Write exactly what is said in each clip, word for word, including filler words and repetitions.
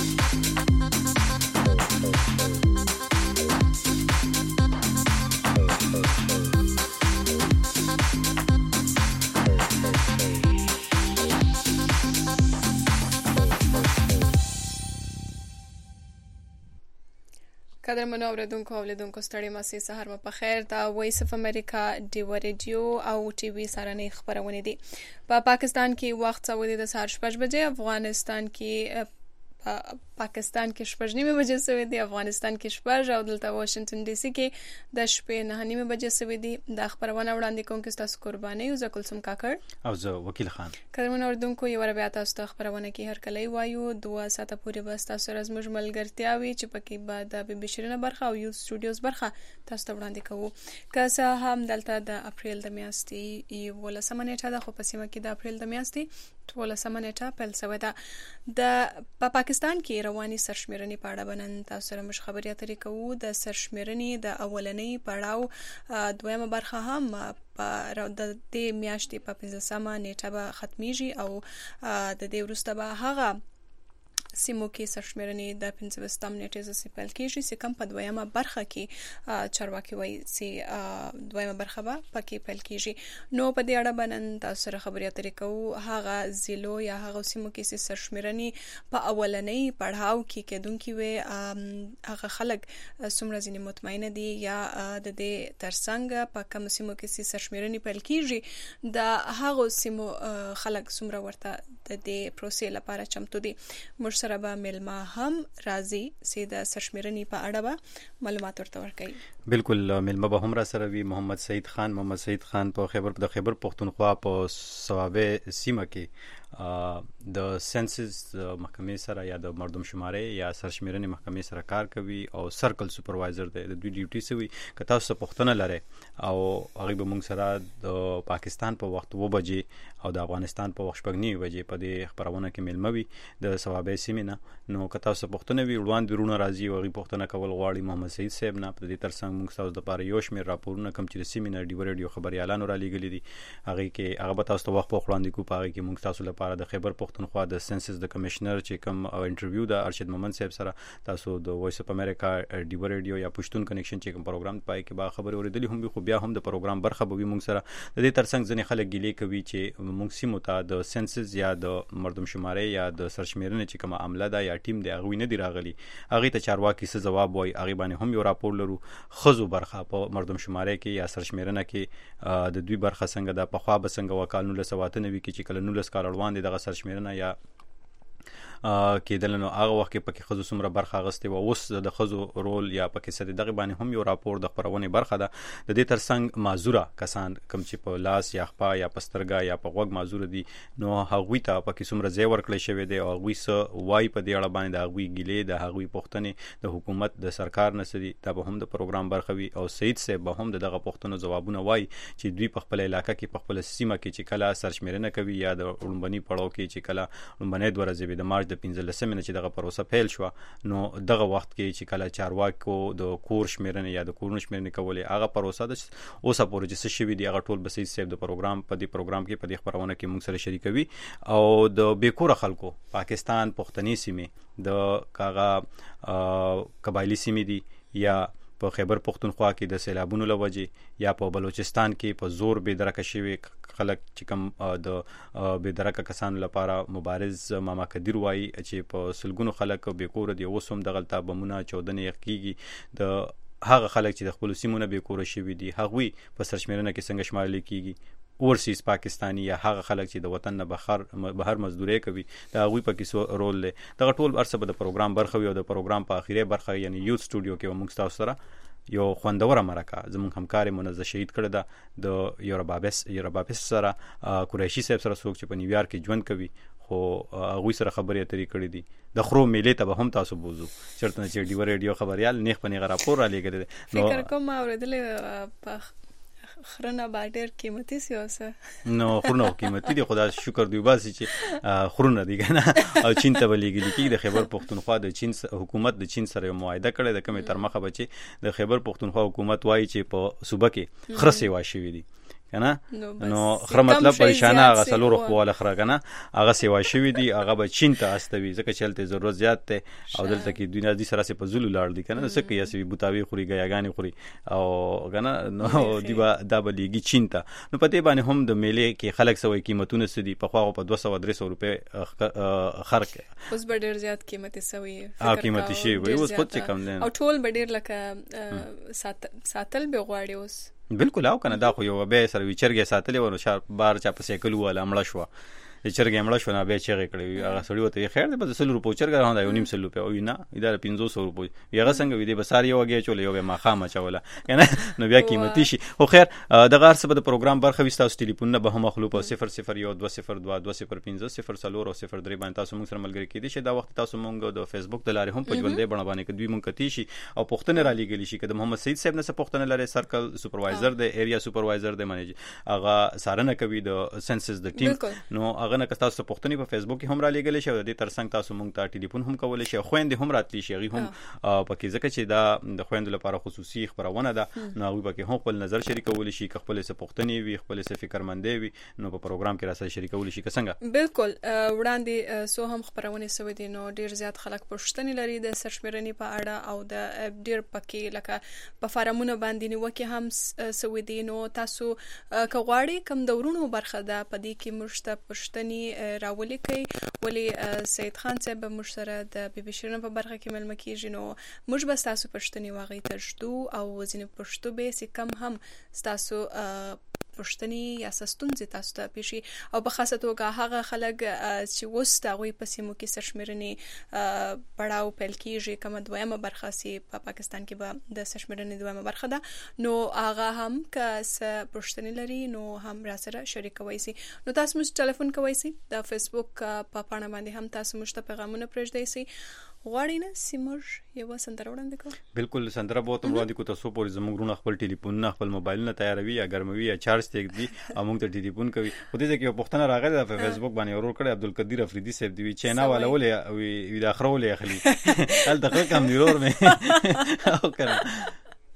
قدرمنو اوریدونکو او لیدونکو ستړي مسي سحر مو په خیر. دا وایس اف امریکا ډیو ریډیو او ټي وي سره نه خبرونه دي. په پا پاکستان کې وخت سوي د سهار شپږ بجې، افغانستان کې پا پاکستان کې شپږ نیمه بجې سوي دي، افغانستان کې شپږ او دلته واشنگټن ډي سي کې د شپې نه نیمه بجې سوي دي. دا خبرونه وړاندې کوم کې تاسو قرباني او زکل سم کاکړ او زه وکیل خان. قدرمنو اوریدونکو یو ور بیا تاسو ته خبرونه کې هر کله وایو دوه ساعته پورې بس تاسو سره زموږ ملګرتیا وي چې پکې بعد د بي بي شرینه برخه او یو سټوډیوز برخه تاسو ته وړاندې کوو. که څه هم دلته د اپریل د میاشتې یو ولسمه نیټه ده، خو په سیمه کې د اپریل د میاشتې ولسمه نیټه پیل شوې ده. د په پاکستان کې رواني سرشمیرنې په اړه بنن تاسو سره مش خبرې اترې کوو. د سرشمیرنې د اولنۍ پړاو دویمه برخه هم په د دې میاشتې په پنځلسمه نیټه به ختمیږي او د دې وروسته به هغه سیمو کې سرشمیرنې د پنځوستم نیټې څخه پیل کیږي چې کوم په دویمه برخه کې چارواکي وایي چې دویمه برخه به پکې پیل کیږي. نو په دې اړه بنن تاسو سره خبرې اترې کوو. هغه ضلعو یا هغه سیمو کې چې سرشمیرنې په اولنۍ پړاو کې کېدونکي وي هغه خلک څومره ځینې مطمئنه دي یا د دې ترڅنګ په کوم سیمو کې چې سرشمیرنې پیل کیږي د هغه سیمو خلک څومره ورته د دې پروسې لپاره چمتو دي. مش سره به ملما هم راځي چې د سرشمیرنې په اړه به معلومات ورته ورکړي. بالکل ملما به هم را سره وي. محمد سعید خان محمد سعید خان په خیبر د خیبر پختونخوا په صوابه سیمه کې د سنسس محکمې سره یا د مردم شمارې یا سرشمیرنې محکمې سره کار کوي او سرکل سپروایزر دی. د دوی ډیوټي سوي که تاسو پښتنه لري او هغه به موږ سره د پاکستان په وخت و بجې او د افغانستان په وخت شپږ نیمه بجې په دې خبرونه کې ملموي د صوابه سیمه نه. نو که تاسو پښتنه وي وړاندې ورونه راځي او هغه پښتنه کول غواړي محمد سعید صاحب نه په دې ترڅنګ موږ تاسو د لپاره یو شمېر راپورونه کوم چې د سیمه نه ډیو ریډیو خبري اعلان را لېږلي دي هغه کې هغه به تاسو ته وخت په وړاندې کو پاره کې موږ تاسو لپاره د خیبر پختونخوا د سنسس د کمشنر چې کوم انټرویو د ارشد مومن صاحب سره تاسو د وایس اف امریکا ډیو ریډیو یا پښتون کنیکشن چې کوم پروګرام پای کې با خبري اوریدلې هم خو بیا هم د پروګرام برخه به موږ سره د دې ترڅنګ ځنې خلک ګیلې کوي چې موږ سیمو ته د سنسس یا د مردم شمارې یا د سرشمیرنې چې کوم عمله ده یا ټیم دی هغه نه دی راغلی هغه ته چارواکي څه جواب وای هغه باندې هم یو راپور لرو. خزو برخه په مردم شمارې کې یا سرشمیرنه کې د دوی برخه څنګه ده په خوا به څنګه وکالو له سواتنه وی کې چې کله نولس کال روان دي دغه سرشمیرنه یا کېدل نو هغه وخت کې پکې خزو سمره برخه غستې و اوس د خزو رول یا پکې سره دغه باندې هم یو راپور د خبرونه برخه ده. د دې ترڅنګ معذوره کسان کم چې په لاس یا خپا یا پسترګا یا په غوږ معذور دي نو هغوی ته پکې سمره ځای ورکړل شوی دی او هغوی سه وای په دې اړه باندې د هغوی ګیلې د هغوی پوښتنې د حکومت د سرکار نسدي دا به هم د پروګرام برخه وي او سید صاحب به هم دغه پوښتنو جوابونه وای چې دوی په خپل علاقې کې په خپل سیمه کې چې کله سرشمیرنه کوي یا د لومبني پړاو کې چې کله لومبني دوه ورځې د مارچ د پنځلسمې نه چې دغه پروسه پیل شو نو دغه وخت کې چې کله چارواکو د کور شمیرنې یا د کورونو شمیرنې کولې هغه پروسه د اوسه پورې چې شوی دی هغه ټول بسید صاحب د پروګرام په دې پروګرام کې په دې خبرونه کې موږ سره شریکوي او د بیکور خلکو پاکستان پښتني سیمه د کاغه قبایلی سیمه دي یا په خیبر پختونخوا کې د سیلابونو لوجې یا په بلوچستان کې په زور به درکه شوی خلک چې کوم د به درکه کسانو لپاره مبارز ماما کدیر وای چې په سلګونو خلک به کور دی اوسم د غلطه بمونه چودنه یقیږي د هغه خلک چې د خپل سیمونه به کور شوی دي هغوی په سرشمیرنه کې څنګه شمارل کیږي. اورسیز پاکستانی یا هغه خلک چې د وطن نه بهر بهر مزدوري کوي دا هغوی په کې رول لري. دغه ټول ارسه به د پروګرام برخه وي او د پروګرام په اخیری برخه یعنی یوت سټوډیو کې موږ تاسو سره یو خوندوره مرکه زموږ همکار منزه شهید کړه ده د یوربابس یوربابس سره قریشي صاحب سره څوک چې په نیویارک کې ژوند کوي خو هغوی سره خبرې اترې کړې دي. د خرو میلې ته به هم تاسو بوزو چرته چې ډیو ریډیو خبريال نیخ په نیغه راپور را لېږل دي نو فکر کوم اوریدلې په خرنه با ډېر قیمتي سی اوسه نو خرنه قیمتي دي خدا شکر دی باسي چې خرونه دي کنه او چین ته ولېږي چې د خیبر پختونخوا د چین حکومت د چین سره معاهده کړې د کومه تر مخه بچي د خیبر پختونخوا حکومت وایي چې په صوبه کې خرسي واشوي دي کنه نو خره مطلب پریشانه هغه سلور خو ول خره کنه هغه سیوا شوی دی هغه به چین ته استوي ځکه چلته ضرورت زیات ته او دلته کې دنیا دي سره په زلو لاړ دي کنه څه کې اسی بوتاوی خوري غیاګانی خوري او کنه نو دی با د بلیږي چین ته نو پته باندې هم د میلې کې خلک سوې قیمتونه سدي په خواغه په دوه سوه درې سوه روپے خرق اوس به ډیر زیات قیمتي سوي ها قیمتي شي وي اوس خود چې کم نه او ټول به ډیر لکه ساتل به غواړي اوس بالکل او کنه دا خو یو به سره ویچرګه ساتلې ورو شار بار چا په سیکل ولا مړه شو چرګ مړه شو نه به چغې کړې هغه سړی وته خیر دی په سل روپو چرګ راوند یو نیم سل روپو او نه اداره پنځه سوه روپو یغه څنګه وی دی بسار یو وګی چولې یو ما خامه چوله کنه نو بیا قیمتي شي خو خیر د غار سبد پروګرام برخه وستا اوس ټلیفون نه به هم خپل په صفر صفر یو دوه صفر دوه دوه صفر پنځه صفر څلور او صفر درې باندې تاسو موږ سره ملګری کیدی شي دا وخت تاسو موږ د فیسبوک د لارې هم په ژوندې بڼه باندې کدوې موږ کتی شي او پښتنه را لګلی شي کده محمد سید صاحب نه څه پښتنه لري سرکل سپروایزر د ایریا سپروایزر د منیج هغه سارنه کوي د سنسس د ټیم نو هغه نه تاسو پښتنه په فیسبوک کې هم را لګل شي او د ترڅنګ تاسو مونږ ته ټلیفون هم کولای شي خويندې هم راتلی شي هم پکې ځکه چې دا د خويندو لپاره خصوصي خبرونه ده نو هغه پکې هم خپل نظر شریکول شي خپل څه پښتني وي خپل څه فکرمندې وي نو په پروګرام کې راځي شریکول شي څنګه بالکل وړاندې سو هم خبرونه سوي دي نو ډیر زیات خلک پښتني لري د سرشمرني په اړه او د ډیر پکې لکه په فارمونو باندې نو کې هم سوي دي نو تاسو کغواړي کم دورونو برخه ده په دې کې مرشته پښتني راولي کوي ولی سید خان صاحب مشتره د بي بي شیرین په برخه کې ملمه کیږي نو موږ به تاسو پښتني واغی ترشتو او وزن پښتو به سي کم هم تاسو پښتني یا سستونځ تاسو ته پېشي او په خاصه توګه هغه خلک چې وسته غوي په سیمو کې سرشمرني پړاو پیل کیږي کومه دویمه برخه سي په پاکستان کې به د سرشمرني دویمه برخه ده نو هغه هم کس پښتني لري نو هم را سره شریکوي سي نو تاسو موږ ټلیفون کوي سي د فیسبوک په پاڼه باندې هم تاسو موږ ته پیغامونه پرېږدئ سي غواړي نه سیمر یو سندره وړاندې کو بالکل سندره به تم وړاندې کو تاسو پورې زموږ رونه خپل ټلیفون نه خپل موبایل نه تیاروي یا ګرموي یا چارج تګ دي موږ ته ټلیفون کوي خو دې کې یو پښتنه راغله په فیسبوک باندې ورور کړی عبدالقدیر افریدي صاحب دی چینا والا ولې وی د اخرولې اخلي هل دغه کم ضرور مې او کړه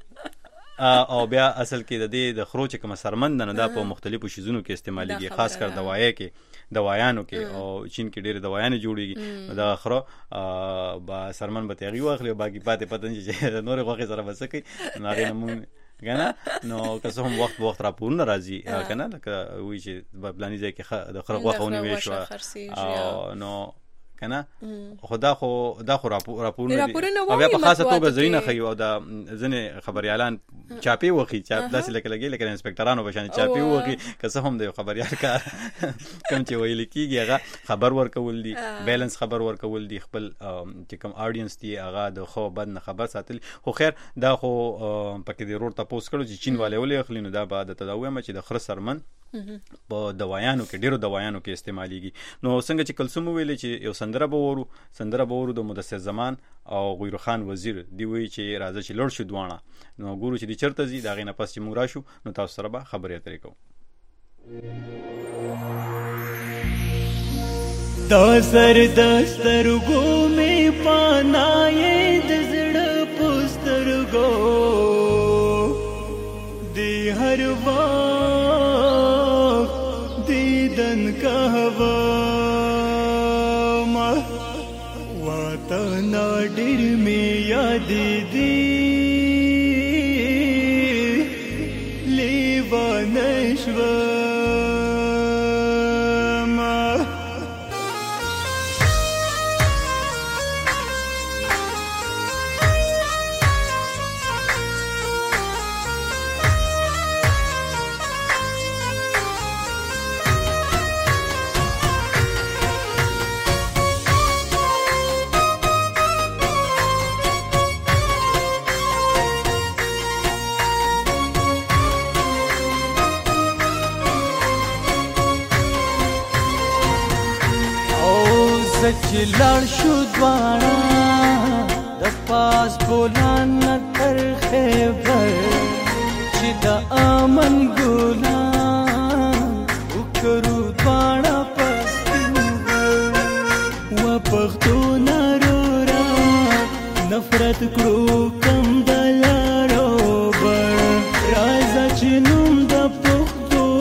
او بیا اصل کې د دې د خروچ کوم سرمند نه دا په مختلفو شیزونو کې استعماليږي خاص کر دوايي کې دوايانو کې او چین کې ډېر دوايانې جوړيږي دا خره با سرمن به تیغي واخلي او باقي پاتې پتن چې نور غوخه سره وسکي ناغې نمون کنه نو که څه هم وخت وخت راپورونه راځي کنه لکه وی چې بلانی ځای کې د خره غوخه ونی وشو او نو کنه خدا خو دا خو راپور نه او بیا په خاصه توګه زینه خي او دا ځنه خبريالان چاپی وخی چاپ داسې لکه لګي لکه انسپکټرانو بشان چاپی وخی که څه هم د خبريال کار کوم چې ویل کیږي هغه خبر ورکول دي بیلانس خبر ورکول دي خپل چې کوم اډینس دي هغه د خو بد نه خبر ساتل خو خیر دا خو پکې د روړ تاسو کړو چې چین والے ولې خلینو دا بعد تداوی ما چې د خر سرمن په دوايانو کې ډیرو دوايانو کې استعماليږي نو څنګه چې کلسوم ویلې چې یو سندره به ورو سندره به ورو د مدثر زمان او غیر خان وزیر دی وی چې راځي چې لړ شو دوانه نو ګورو چې د چرته زی دا غینه پس چې موږ راشو نو تاسو سره به خبرې اترې کوو دا سر دسترګو می پانای د زړه پسترګو دی هر وخت دیدن کهوا ما وته نادر می یاد دی لیوانشوا چلار شو دوانا د پاس بولان تر خیبر چې د امن ګلان وکړو دوانا پستور و پختو نارورا نفرت کړو کم دلارو بر راز چې نوم د پختو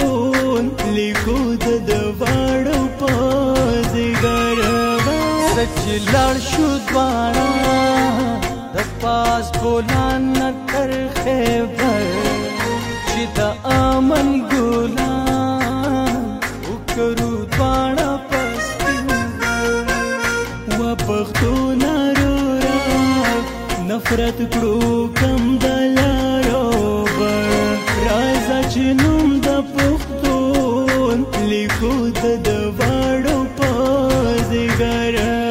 چې لاړ شو دواړه د پاس بولان نه تر خیبر چې د امن ګلان وکړو دواړه په سپین غر و پښتون رورا نفرت کړو کم د لارو بر راځه چې نوم د پښتون لیکو د دواړو په زیګر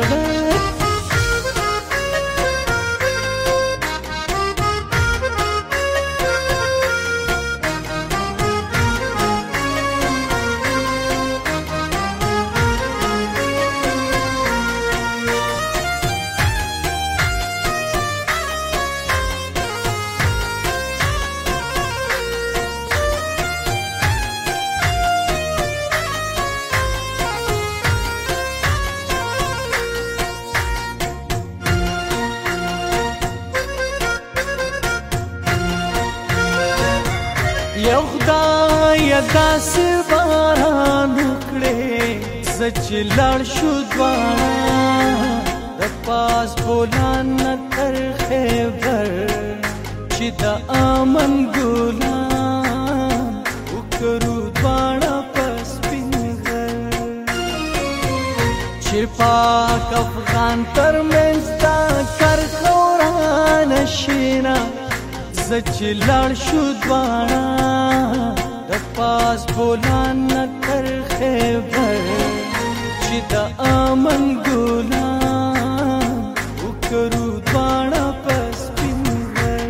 یو خدای داسې باران وکړې زه چې لاړ شو دواړه د پاس بولان نه تر خیبر چې د امن ګلان وکړو دواړه په سپین غر چې پاک افغان تر منځ دا کرښه ورانه شینه زه چې لاړ شو دواړه د پاس بولان نه تر خیبر چې د امن ګلان وکړو دواړه په سپین غر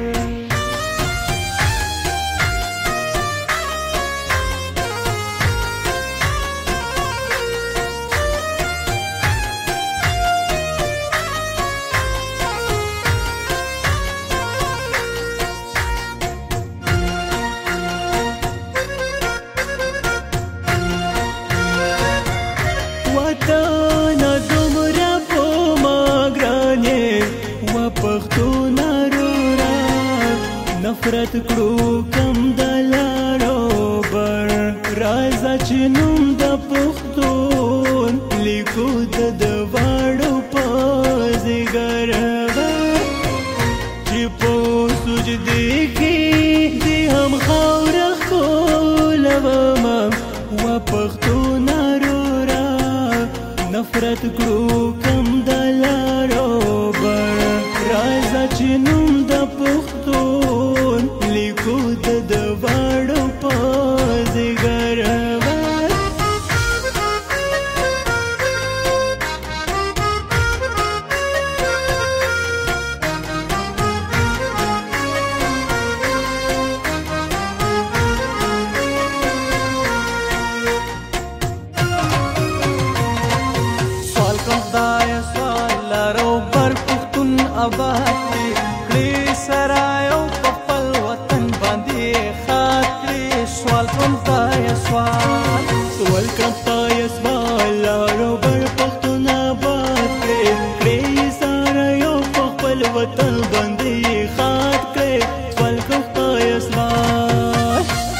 وطن دومره په ما ګرانې و پښتون رورا نفرت کړو کم د لارو بر راځه چې نوم د پښتون لیکو د دواړو په زیګر چې په سجدې کې دې هم خاوره ښکلوم و پښتون نفرت کړو کم د لارو بر راځه چې نوم د پښتون لیکو د دواړو په زیګر آباد کړي سرای او په خپل وطن باندې خاط کړي سوال کوم تای سوال سوال کوم تای سوال لارو بر پښتون آباد کړي کړي سرای او په خپل وطن باندې خاط کړي سوال کوم تای سوال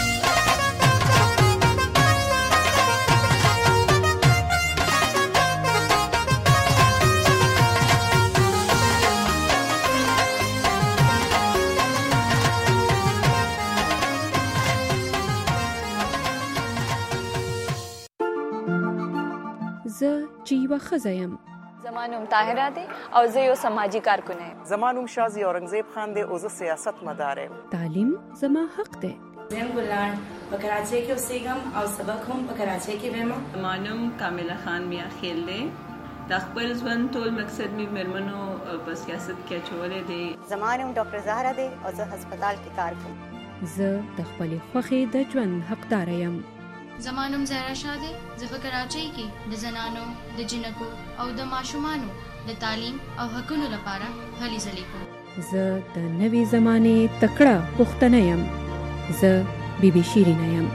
زه چې یوه ښځه یم. زما نوم طاهره دی او زه یو سماجي کارکونه یم. زما نوم شازي اورنګزیب خان دی او زه سیاست مدار یم. تعلیم زما حق دی. زم ګلان په کراچۍ کې اوسېږم او سبق هم په کراچۍ کې وایم. زما نوم کامله خان میا خیل دی. د خپل ژوند ټول مقصد مې مېرمنو په سیاست کې اچولی دی. زما نوم ډاکټر زهره دی او زه هسپتال کې کار کوم. زه د خپلې خوښې د ژوند حقداره یم. زما نوم زهرا شاه دی. زه په کراچۍ کې د زنانو د جنکو او د ماشومانو د تعلیم او حقونو لپاره هلې ځلې کوم. زه د نوې زمانې تکړه پښتنه یم. زه بیبي شیرینه یم.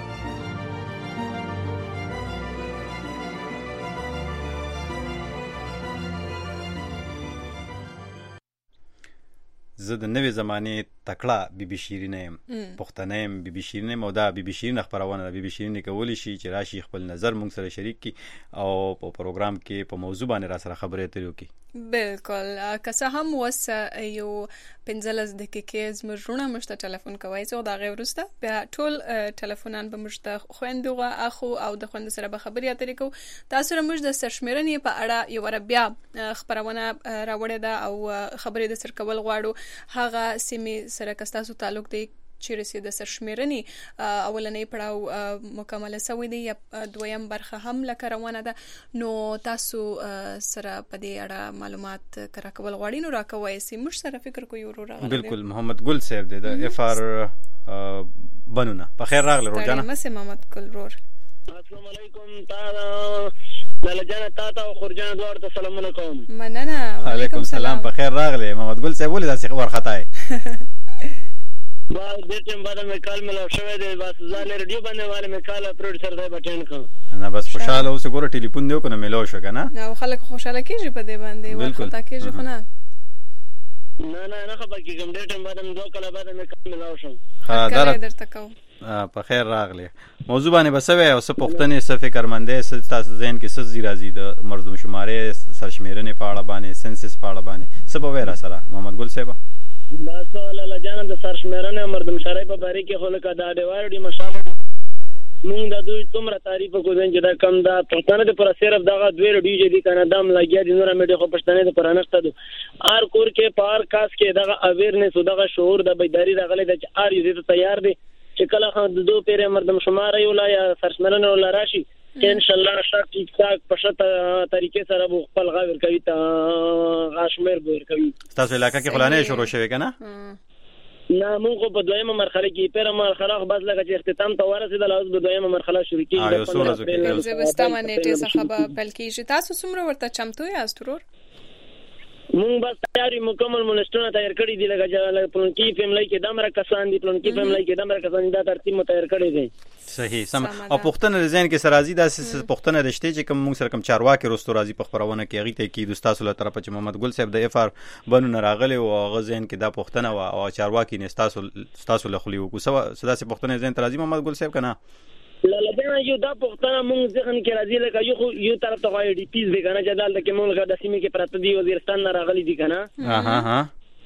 زه د نوې زمانې تکړه بي بي شیرین یم، پښتنه یم، بي بي شیرین یم او دا بي بي شیرین خبرونه ده. بي بي شیرین کولی شي چې راشي خپل نظر موږ سره شریک کړي او په پروګرام کې په موضوع باندې را سره خبرې اترې وکړي. بالکل که څه هم اوس یو پنځلس دقیقې زموږ وروڼه موږ ته ټلیفون کوی، زه د هغې وروسته بیا ټول ټلیفونان به موږ ته خویندو اخو او د خویندو سره به خبرې اترې کوو. تاسو سره موږ د سرشمېرنې په اړه یو واره بیا خپرونه راوړې ده او خبرې د سر کول غواړو. هغه سیمې سره که ستاسو تعلق دی چیرې چې د سرشمېرنې اولنۍ پړاو مکمله سوی دی یا دویم برخه هم لکه روانه ده، نو تاسو سره په دې اړه معلومات که راکول غواړئ نو راکوی سي. موږ سره فکر کوو یو ورور راغلی. بالکل محمد ګل صاحب دی د اف آر بنونه. په خیر راغلی روزانه. مسې محمد ګل ورور. السلام علیکم. تا لاله جان تا ته او خورجان دواړو ته سلامونه کوم. مننه. وعلیکم السلام. په خیر راغلی محمد ګل صاحب. ولې داسې ورخطای؟ با دې ټیم باندې مې کال ملو شوې دی، بس ځاله ریډیو باندې والے مې کال پروډوسر دی بټین کو نه بس خوشاله اوس ګوره ټلیفون دیو کنه ملو شو کنه او خلک خوشاله کیږي په دې باندې ورخطا کیږي خو نه نه نه نه خبر کیږم. دې ټیم باندې دوه کال بعد مې کال ملو شو. ها درته کو په خیر راغلی. موضوع باندې بسوي او څه پښتنې څه فکرمندې څه تاسو ذهن کې څه زی راځي د مردم شمارې سرشمېرنې په اړه باندې سنسس په اړه باندې څه به وای را سره محمد ګل صاحب؟ بس لاله جان د سرشمېرنې مردم شمارې په باره کې خو لکه دا ډیوار ډي مشام مونږ د دوی څومره تعریف کوو چې دا کم دا پښتانه د پر صرف دغه دوی ډي جې دي کنه دام لګیا دي نور مې د پښتانه د پر نشته دي ار کور کې پار کاس کې دغه اویرنس او دغه شعور د بیداری راغلي د ار یو تیار دي چې کله خو د دوه پیره مردم شمار یو لا یا سرشمېرنه ولا راشي ان شاء الله شک ټیک ټاک په شته طریقې سره به خپل غاور کوي ته غاشمیر به کوي. تاسو علاقې کې خلانه شروع شوی کنه؟ نه موږ په دویمه مرحله کې پیره مرحله بس لکه چې اختتام ته ورسېدل اوس په دویمه مرحله شروع کیږي. د پندرہ اپریل نه زه واستامه نیټه څخه به بلکې تاسو څومره ورته چمتو یاست ورور؟ مونږ بس تیاری مکمل مونږ تیار کړی دی لکه پلونکی فیملی کې دمر کسان دي پلونکی فیملی کې دمر کسان دا ترتیب مو تیار کړی دی. صحیح سم. او پښتنه ذهن کې سرازي داسې پښتنه رښتې چې کوم موږ سره کوم چارواکي روستو راځي په خبرونه کې هغه ته کې د تاسو له طرفه چې محمد ګل صاحب د اف آر بنو راغلی او هغه ذهن کې دا پښتنه او چارواکي نه تاسو تاسو له خلی وکړو سدا سي پښتنه ذهن ته راځي محمد ګل صاحب کنه لاله جان یو دا پښتنه مونږ ځکه کې راځي لکه یو یو طرف ته غوړي ډي پیز دی کنه چې دالته کې مونږ د سیمې کې پراته دی وزیرستان نه راغلي دي کنه. ها ها ها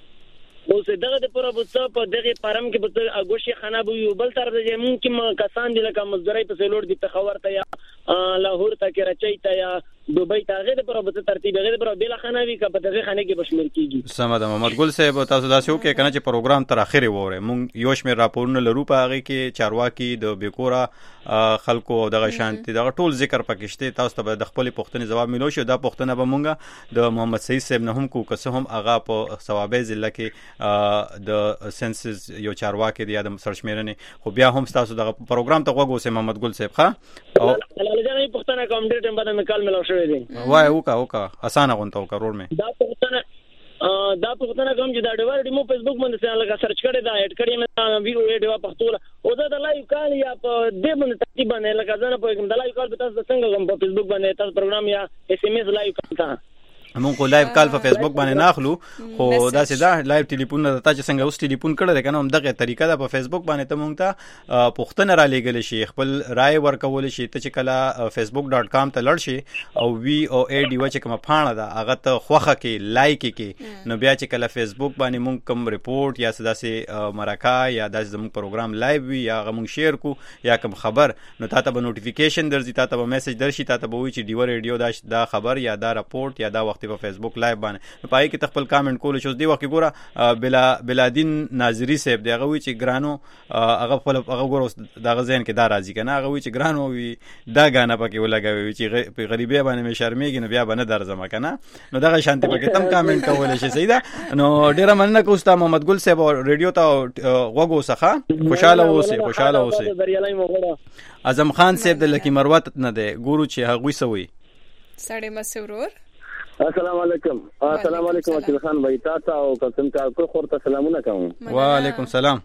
اوس دغه د پوره بوڅ په دغه پرم کې په اګوشي خانه بو یو بل طرف ته ممکن کسان دي لکه مزدوري په سلوړ دي په خبر ته یا لاهور ته کې راچي ته یا دوبۍ ته غیر پر بوڅ ترتیب غیر پر بل خانه وی کا په دغه خانه کې بشمیر کیږي. سم ده محمد ګل صاحب تاسو دا شو کې کنه چې پروګرام تر اخره وره مونږ یو شمیر راپورونه لرو په هغه کې چارواکي د بیکورا خلکو او دغه شانتي دغه ټول ذکر پکشته تاسو ته د خپل پښتني جواب ملو شو. دا پښتنه به مونږه د محمد سعید صاحب نه هم کو کسه هم هغه په ثوابه ضلع کې د سنسس یو چارواکي دی د سرشمېرنې خو بیا هم تاسو دغه پروګرام ته وګورئ محمد ګل صاحب ښه او لاله جان پښتنه کوم ډېر ټیم باندې کال ملو شوې دي وای وکا وکا اسانه غونته وکا رور مې دا پښتنه دا پښتنه کوم چې دا ډیوار ډیمو فیسبوک باندې څنګه لګا سرچ کړی دا اډ کړی مې ویډیو ډیوا پښتو او دا د لایو کال یا په دې باندې ترتیب باندې لکه ځنه په کوم د لایو کال په تاسو څنګه کوم په فیسبوک باندې تاسو پروګرام یا اس ام اس لایو کال تا مونږ کو لایو کال په فیسبوک باندې ناخلو خو دا سیدا لایو ټلیفون د تا چې څنګه اوس ټلیفون کړل کنه هم دغه طریقه ده په فیسبوک باندې ته مونږ ته پښتنه را لېګل شي خپل رائے ورکول شي ته چې کله فیسبوک ډاٹ کام ته لړ شي او وی او ای ډی و چې کوم فانه ده هغه ته خوخه کې لایک کې نو بیا چې کله فیسبوک باندې مونږ کوم ریپورت یا سداسي مرکه یا د زموږ پروګرام لایو وی یا مونږ شیر کو یا کوم خبر نو تا ته به نوټیفیکیشن درځي تا ته به میسج درشي تا ته به وی چې ډیو ریډیو دا خبر یا دا رپورت یا دا وخت په فیسبوک لایو باندې پای کې خپل کامنټ کول شو دی وخت ګوره بلا بلادین ناظری صاحب دی هغه وی چې ګرانو هغه خپل هغه ګوره دا غزين کې دا راځي کنه هغه وی چې ګرانو وی دا غانه پکې ولګوي چې په غریبي باندې مې شرمېږي نو بیا باندې درځم کنه نو دا شانتي پکې تم کامنټ کول شي سیدا نو ډیره مننه کوستا محمد ګل صاحب ریډیو ته وګو څخه خوشاله اوسئ خوشاله اوسئ اعظم خان صاحب د لکی مروت نه دی ګورو چې هغه سوي سړی مسرور. السلام علیکم. السلام علیکم وکیل خان بھائی تاسو او قسم کا کو خورته سلامونه کوم. وعلیکم السلام.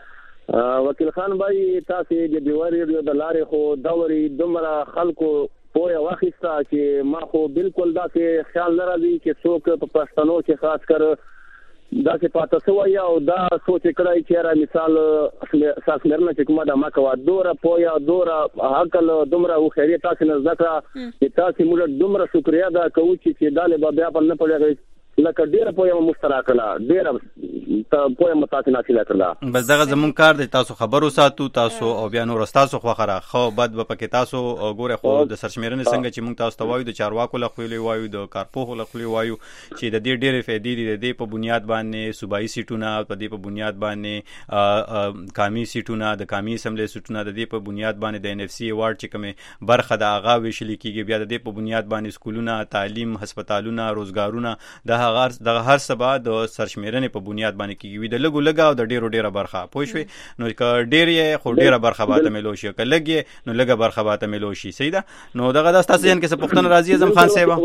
وکیل خان بھائی تاسو د دیواری د لارې خو دوري دومره خلکو پوهه واخیسته چې ما خو بالکل داسې خیال نه راځي چې څوک په پښتنو کې خاص کر داسې پاته شوی او دا سوچ کړی چې را مثال ساسمرنه چې کومه د ما کوه دوره پوهه دوره عقل دومره خیریت تاسو نه زده چې تاسو موږ دومره شکریا ادا کوو چې دا له بیا په نه پړی لکه ډیره پوهه مشترکه ډیره پوهه متاسنه کړه بس دغه زمون کار دی تاسو خبرو ساتو تاسو او بیا نور تاسو خو خره خو بد په کې تاسو ګوره خو د سرشمیرنې څنګه چې مونږ تاسو ته وایو د چارواکو لخوا وایو د کارپوهو لخوا وایو چې د دې ډېرې فائدې دي د دې په بنیاد باندې صوبایي سیټونه په دې په بنیاد باندې قومي سیټونه د قومي اسمبلی سیټونه د دې په بنیاد باندې د ان اف سی ایوارډ چې کومه برخه د هغه ویشل کیږي بیا د دې په بنیاد باندې سکولونه تعلیم هسپتالونه روزګارونه د هغه د هر سبا د سرشمیرنې په بنیاد باندې کیږي د لګو لګا او د ډیرو ډیره برخه پوه شوي نو ک ډیر یې خو ډیره برخه باته ملو شي ک لګي نو لګه برخه باته ملو شي صحیح ده نو دغه د تاسو جن کې څه پښتون راضي اعظم خان صاحب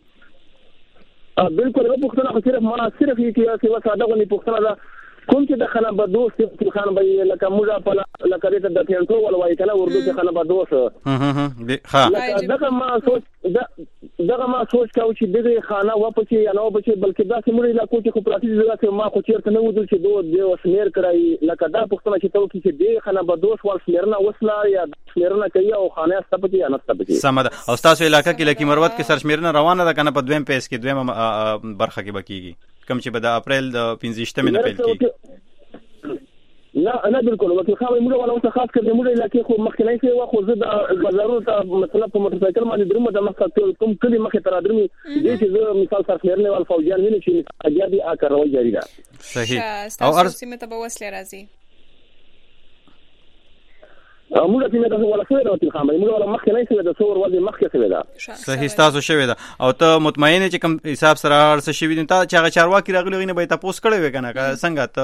بالکل یو پښتون خو صرف ما صرف یې کې چې وساده غني پښتون دا کوم چې د خانه بدوس چې خان به لکه موږ په لکه دې د پیانټو ول وای کنه اردو چې خانه بدوس ها ها دغه ما سوچ دغه ما سوچ کاوه چې دغه خانه و په چې یا نو په چې بلکې دا چې موږ علاقو چې خو پراتی ځای ما خو چیرته نه ودل چې دوه د وسمیر کړای لکه دا پښتنه چې تو کې چې دغه خانه بدوس ول سمرنه وسلا یا سمرنه کوي او خانه ستپتی یا نستپتی سمه ده او تاسو علاقې کې لکه مروت کې سرشمیرنه روانه ده کنه په دویم پیس کې دویم برخه کې بکیږي کوم چې په د اپریل د پنځه مې نه پیل کیږي نه نه بالکل وکیل خان موږ ولا اوس خاص کړی موږ علاقې خو مخکنی شي واخو زه د بازارونو ته مثلا په موټر سایکل باندې درمه د مخکې کوم کلی مخې تر درمي دې چې زه مثال سرخیرنه ول فوجان ویني چې اجازه دي ا کاروي جاری ده صحیح او ارس سیمه ته وسله راځي موږ چې موږ ولا څه راوتی خام موږ ولا مخکې نه شي د څور ولې مخکې شوی دا صحیح تاسو شوی دا او ته مطمئنه چې کوم حساب سره ارس شوی دي ته چې هغه چارواکي راغلی غینه به تاسو کړی وې کنه څنګه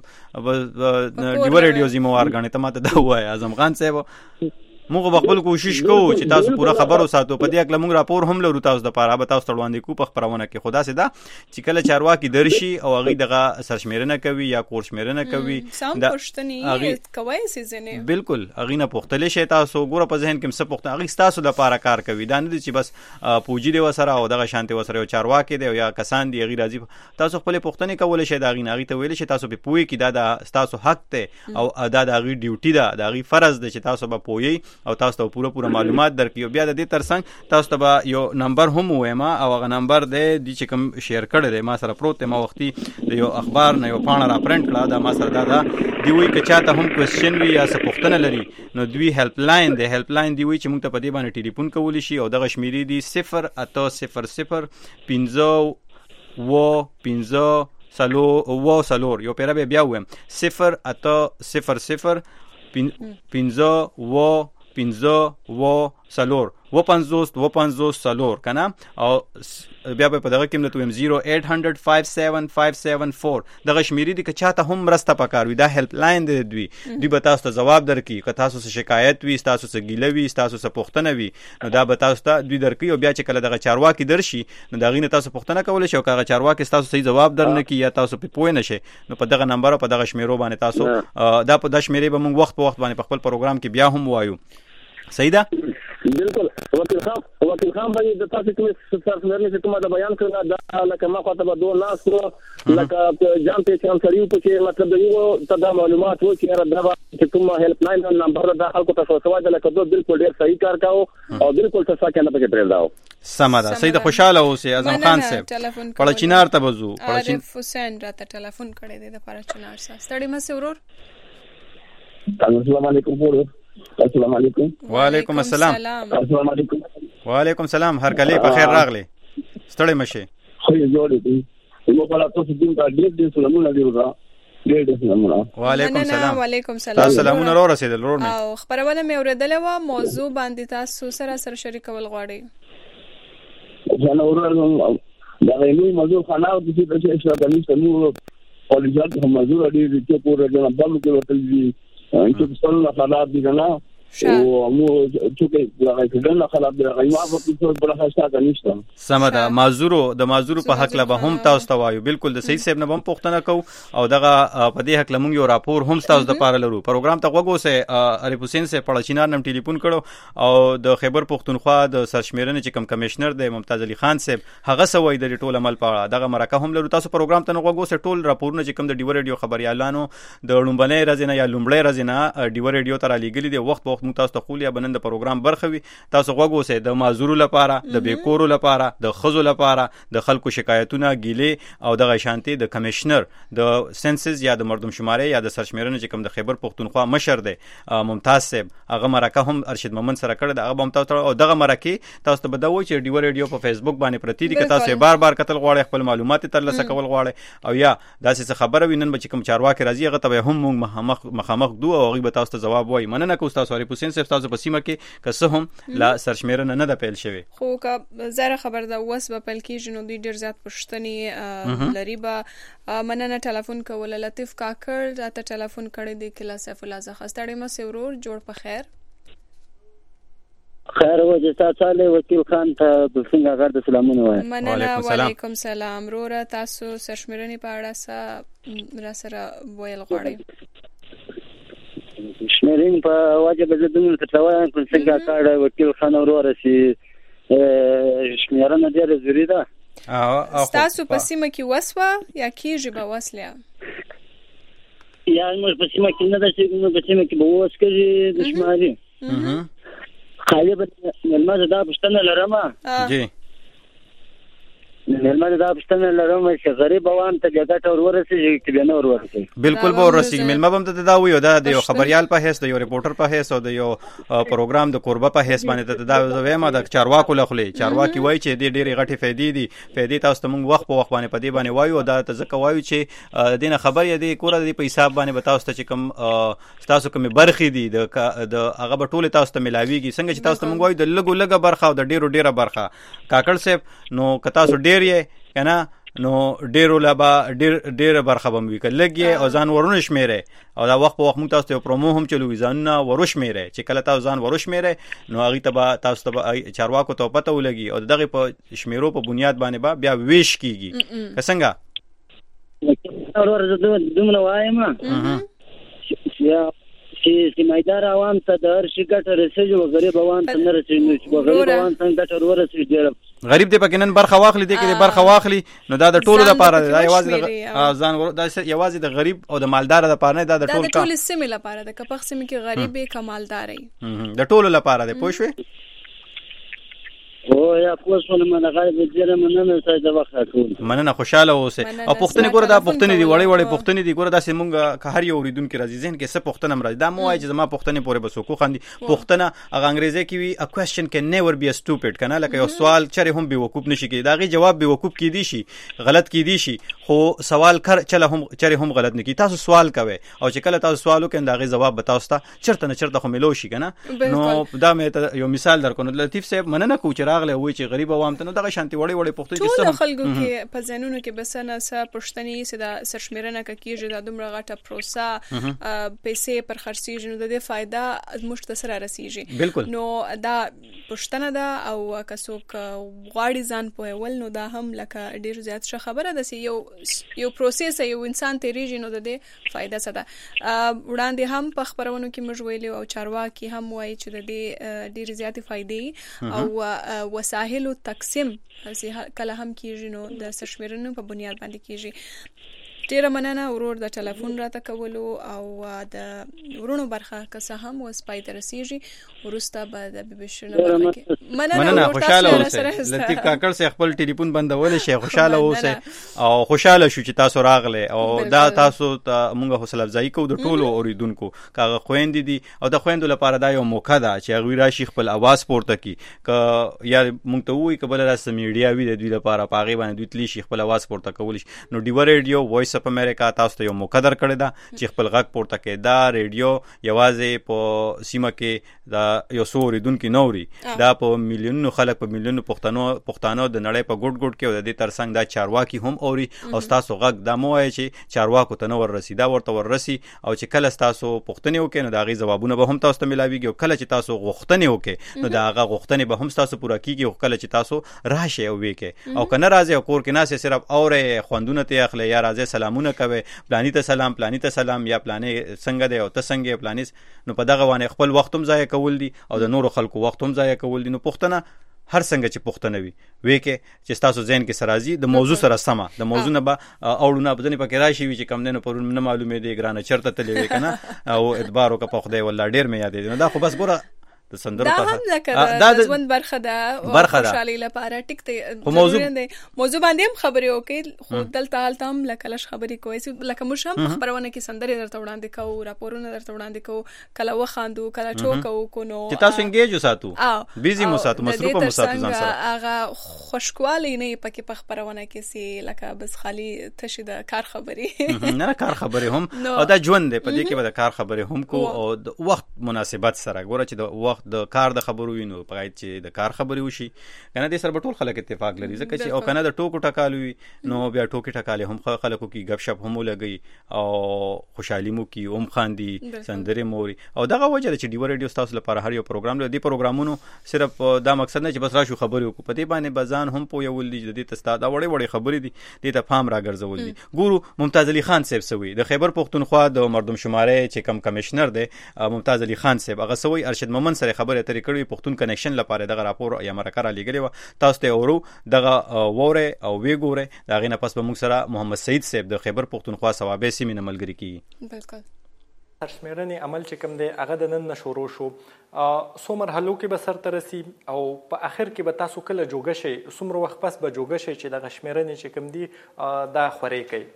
ته ډیو ریډیو زمو ورغنه ته ماته دا وای اعظم خان صاحب موږ خپل کوشش کوو چې تاسو پوره خبرو ساتو په دې اکل موږ راپور هم لرو تاسو د پاره به تاسو تړوندې کو په خبرونه کې خدا سي دا چې کله چارواکي درشي او هغه دغه سرشمیرنه کوي یا کورشمیرنه کوي دا پښتني کوي سيزنه بالکل هغه نه پختل شي تاسو ګوره په ذهن کې څه پخته هغه تاسو د پاره کار کوي دا نه چې بس پوجي دی وسره او دغه شانتي وسره یو چارواکي دی یا کسان دی غیر راځي تاسو خپل پښتني کول شي دا غي نه غي ته ویل شي تاسو په پوي کې دا د تاسو حق ته او ادا د غي ډیوټي دا د غي فرض دی چې تاسو به پوي او تاسو ته پوره پوره معلومات درکې بیا د دې ترڅنګ تاسو ته یو نمبر هم وایم او هغه نمبر دی چې کوم شیر کړی دی ما سره پروت ما وختي د یو اخبار نه یو پاڼه را پرنٹ کړه دا ما سره دا دا دی وی که چاته هم کوېسچن وي یا څه پوښتنه لري نو دوی هیلپ لاین دی هیلپ لاین دی وی چې موږ ته په دې باندې ټلیفون کولی شي او دغه شمیرې دی صفر اته صفر صفر پنځه و پنځه سلو و سلور یو پیرا بیا ویم صفر اته صفر صفر پنځه و پنځه و سلور و پنځوس و پنځوس سلور کنه او بیا په دغه کې مته ویم صفر اټ صفر صفر پنځه سات پنځه سات چار دغه شمیرې دي که چاته هم مرسته پکار وي دا هیلپ لاین دی دوی دوی به تاسو ته جواب درکړي که تاسو څه شکایت وي تاسو څه ګیله وي تاسو څه پوښتنه وي نو دا به تاسو ته دوی درکړي او بیا چې کله دغه چارواکي درشي نو دا غینه تاسو پوښتنه کولای شئ او هغه چارواکي تاسو صحیح جواب درنکړي یا تاسو په پوه نشئ نو په دغه نمبر او په دغه شمیرو باندې تاسو دا په د شمیرې به موږ وخت په وخت باندې په خپل پروګرام کې بیا هم وایو صحیح ده بالکل وکیل خان وکیل خان باندې د تاسو کوم سرسمرنه چې کومه د بیان کړه دا لکه ما خاطر به دوه ناس لکه جام ته چې سړیو په چې مطلب یو ته دا معلومات و چې دا چې کومه هیلپ لاین نمبر دا خلکو ته سوال د لکه دوه بالکل ډیر صحیح کار کاو او بالکل څه څه کنه پکې پرېل داو سمه ده صحیح ده خوشاله اوسئ اعظم خان صاحب پړچینار ته بزو پړچین حسین راته ټلیفون کړی دی د پړچینار سره ستړي مې ورور السلام علیکم ورور السلام علیکم وعلیکم السلام السلام علیکم وعلیکم السلام هر کله په خیر راغلی ستړي مشه خو یې جوړې دي نو په تاسو دې دا ډېر ډېر سلامونه دی ورا ډېر ډېر سلامونه وعلیکم السلام وعلیکم السلام تاسو سلامونه را رسیدل ورور مې او خبرونه مې اوریدلې و موضوع باندې تاسو سره سره شریکول غواړي ځنه ورور دا غوښنه موضوع خلاص د دې چې اشاره کوي پولیسو هم موضوع لري چې پورې جنا بل کې وتل دي چې څنګه حالات دي نه او مو چې هغه څنګه خلاص دی هغه ما په څه په خاصه تا نشته سم ده. معذورو د معذورو په حق له به هم تاسو ته وایو بالکل د صحیح صاحب نه هم پوښتنه کو او دغه په دې حق لمون یو راپور هم تاسو د پاره لرو. پروګرام ته وګوسه علی حسین سے پړچینار نم ټلیفون کړو او د خیبر پختونخوا د سرشمیرنه چې کم کمشنر د ممتاز علي خان صاحب هغه سوي د ټول عمل په دغه مرکه هم لرو. تاسو پروګرام ته وګوسه ټول راپورونه چې کم د ډیو ریډیو خبريالانو د لومبنې رازنه یا لومړی رازنه ډیو ریډیو تر لګلی دی وخت وخت مو تاسو ته خولیا بنند پروګرام برخوي. تاسو وګوسه د معذورو لپاره د بیکورو لپاره د خزو لپاره د خلکو شکایتونه ګیلې او د شانتي د کمشنر د سنسز یا د مردم شمارې یا د سرشمیرنه چې کم د خیبر پختونخوا مشر دی ممتاز صاحب هغه مرکه هم ارشد مومن سره کړ د هغه ممتاز او دغه مرکه تاسو ته بدوي چې ډیو ریډیو په فیسبوک باندې پرتی دي که تاسو بار بار قتل غواړئ خپل معلومات ترلاسه کول غواړئ او یا داسې څه خبره وینن به چې کوم چارواکي راځي هغه ته هم مخامخ مخامخ دوه او هغه به تاسو ته جواب وایي. مننه کوم تاسو علی حسین صاحب تاسو په سیمه کې که څه هم لا سرشمیرنه نه ده پیل شوی خو که زره خبر ده وس به پیل کیږي نو دوی ډیر زیات پښتني لري به مننه ټلیفون کول. لطیف کاکړ راته ټلیفون کړی دی کلا سیف الله زخه ستړی مې سورور جوړ په خیر خیر وجه تاسو وکیل خان ته د څنګه غږ د سلامونه وای. مننه وعلیکم سلام روره تاسو سرشمیرنی په اړه څه را سره ویل غواړئ؟ شمیرین په واجب زدون تتوان کوم څنګه کار وکیل خان وروره سي شمیرنه ډیره ضروري ده. تاسو په سیمه کې وسوه یا کیږي به وسله یا موږ په سیمه کې نه ده چې موږ په سیمه کې به وس کوي د شماري خالي به ملمه دا پښتنه لرمه جی ملمه دا پښتنه لرمه چې غریب وان ته جګټ اور ورسېږي چې به نه ور ورسېږي بالکل به ورسېږي. ملمه هم ته دا ویو دا د یو خبريال په هیڅ د یو ریپورټر په هیڅ او د یو پروګرام د قربه په هیڅ باندې ته دا وایم د چارواکو لخوا چارواکي وای چې د ډېری غټي فائدې دي فائدې تاسو ته موږ وخت په وخت باندې په دې باندې وایو دا ته ځکه وایو چې دینه خبر یې دی کوره د په حساب باندې به تاسو ته چې کوم تاسو کوم برخې دي د هغه به ټول تاسو ته ملاويږي څنګه چې تاسو ته موږ وایو د لګو لګه برخه او د ډیرو ډیره برخه. کاکړ صاحب نو که تاسو ډیر یې کنه نو ډیرو لبا ډیر ډیره برخه بم وی کلهږي او ځان ورونه شمیره او دا وخت په وخت موږ تاسو ته پرومو هم چلوي ځان ورش میره چې کله تاسو ځان ورش میره نو هغه ته تاسو ته چارواکو ته پته ولګي او دغه په شمیرو په بنیاد باندې بیا ویش کیږي څنګه اورور دومره وایم یا چې سیمایدار عوام ته د هر شي ګټه رسېږي او غریب عوام ته نه رسېږي چې غریب عوام ته ګټه ورسېږي غریب دې پکې نن برخه واخلي دې کې برخه واخلي نو دا د ټولو لپاره دا یوازې د ځان دا یوازې د غریب او د مالدار لپاره نه دا د ټول د ټول سیمې لپاره د کپخ سیمې کې غریب کې مالداري د ټولو لپاره دی پوه شوې او یا پوسونه من غالب دې مننه ساده وخت ټول مننه خوشاله اوسه او پښتني ګوره دا پښتني دی وړي وړي پښتني دی ګوره دا سیمونګه که هر یو اوریدونکو راځي ځین کې څه پښتنه مراد دا مو وایي چې زما پښتني پورې بسو کو خاندي پښتنه هغه انګريزي کې وی ا کوېسچن کین نیور بی ا سټوپډ کنه لکه یو سوال چره هم به وقوف نشي کې دا غي جواب به وقوف کې دي شي غلط کې دي شي خو سوال کر چله هم چره هم غلط نه کی تاسو سوال کوي او چې کله تاسو سوال وکړئ دا غي جواب به تاسو ته چرته نه چرته خو ملو شي کنه نو دا مې یو مثال درکو لطیف صاحب مننه کو چې راغله وای چې غریب عوام ته نو دغه شانتي وړي وړي پښتو کې ټول خلکو کې په ځانونو کې بسنه سره پښتني سره سرشمیرنه کیږي دا دومره غټه پروسه پیسې پر خرڅیږي نو د دې فائدہ مشتصره رسیږي نو دا پښتنه دا او کڅوک غواړي ځان په ول نو دا هم لکه ډیر زیات ښه خبره ده یو یو پروسس یو انسان تیریږي نو د دې فائدہ څه ده. وړاندې هم په خبرونو کې موږ ویلو او چارواکي هم وایي چې د دې ډیر زیات فائدې او وسایل تقسیم کله هم کیږي نو د سرشمیرنو په بنیاد باندې کیږي. ډیره مننه ورور د ټلیفون راته کولو او د ورونو برخه که څه هم وس پای ته رسیږي ورسته به د بي بي سي نو مننه خوشاله اوسه. لطیف کاکړ سه خپل ټلیفون بندول شي خوشاله اوسه او خوشاله شو چې تاسو راغله او دا تاسو ته مونږه حوصله افزایی کوو د ټولو اوریدونکو کاغه خويندې دي او د خويندو لپاره دا یو موقع ده چې هغه راشي خپل आवाज پورته کی ک یا مونږ ته وایي کبل راس میډیا وی د دوی لپاره پاغي باندې دوی تلی شي خپل आवाज پورته کول شي نو ډیو ریډیو وایس وایس اف امریکا تاسو ته یو موقع درکړې ده چې خپل غږ پورته کړئ. دا ریډیو یوازې په سیمه کې دا یو څو اوریدونکي نه اوري، دا په میلیونونو خلک په میلیونونو پښتنو پښتانه د نړۍ په ګوټ ګوټ کې او د دې ترڅنګ دا چارواکي هم اوري او ستاسو غږ دا مو وایي چې چارواکو ته نه وررسي، دا ورته وررسي او چې کله ستاسو پوښتنې وکړي نو د هغې ځوابونه به هم تاسو ته میلاویږي او کله چې تاسو غوښتنې وکړي نو د هغه غوښتنې به هم ستاسو پوره کېږي او کله چې تاسو راشئ او ویې کړئ او که نه راځئ او کور کې ناست صرف اورئ، خوندونه ترې اخلئ یا راځئ سلامونه کوئ، پلاني ته سلام پلاني ته سلام یا پلانې څنګه دی او ته څنګه یې پلاني، نو په دغه باندې خپل وخت هم ضایع کول دي او د نورو خلکو وخت هم ضایع کول دي. نو پوښتنه هر څنګه چې پوښتنه وي وی کې چې تاسو ذهن کې سره راځي د موضوع سره سمه د موضوع نه به اورونه ځنې پکې راشي وي چې کم دی نو پرون نه معلومې دی ګرانه چېرته تللی وې که نه او اعتبار وکړه په خدای والله ډېر مې یادېدي. نو دا خو بس ګوره د سندرو دا هم لکه د ژوند برخه ده برخه ده خوشحالۍ لپاره ټیک دی موضوع موضوع باندې هم خبرې وکړئ خو دلته هلته هم لکه لږ خبرې کوئ لکه موږ هم خپرونه کې سندرې درته وړاندې کوو راپورونه درته وړاندې کوو کله وخاندو کله ټوکه وکړو نو چې تاسو انګیج وساتو بیزي مو ساتو مصروفه مو ساتو ځان سره هغه خوشحالي نه پکې په خپرونه کې سي لکه بس خالي تشي د کار خبرې نه کار خبرې هم او دا ژوند دی په دې کې به د کار خبرې هم کو او د وخت مناسبت سره ګوره چې د وخت د کار د خبرو وینو پای چې د کار خبرې وشي کنه دې سره ټول خلک اتفاق لري ځکه چې او کنه د ټوکو ټکالو وي نو بیا ټوکی ټکالې هم خلکو کې غب شپ هم لګي او خوشحالي مو کې هم خاندي سندرې موري او دغه وجه چې ډیو ریډیو تاسو لپاره هر یو پروګرام لري. دې پروګرامونو صرف دا مقصد نه چې بس راشو خبرې وکړو په دې باندې بزان هم په یو ولدي د دې تستا دا وړې وړې خبرې دي دې ته فهم راګرځول دي. ګورو ممتاز علي خان صاحب سوي د خیبر پښتونخوا د مردم شمارې چې کم کمشنر دی ممتاز علي خان صاحب هغه سوي ارشد مومن سره خبرې اترې کړې پښتون کنیکشن لپاره دغه راپور یا مرکه را لګلې و تاسو ته اورو دغه ووره او وی ګوره دا غینه پس به موږ سره محمد سعید صاحب د خیبر پښتونخوا ثوابې سیمې نه ملګری کیږي. بالکل سرشمیرنې عمل چې کوم دی هغه د نن نه شروع شو څو مرحلو کې به سرته رسي او په اخر کې به تاسو کله جوګه شئ څومره وخت پس به جوګه شئ چې دغه شمیرنې چې کوم دی دا خورې کوي.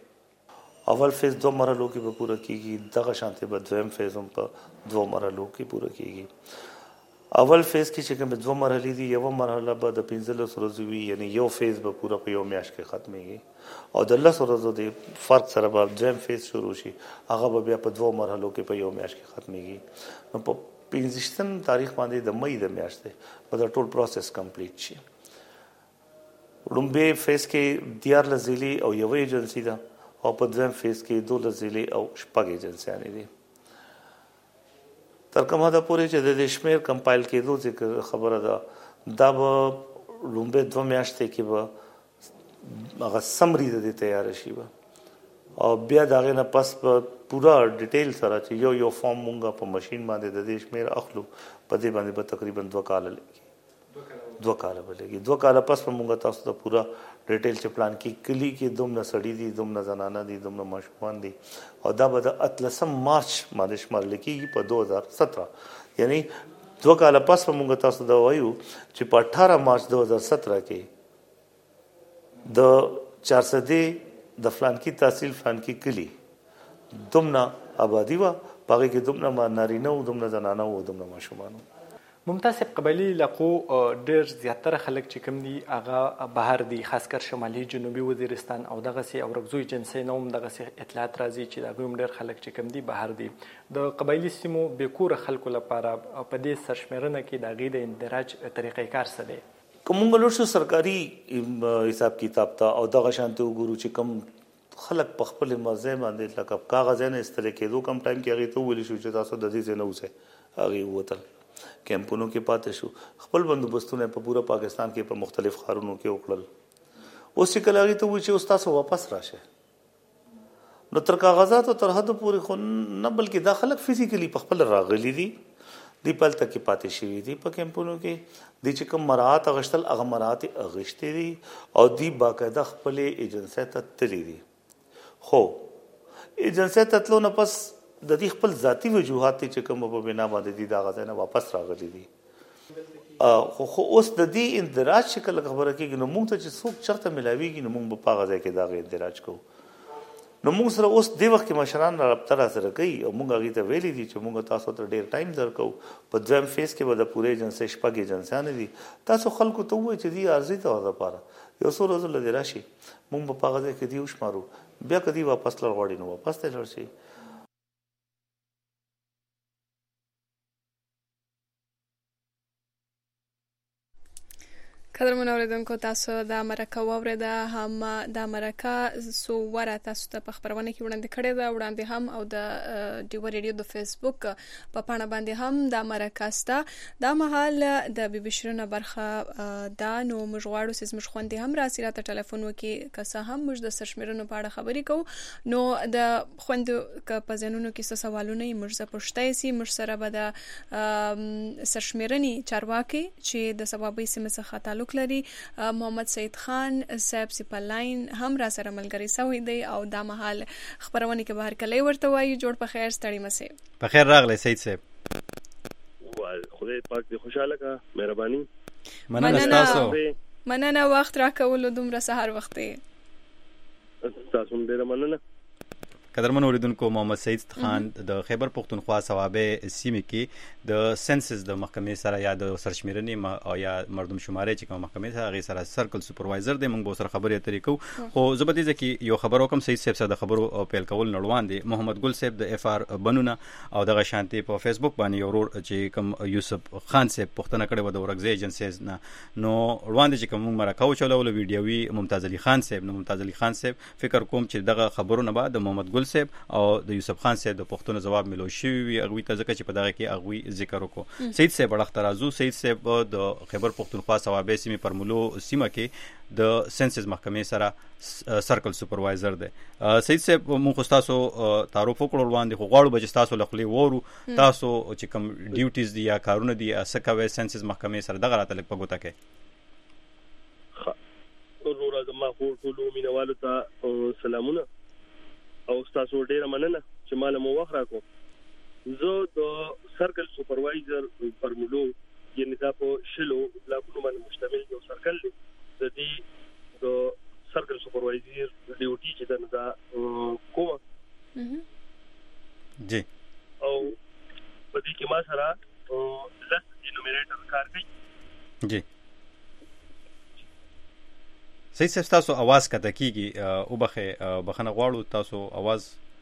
اول فیز دو مرحلو کې به پوره کیږي دغه شانتي به دویم فیز هم په دوه مرحلو کې پوره کیږي. اول فیز کې چې کوم دوه مرحلې دي یو مرحله به د پنځلس ورځې وي یعنی یو فیز به پوره په یو میاشت کې ختمېږي او د لس ورځو د فرق سره به دویم فیز شروع شي هغه به بیا په دوه مرحلو کې په یو میاشت کې ختمېږي. نو په پنځویشتم تاریخ باندې د مې د میاشتې به دا ټول پروسس کمپلیټ شي. لومبه فیز کې دیارلس ضلعې او یو ایجنسی ده او په دویم فیز کې دولس ضلعې او شپږ ایجنسیانې دي. تر کومه ده پورې چې د شمیر کمپایل کېدو ذکر خبره ده دا به لومبه دوه میاشتې کې به هغه سمري د دې تیار شي به او بیا د هغې نه پس په پوره ډیټیل سره چې یو یو فارم مونږ په مشین باندې د دې شمیر اخلو په دې باندې به تقریبا دوه کاله لګي دوه کاله به لګي دوه کاله پس به مونږ تاسو ته پوره ډیټیل چې پلان کې کلی کې دومره سړي دي دومره زنانه دي دومره ماشومان دي او دا به د اتلسم مارچ باندې شمارل کېږي په دوه هزار ستره یعنی دوه کاله پس به مونږ تاسو ته وایو چې په اټھارہ مارچ دوه هزار ستره کې د چارسدې د فلانکی تحصیل فلانکی کلی دومره آبادی وه په هغې کې دومره نارینه و دومره زنانه و دومره ماشومان و. ممتاز صاحب قبایلي علاقو ډېر زیاتره خلک چې کوم دي هغه بهر دي خاص کر شمالي جنوبي وزیرستان او دغسې اورکزو ایجنسۍ نه هم دغسې اطلاعات راځي چې د هغوی هم ډېر خلک چې کوم دي بهر دي. د قبایلي سیمو بېکوره خلکو لپاره په دې سرشمېرنه کې د هغې د اندراج طریقې کار څه دی؟ که مونږ لوړ شو سرکاري حساب کتاب ته او دغه شانتې وګورو چې کوم خلک په خپل مرضی باندې لکه کاغذ نه استلې کېدو کم ټایم کې هغې ته وویل شو چې تاسو د دې ځای نه اوسئ هغې ووتل کیمپونو کې پاتې شو خپل بندوبستونه په پوره پاکستان کې په مختلف ښارونو کې وکړل. اوس چې کله هغې ته ووایي چې اوس تاسو واپس راشئ نو تر کاغذاتو تر حده پورې خو نه بلکې دا خلک فزیکلي په خپل راغلي دي دی پلته کې پاتې شوي دي په کیمپونو کې دی چې کوم مراعات اغشتل هغه مراعات اغشتې دي او دی باقاعده خپلې ایجنسۍ ته تللی دي. خو ایجنسۍ ته تلو نه پس د دې خپل ذاتی وجوهات چې کوم په بنا باندې دي دا غځای نه واپس راغلي دي خو خو اوس د دې اندراج چې کله خبره کېږي نو موږ ته چې څوک چرته ملاویږي نو موږ به په هغه ځای کې د هغې اندراج کوو. نو موږ سره اوس دې وخت کې مشران رابطه را سره کوي او موږ هغې ته ویلي دي چې موږ تاسو ته ډېر ټایم درکوو په دویم فیز کې به د پورې ایجنسۍ شپږ ایجنسیانې دي تاسو خلکو ته ووایئ چې دې عرضي ته دپاره یو څو ورځې لدې راشي موږ په هغه ځای کې دی وشمارو بیا کدی واپس لړ غواړي نو واپس ته لړ شي. قدرمن اوریدونکو تاسو د مرکه واوریده هم د مرکه سو وره تاسو ته په خبرونه کې وړاندې کړې ده وړاندې هم او د ډیو ریډیو د فیسبوک په پاڼه باندې هم د مرکه ستا د مهال د بي بي شرونه برخه دا نو موږ غواړو چې موږ خوندې هم راسي راته ټلیفون وکي که هم موږ د سرشمیرونو په اړه خبرې کوو نو د خوندې که په ځانونو کې څه سوالونه موږ زه پوښتای سي موږ سره به د سرشمیرنې چارواکي چې د سبابي سیمه څخه تعلق لري محمد سید خان صاحب سپلاین هم را سره ملګری سوی دی او دا مهال خبرونه کې بهر کلی ورته وایي جوړ په خیر ستړي مسه په خیر راغلی سید صاحب خدای پاک دې خوشاله کا مهرباني مننه تاسو مننه وخت را کول دومره سحر وخت تاسو ډیر مننه. قدرمن اوریدونکو محمد سید خان د خیبر پختونخوا صوابه سیمه کې د سنسس د محکمې سره یا د سرشمیرنې او یا مردم شمارې چې کوم محکمې سره غي سره سرکل سپروایزر دی موږ سره خبرې اترې کوو خو زبدي ځکه یو خبرو کوم سید صاحب سره د خبرو پیل کول نړوان دي محمد ګل صاحب د اف ار بنونه او دغه شانتي په فیسبوک باندې یو ورور چې کوم یوسف خان صاحب پښتنه کړي و د ورغزي ایجنسیز نه نو روان دي چې کوم مرکاو چلول ویډیوي ممتاز علي خان صاحب نو ممتاز علي خان صاحب فکر کوم چې دغه خبرونه بعد محمد ګل صاحب او د یوسف خان صاحب د پښتون جواب ملو شي هغه ته ځکه چې په دغه کې هغه ذکر وکړو سید صاحب وړاندې ترازو سید صاحب د خیبر پختونخوا صوابه سیمه پرملو سیمه کې د سنسس محکمې سره سرکل سپروایزر دی. سید صاحب مونږ تاسو تعارف وکړو وړاندې خو غواړو به تاسو لخلې وورو تاسو چې کوم ډیوټیز دي یا کارونه دي اسکه سنسس محکمې سره دغه راته لګ پګوتا کې ورور زما خو ټول مینوالو ته سلامونه او تاسو ډیره مننه چې مال مو وخت راکو زه د سرکل سپروایزر پرملو یعنی دا په شلو بلاکونو باندې مشتمل یو سرکل دی د دې د سرکل سپروایزر ډیوټي چې دا کومه جی او په دې کې ما سره لس انومریټر کار کوي جی سید صاحب تاسو आवाज کته کیږي او بخه بخنه غواړو تاسو आवाज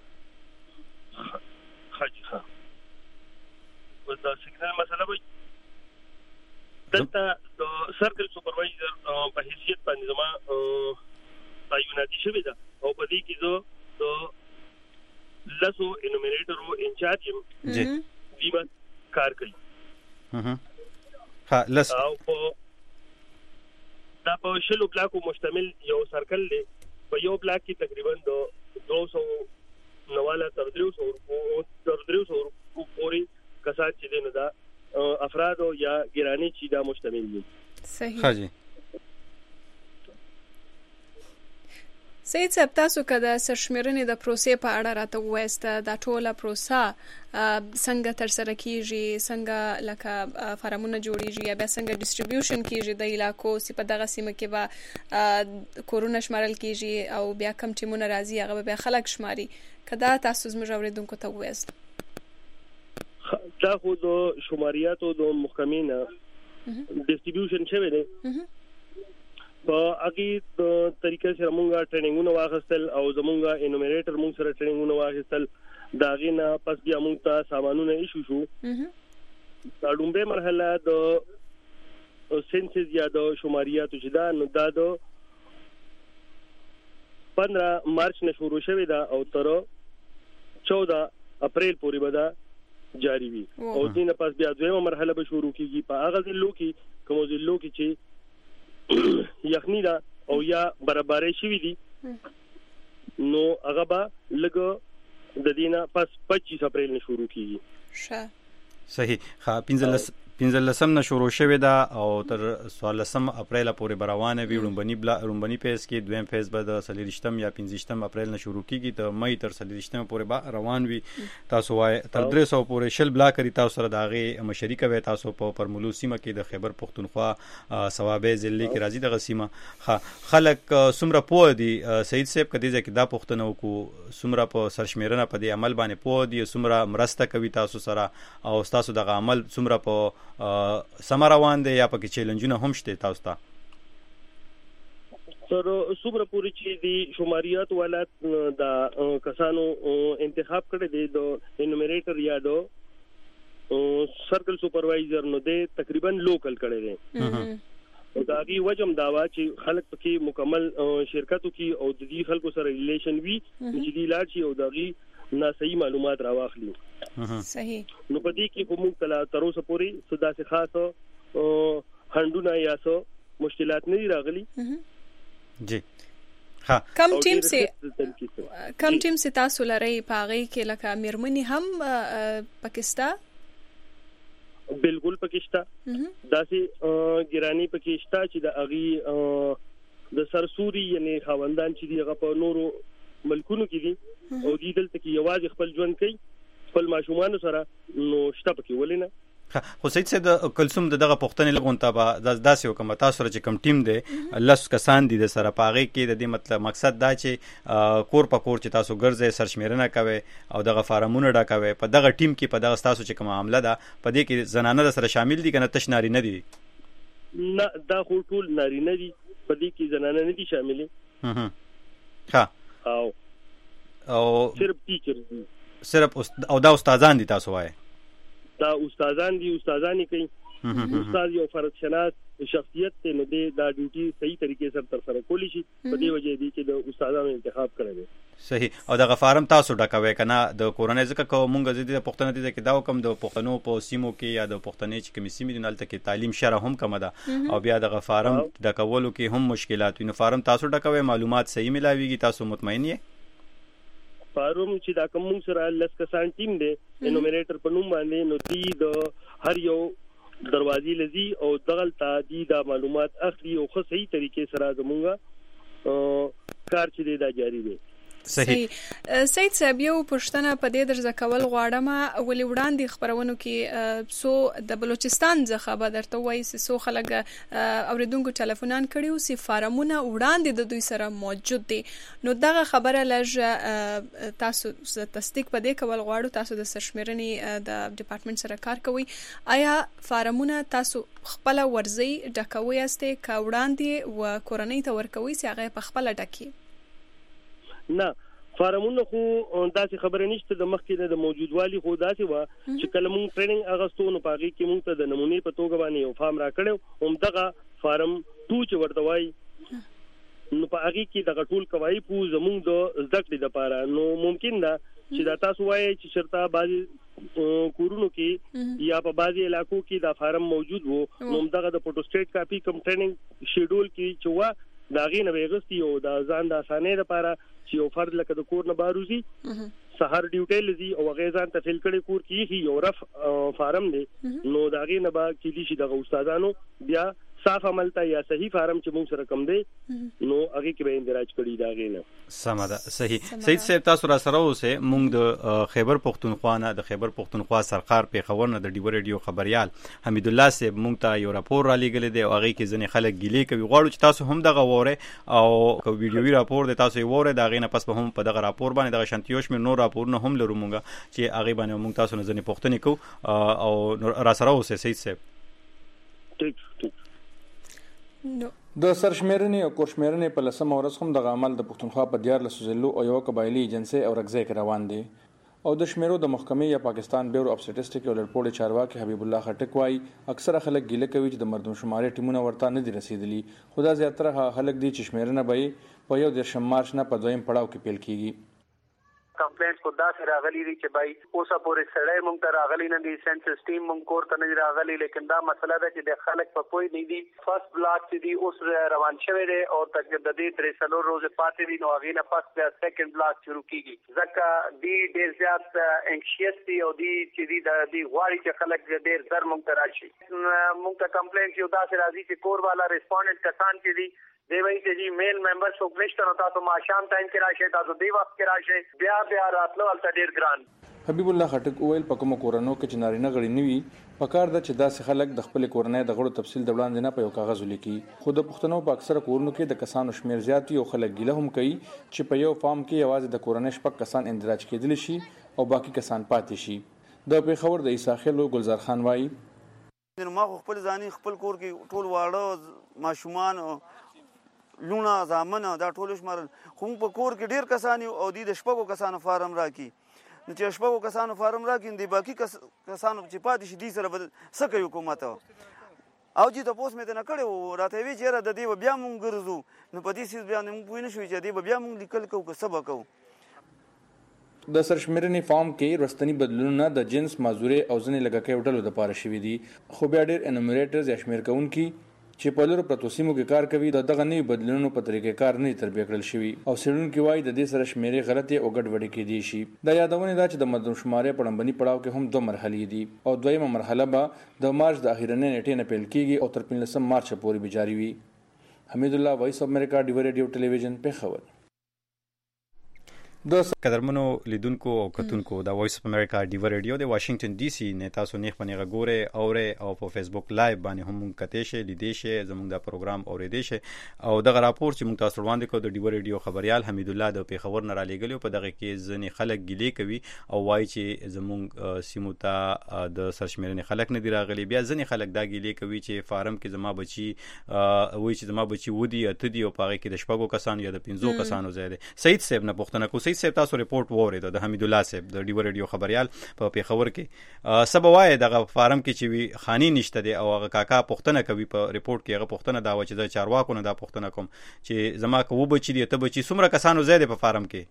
خاجي ها ودا سیګنال مسله وي دلته د سرکل سپروایزر په حیثیت باندې زما تعیناتي شوی ده او په دې کې زه د لاسو انومریټر او انچارج جی دیمه کار کوي ها ها لس او په دا په شلو بلاکو مشتمل یو سرکل دی په یو بلاک کې تقریبا د دو سو نواله تر درې سو او تر درې سو پورې کسات چې دین دا افراد یا ګرانی چې دا مشتمل دي. صحیح ها جی سید صاحب تاسو کده سرشمیرنې د پروسې په اړه راته وایسته دا ټوله پروسه څنګه تر سره کیږي څنګه لکه فارمونه جوړیږي یا بیا څنګه ډیسټریبیوشن کیږي د علاقو سی په دغه سیمه کې به کورونا شمارل کیږي او بیا کم ټیمونه راځي هغه بیا خلک شماري کدا تاسو زموږ اوریدونکو ته وایست دا خو د شماریاتو د محکمې نه ډیسټریبیوشن شوی دی په هغه طریقې سره مونږه ټریننګونه واخیستل او زمونږه انومریټر مونږ سره ټریننګونه واخیستل دا غینه پس بیا مونږ ته سامانونه ایشو شو دا لومبه مرحله د سنسس یا د شماریاتو چې دا نو دا د پندرہ مارچ نه شروع شوی دا او تر چودہ اپریل پورې به دا جاری وي او دینه پس بیا دویمه مرحله به شروع کیږي په هغه ځلو کې کوم ځلو کې چې یخنی دا او یا برابرې شوی دي نو هغه به لګ د دینه پس پچیس اپریل نه شروع کیږي. ښه صحیح ها پنځلس پنځلسم نه شروع شوی دا او تر څوارلسم اپریل پورې بروانه وی رومبني بلا رومبني پیس کې دویم فیز به د سلیریشتم یا پنځشتم اپریل نه شروع کیږي ته مې تر سلیریشتم پورې با روان وي تاسو وای تر درې سو پورې شل بلا کری تاسو سره داغه مشرک وي تاسو په پرملو سیمه کې د خیبر پختونخوا صوابه ضلع کې راځي دغه سیمه خلک سمره پوه دي سید صاحب کدي ځکه دا پښتنو کو سمره په سرشمیرنه په دې عمل باندې پوه دي سمره مرسته کوي تاسو سره او تاسو دغه عمل سمره په سمروان دي یا پکې چیلنجونه هم شته تاسو ته تر څومره پورې چې د شماریات ولایت د کسانو انتخاب کړي دي د انومریټر یا د سرکل سپروایزر نو د تقریبا لوکل کړي دي او دا غي وجم داوا چې خلک پکې مکمل شرکتو کې او د دې خلکو سره ریلیشن وي چې دی لاړ شي او دا غي نه صحیح معلومات راواخلي. صحیح. نو په دې کې کوم کلا تر اوسه پورې صدا سي خاص هندونه یا سو مشکلات نه راغلي. جی ها کم ټیم سي کم ټیم سي تاسو لري پاغي کې لکه میرمنی هم پاکستان بالکل پاکستان داسې ګرانی پاکستان چې د اغي د سرسوري یعنی خاوندان چې دیغه په نورو ملکونو کې دي او دې دلته کې یوازې خپل ژوند کوي خپل ماشومان سره نو شته پکې ولینه. خو سید سید کلثوم دغه پښتنې لغون تابع داسې حکم تاسو سره چې کم ټیم دی لس کسان دي د سره پاغي کې د دې مطلب مقصد دا چې کور په کور چې تاسو ګرځي سرشمیرنه کوي او دغه فارمونه ډاکوي په دغه ټیم کې په دغه تاسو چې کوم عمله ده په دې کې زنانه سره شامل دي کنه تش ناری نه دي؟ نه دا خو ټول ناری نه دي په دې کې زنانه نه دي شاملې. ها او او صرف ټیچر دي صرف او دا استادان دي تاسو وایي؟ دا استادان دي استادانی کوي استاد یو فرد شناس شخصیت ته نو دی دا ډیوټي صحیح طریقې سره تر سره کولی شي په دې وجه دي چې د استادانو انتخاب کړی. صحیح. او دغه فارم تاسو ډکوي کنه د کورونې ځکه کوم مونږ زیاده پښتنه دي چې دا کوم د پښتنو په سیمو کې یا د پښتنې چې کوم سیمې دي نلته کې تعلیم شره هم کم ده او بیا دغه فارم ډکولو کې هم مشکلات وي. نو فارم تاسو ډکوي معلومات صحیح ملاويږي تاسو مطمئن یې؟ فارم چې دا کوم سره لس کسان ټیم دی انومریټر په نوم باندې نو دی د هر یو دروازې لذي او دغلطه دی دا معلومات اخلي او خو صحیح طریقې سره زمونږه کار چې دی دا جاری دی. صحیح. سید صاحب یو پښتنه په دې درځه کول غواړم ولې وړاندې خبرونو کې سو د بلوچستان څخه به درته وایي سو خلک اوریدونکو ټلیفونان کړیو سی فارمونه وړاندې د دوی سره موجود دي نو دغه خبره لږ تاسو تصدیق په دې کول غواړو تاسو د سرشمیرنې د ډپارټمنټ سره کار کوي آیا فارمونه تاسو خپل ورزي ډکوي استه کا وړاندې و کورنۍ ته ورکوي سی هغه په خپل ډکی؟ نه فارمونه خو داسې خبره نشته د مخکې د موجودوالي خو داسې و چې کله مونږ ټریننګ اغستو نو پاغي کې مونږ ته د نمونې په توګه باندې یو فارم راکړو هم دغه فارم ټو چې ورته وای نو پاغي کې دغه ټول کوي پو زمونږ د زدکړې لپاره نو ممکن ده چې دا تاسو وایي چې شرطه بازي کورونو کې یا په بازي علاقو کې دا فارم موجود وو نو دغه د فوټو سټیټ کاپي کم ټریننګ شیډول کې چې وا دا غي نه وغستی او دا ځان د اسانه لپاره چې یو فرد لکه د کور نه باروزی سحر ډیوټي لذي او غیزان ته فل کړي کور کې یو رف فارم دی نو دا غي نه با کې دي چې د استادانو بیا صاف عملته یا صحیح فارم چې موږ سره کم دی نو هغه کې به اندراج کړي دا غي نه سمه ده. صحیح. سید صاحب تاسو را سره اوسه موږ د خیبر پښتونخوا نه د خیبر پښتونخوا سرکار په خبر نه د ډیو ریډیو خبريال حمید الله صاحب موږ ته یو راپور را لېګل دی او هغه کې ځنې خلک ګیلې کوي غواړو چې تاسو هم دغه وره او کو ویډیوي راپور دی تاسو یې وره دا غي نه پس په هم په دغه راپور باندې دغه شانتیوش مې نور راپور نه هم لرو مونږه چې هغه باندې موږ تاسو نه ځنې پښتنې کو او را سره اوسه سید صاحب. ټیک ټیک. د سرشمیرنې او کورشمیرنې په لسم ورځ هم د عمل د پښتونخوا په دیار لسو ضلعو او یو قبایلی ایجنسی او رګځای کې روان دي او د شمیرو د محکمې یا پاکستان بیورو اف سټیټسټیک او لړپوړې چارواکي حبیب الله خټک وايي اکثره خلک ګیله کوي چې د مردم شمارې ټیمونه ورته نه دي رسیدلي خو دا زیاتره خلک دي چې شمیرنه به په یو د مارچ نه په دویم پړاو کې پیل کیږي. کمپلینټ کو دا سره راغلي دي چې بای اوسه پورې سړی مونږ ته راغلي نه دي سنسس ټیم مونږ کور ته نه راغلي لیکن دا مسله ده چې د خلک په پوي نه دي فرست بلاک چې دی اوس روان شوی دی او تک د دې ترې سلو روز پاتې دي نو هغه نه فرست بیا سیکنډ بلاک شروع کیږي ځکه دی ډیر زیات انکشیس دي او دی چې دی د دی غواړي چې خلک ډیر زر مونږ ته راشي مونږ ته کمپلینټ یو دا سره راځي چې کور والا ریسپونډنټ کسان چې دی دی وایي چې جی میل ممبر څوک نشته نو تاسو ماښام ټایم کې راشئ تاسو دی وخت کې راشئ بیا بیا راتلو هلته ډیر ګران. حبیب الله خټک وویل په کومو کورنو کې چې نارینه غړي نه وي پکار ده چې داسې خلک د خپل کورنۍ د غړو تفصیل د وړاندې نه په یو کاغذ ولیکي خو د پښتنو په اکثره کورونو کې د کسانو شمیر زیات وي او خلک ګیله هم کوي چې په یو فارم کې یوازې د کورنۍ شپږ کسان اندراج کېدلی شي او باقي کسان پاتې شي. د پیښور د عیسی خیل ګلزار خان وایي ما خپل ځاني خپل کور کې ټول واړه ماشومان لونه زامنه دا ټول شمارل خو په کور کې ډیر کسان او د شپږو کسانو فارم راکې نو چې شپږو کسانو فارم راکې د باقي کسانو چې پاتې شي دي سره به څه کوي حکومت او چې تاسو مې ته نه کړو راته وی چې د دې بیا مونږ ګرځو نو په دې سیس بیا موږ پوه نه شو چې دې بیا مونږ لیکل کوو که سبا کوو د سرشمیرنې فارم کې رستنی بدلونونه د جنس مازوري او ځنې لګکې وټلو د پاره شوي دي خو بیا ډېر انومریټرز یا شمیر کوونکي چې په لورو پرتو سیمو کې کار کوي د دغه نوي بدلونونو په طریقې کار نه تربیه کړل شوي او څېړونکي وایي د دې سره شمیرې غلطې او ګډوډې کېدی شي دا یادونه ده چې د مردم شمارې په لومړني پړاو کې هم دوه مرحلې دي او دویمه مرحله به د مارچ د اخرنۍ نیټې نه پیل کېږي او تر پنځلسم مارچ پورې به جاري وي. حمید الله، وایس اف امریکا، ډیو ریډیو ټلویزیون، پېښور. د قدرمنو لیدونکو او کتونکو د وایس اف امریکا ډیو ریډیو د واشنگټن ډي سي نه تاسو نه خپل غوړې اوره او په فیسبوک لایو باندې هم کته شي لیدې شي زموږ د پروګرام اورېدې شي او دغه راپور چې موږ تاسو وړاندې کوو د ډیو ریډیو خبريال حمید الله د پیښور نه را لېګلو په دغه کې ځنې خلک ګیلې کوي او وایي چې زموږ سیمو ته د سرشمیرنې خلک نه دی راغلي. بیا ځنې خلک دا ګیلې کوي چې فارم کې زما بچي وایي چې زما بچي ودی اته دی او پاره کې د شپږو کسانو یا د پنځو کسانو زیاده. سید صاحب نه پوښتنه کو. سید صاحب تاسو ریپورت وورید د حمید الله صاحب د ډیو ریډیو خبريال په پیښور کې سبا وای دغه فارم کې چې وی خاني نشته دی او هغه کاکا پوښتنه کوي په ریپورت کې هغه پوښتنه دا و چې د چارواکو نه دا پوښتنه کوم چې زما کو بچی دی ته بچی څومره کسانو زیاده په فارم کې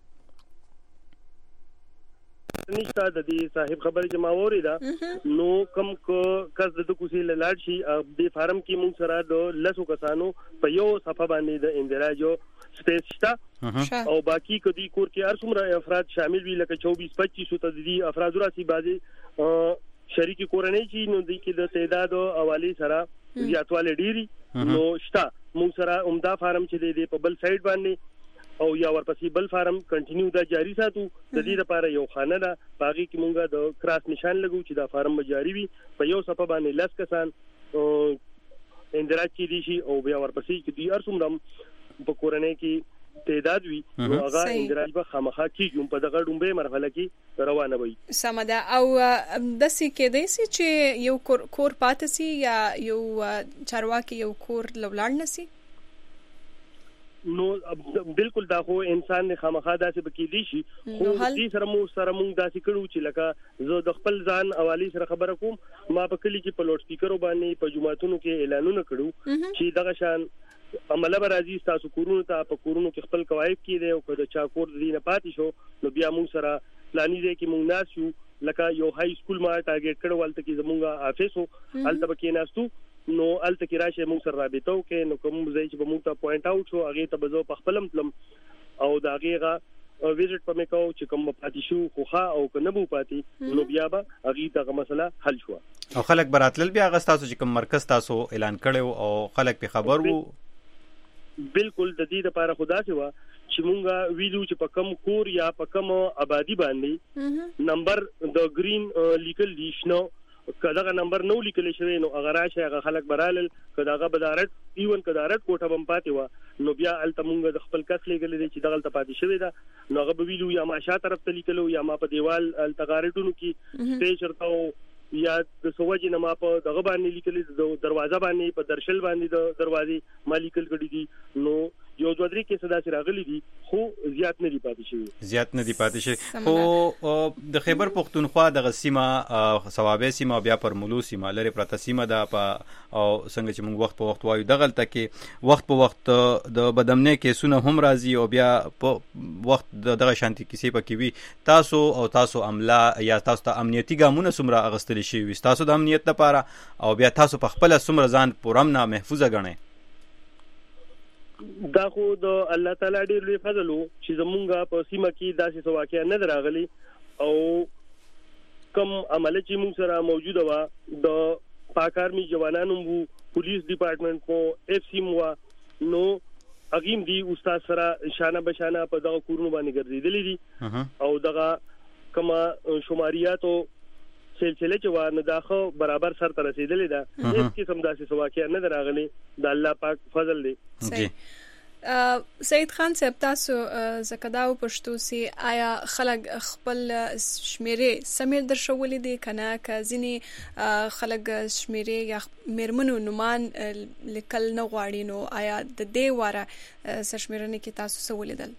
نشته د دې صاحب خبرې چې ما وریدا نو کم کس د کوسي لاړ شي د فارم کې مونږ سره د لسو کسانو په یو صفه باندې د اندراجو سپیس شته او باقی کدي کور کې هر څومره افراد شامل وي لکه چوبیس پچیس ته د دې افراد راسي بازي شریک کورنۍ چې نو د کې د تعداد او حواله سره زیاتواله ډيري نو شته مونږ سره عمده فارم چې د په بل سایډ باندې او یا ورپسې بل فارم کنټینیو دا جاری ساتو د دې لپاره یو خانه ده باغی کې مونږه د کراس نشان لګو چې دا فارم جاری وي په یو صفه باندې لس کسان اندراج کې دي شي او بیا ورپسې کې دي ارسوم په کورنۍ کې تعداد وي نو هغه اندراج به خامخا کیږي په دغه ډومبه مرحله کې روانه وي. سمدا او د سې کې د سې چې یو کور کور پاتسي یا یو چارواکي یو کور لولاړ نسی نو بالکل دا خو انسان نه خامخا داسې بکی دي شي خو دې سره مو سره مونږ داسې کړو چې لکه زه د خپل ځان حواله سره خبره کوم ما په کلی کې په لوډ سپیکرو باندې په جمعهتونو کې اعلانونه کړو چې دغه شان عمله برازي تاسو کورونو ته په کورونو کې خپل قواعد کې دي او کله چا کور دې نه پاتې شو نو بیا مونږ سره پلاني دی کې مونږ ناسو لکه یو های سکول ما ټارګټ کړو ولته کې زمونږه افیسو الته کې ناستو نو الته کې راشه مونږ سره رابطه وکړو نو کوم ځای چې مونږ ته پوینټ اوټ شو هغه ته بزو په خپلم تلم او دا هغه ویزټ په میکو چې کوم پاتې شو خوخه او کنه بو پاتې نو بیا به هغه دغه مسله حل شو او خلک براتل بیا هغه تاسو چې کوم مرکز تاسو اعلان کړو او خلک په خبر وو. بالکل د دې لپاره خدا سوا چې مونږه ویلو چې په کم کور یا په کم آبادی باندې نمبر د گرین لیکل دي شنو کداغه نمبر نو لیکل شوی نو هغه راشه هغه خلک برالل کداغه بدارت ایون کدارت کوټه بم پاتې و نو بیا التمونګه د خپل کس لګل دي چې دغه ته پاتې شوی دا نو هغه به ویلو یا ما شا طرف ته لیکلو یا ما په دیوال التغارټونو کې سپیس ورتاو یا د سوجي نه ما په دغه باندې لیکل د دروازه باندې په درشل باندې د دروازې ما لیکل کړی دي نو یو دوه درې کې صدا سره راغلي دي خو زیات نه دی پاتې شوی زیات نه دی پاتې شوی خو د خیبر پختونخوا د غسیمه ثوابه سیمه بیا پر ملو سیمه لري پرته سیمه ده په او څنګه چې موږ وخت په وخت وایو دغه تل کې وخت په وخت د بدمنه کې سونه هم راځي او بیا په وخت دغه شانتي کیسې پکې وي تاسو او تاسو عمله یا تاسو ته امنیتي ګامونه سمره اغستل شي وي تاسو د امنیت لپاره او بیا تاسو په خپل سمره ځان پرامنه محفوظه غنئ. دا خو د الله تعالی ډېر لوی فضل وو چې زمونږه په سیمه کې داسې واقعیا نه دراغلي او کم عمل چې موږ سره موجوده و د پاک آرمي جوانانو وو پولیس ډپارټمنټ مو اف سی مو نو اګیم دی استاد سره شانه بشانه په دغه کورونو باندې ګرځېدلې دي او دغه کما شماریاتو سلسله چې وانه داخو برابر سر ته رسیدلې ده هیڅ قسم داسې واقعیا نه دراغلي د الله پاک فضل دی. صحیح سید خان صاحب تاسو زکداو پښتو سي آیا خلک خپل شمیرې سمیر در شولې دي کنه که ځینې خلک شمیرې یا میرمنو نومان لیکل نه غواړي نو آیا د دې واره سرشمیرنې کې تاسو څه ولیدل؟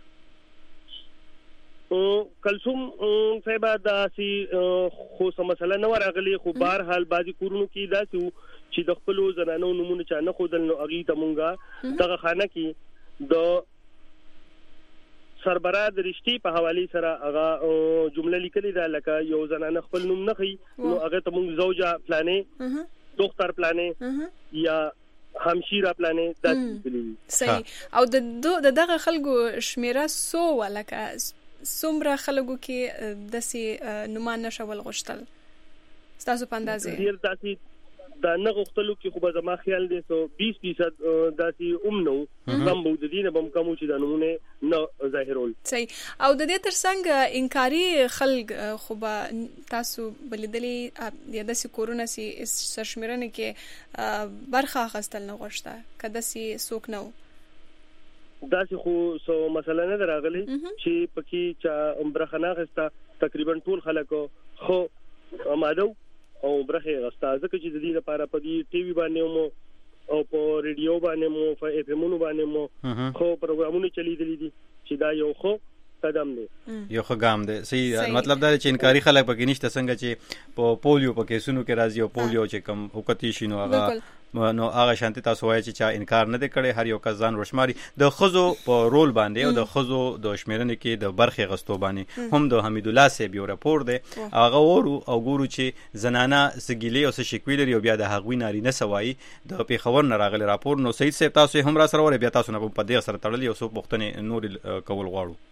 کلثوم صاحب دا سي خو سم مسله نه ورغلي خو بهر حال بعضی کورونو کې دا سو چې د خپل زنانو نمونه چا نه خودل نو اغي ته مونږه دغه خانه کې د سربراه د رښتې په حواله سره هغه جمله لیکلې ده لکه یو زنانه خپل نوم نه خي نو هغه ته مونږ زوجه پلانې دختر پلانې یا همشيره پلانې دا لیکلې. صحیح. او د دغه خلکو شمیره سو ولکه څومره خلکو کې داسې نومان نشول غوښتل ستاسو په اندازې؟ ډېر داسې دا نه غوښتلو کې خو به زما خیال دی سو بیس فیصد داسې ام نو کم به د دې نه به هم کم و چې دا نمونه نه ظاهرول. صحیح. او د دې تر څنګ انکاري خلک خو به تاسو به لیدلي یا داسې کورونه سي سرشمیرنې کې برخه اخیستل نه غوښته که داسې څوک نه و؟ داسې خو سو مسله نه ده راغلې چې پکې چا برخه نه اخیسته. تقریبا ټول خلک خو آماده او برخه غستا ځکه چې د دې لپاره په دې ټي وي باندې مو او په ریډیو باندې مو په اف ام باندې مو خو پروګرامونه چلیدلې دي چې دا یو خو قدم دی یو ښه ګام دی. صحیح. مطلب دا چې انکاري خلک پکې نشته څنګه چې په پولیو په کیسونو کې راځي او پولیو چې کم وکتی شي نو هغه نو هغه شانتي تاسو وایي چې چا انکار نه دی کړی هر یو کس ځان ورشماري. د خزو په رول باندې او د خزو د شمیرنې کې د برخې غستو باندې هم د حمید الله صاحب یو راپور دی هغه ورو او ګورو چې زنانه سګیلې او څه شکوي لري او بیا د هغوی نارینه سوایي د پیښور نه راغلی راپور. نو سید صاحب تاسو هم را سره وره بیا تاسو نه په دې سره تړلي او څو پوښتنې نور کول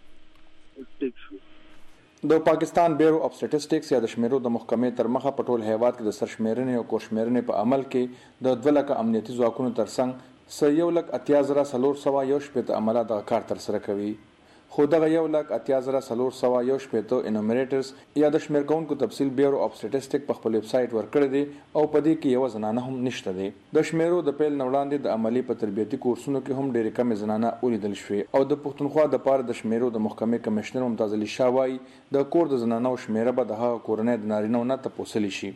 غواړو. د پاکستان بیورو اف سټیټسټکس یا د شمیرو د محکمې تر مخه په ټول هیواد کې د سرشمیرنې او کورشمیرنې په عمل کې د دوه لکه امنیتي ځواکونو ترڅنګ څه یو لک اتیا زره څلور سوه یو شپېته عمله دغه کار ترسره کوي. خو دغه یو لک اتیا زره څلور سوه یو شپېته انومریټرز یا د شمیر کوونکو تفصیل بیورو اف سټیټسټک په خپل ویب سایټ ورکړی دی او په دې کې یو زنانه هم نشته دی. د شمیرو د پیل نه وړاندې د عملي په تربیتي کورسونو کې هم ډېرې کمې زنانه ولیدل شوې او د پښتونخوا د پاره د شمیرو د محکمې کمشنر ممتاز علي شاه وایي د کور د زنانو شمیره به د هغه کورنۍ د نارینه‌و نه تپوسلی شي.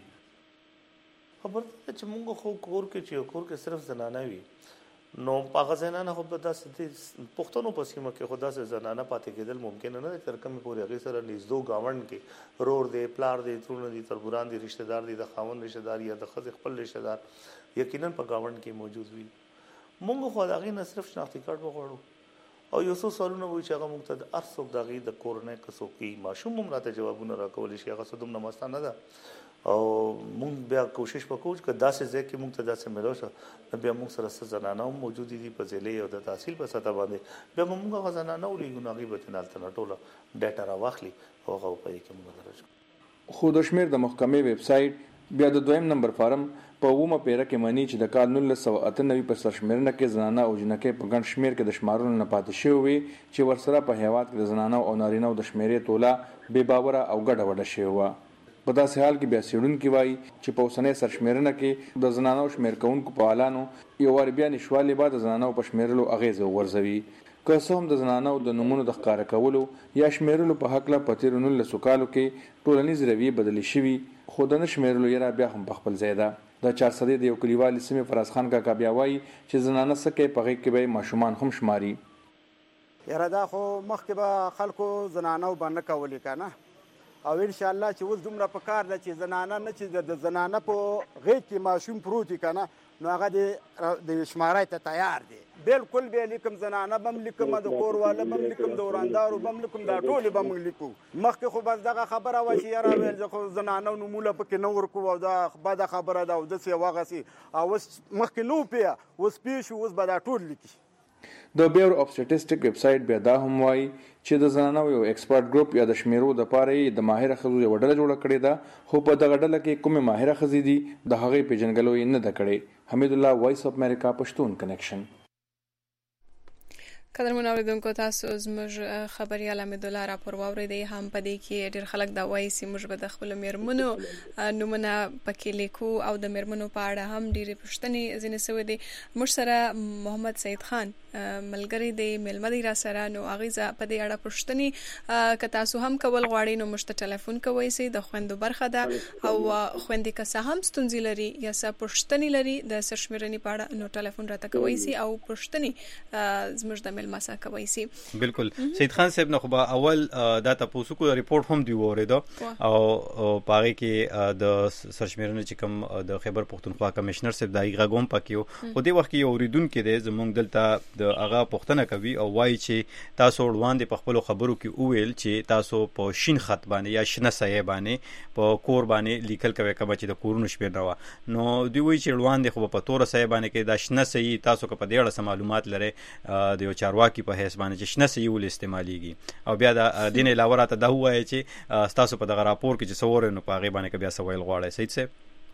خبر ده چې موږ خو کور کې چې کور کې صرف زنانه وي نو هغه زنانه خو به داسې پښتنو په سیمه کې خو داسې زنانه پاتې کېدل ممکن نه دی تر کومې پورې هغې سره نږدو ګاونډ کې رور دی پلار دی ترونه دي تربوران دي رشته دار دي د خاوند رشته دار یا د ښځې خپل رشته دار یقینا په ګاونډ کې موجود وي. موږ خو د هغې نه صرف شناختي کارت وغواړو او یو څو سوالونه وایي چې هغه موږ ته د هر څوک د هغې د کورنۍ که څوک وي ماشوم هم راته جوابونه راکولی شي هغه څه دومره مسته نه ده او مونږ بیا کوشش وکړو چې داسې ځای کې مونږ ته داسې ملو شو نو بیا مونږ سره څه زنانه هم موجود دي په ضلع او د تحصیل په سطح باندې بیا مونږ هغه زنانه ولیږو نو هغې به ترې هلته ټوله ډیټا راواخلي او هغه په دې کې مونږ درج. خو د شمیر د محکمې ویب سایټ بیا د دویم نمبر فارم په اومه پیره کې مني چې د کال نولس سوه اته نوي په سرشمیرنه کې زنانه او جنکۍ په ګڼ شمیر کې د شمارلو نه پاتې شوي وي چې ورسره په هیواد کې د زنانو او نارینه‌و د شمیرې توله بې باوره او ګډه وډه شوې وه. په داسې حال کې بیا څېړونکي وایي چې په اوسنۍ سرشمیرنه کې د زنانو شمیر کوونکو فعالانو یو وار بیا نشوالي به د زنانو په شمیرلو اغېزه وغورځوي. که څه هم د زنانو د نومونو د ښکاره کولو یا شمیرلو په هکله په تېرو نولسو کالو کې ټولنیز رویې بدلې شوي خو د نه شمیرلو یره بیا هم په خپل ځای ده. د چارسدې د یو کلیوالي سیمې فراز خان کاکا بیا وایي چې زنانه څه کوي په هغې کې به ماشومان هم شماري. یاره دا خو مخکې به خلکو زنانو به نه کولې که نه او انشاءالله چې اوس دومره په کار ده چې زنانه نه چې د زنانه په غېږ کې ماشوم پروت وي که نه نو هغه د شمارای ته تیار دی. بالکل به لیکم زنانه به هم لیکم د کور والا به هم لیکم د وراندارو به هم لیکم دا ټولې به موږ لیکو. مخکې خو بس دغه خبره وه چې یاره ویل زه خو زنانه نومونه پکې نه ورکوو او دا بده خبره ده او داسې او هغسې او اوس مخکې نه و پوهه اوس پوه شو اوس به دا ټول لیکي. د بیورو اف سټیټسټک ویب سایټ بیا دا هم وایي چې د زنانو یو ایکسپرټ ګروپ یا د شمیرو دپاره یې د ماهره ښځو یوه ډله جوړه کړې ده خو په دغه ډله کې کومې ماهره ښځې دي د هغې پېژنګلو یې نه ده کړې. حمید الله وایس اف امریکا پښتون کنیکشن. قدرمن اوریدونکو تاسو زموږ خبريال حمید الله راپور واوریدي هم پدې کې ډېر خلک دا وایي چې موږ به د خپل میرمنو نومونه پکې لیکو او د میرمنو په اړه هم ډېرې پوښتنې ځینې سوي دي. موږ سره محمد سید خان ملګری دی مېلمه دی را سره نو اغیزه په دې اړه پوښتنې که تاسو هم کول غواړئ نو موږ ته ټلیفون کوئ سي د خويندو برخه ده او خويندې که څه هم ستونزې لري یا څه پوښتنې لري د سرشمیرنې په اړه نو ټلیفون راته کوئ سي او پوښتنې زموږ د مېلمه سره کوئ سي. بالکل سید خان صاحب نو خو اول دا تاسو کو ریپورت هم دی وریدو او پاره کې د سرشمیرنې چې کوم د خیبر پختونخوا کمشنر صاحب دای غوم پکيو خو دې وخت کې اوریدونکو کې زمونږ دلته د هغه پښتنه کوي او وایي چې تاسو وړاندې په خپل خبرو کې اویل چې تاسو په شین خط باندې یا شنه سایه باندې په کور باندې لیکل کوي کبه چې د کورونو شپې راو نو دوی وایي چې وړاندې خو په تور سایه باندې کې د شنه سایه تاسو کو په دې اړه معلومات لري د یو چارواکي په حساب باندې چې شنه سایه ول استعماليږي او بیا د دین علاوه راته دا وایي چې تاسو په دغه راپور کې چې څور نو په هغه باندې کې بیا سوال غواړي. سید صاحب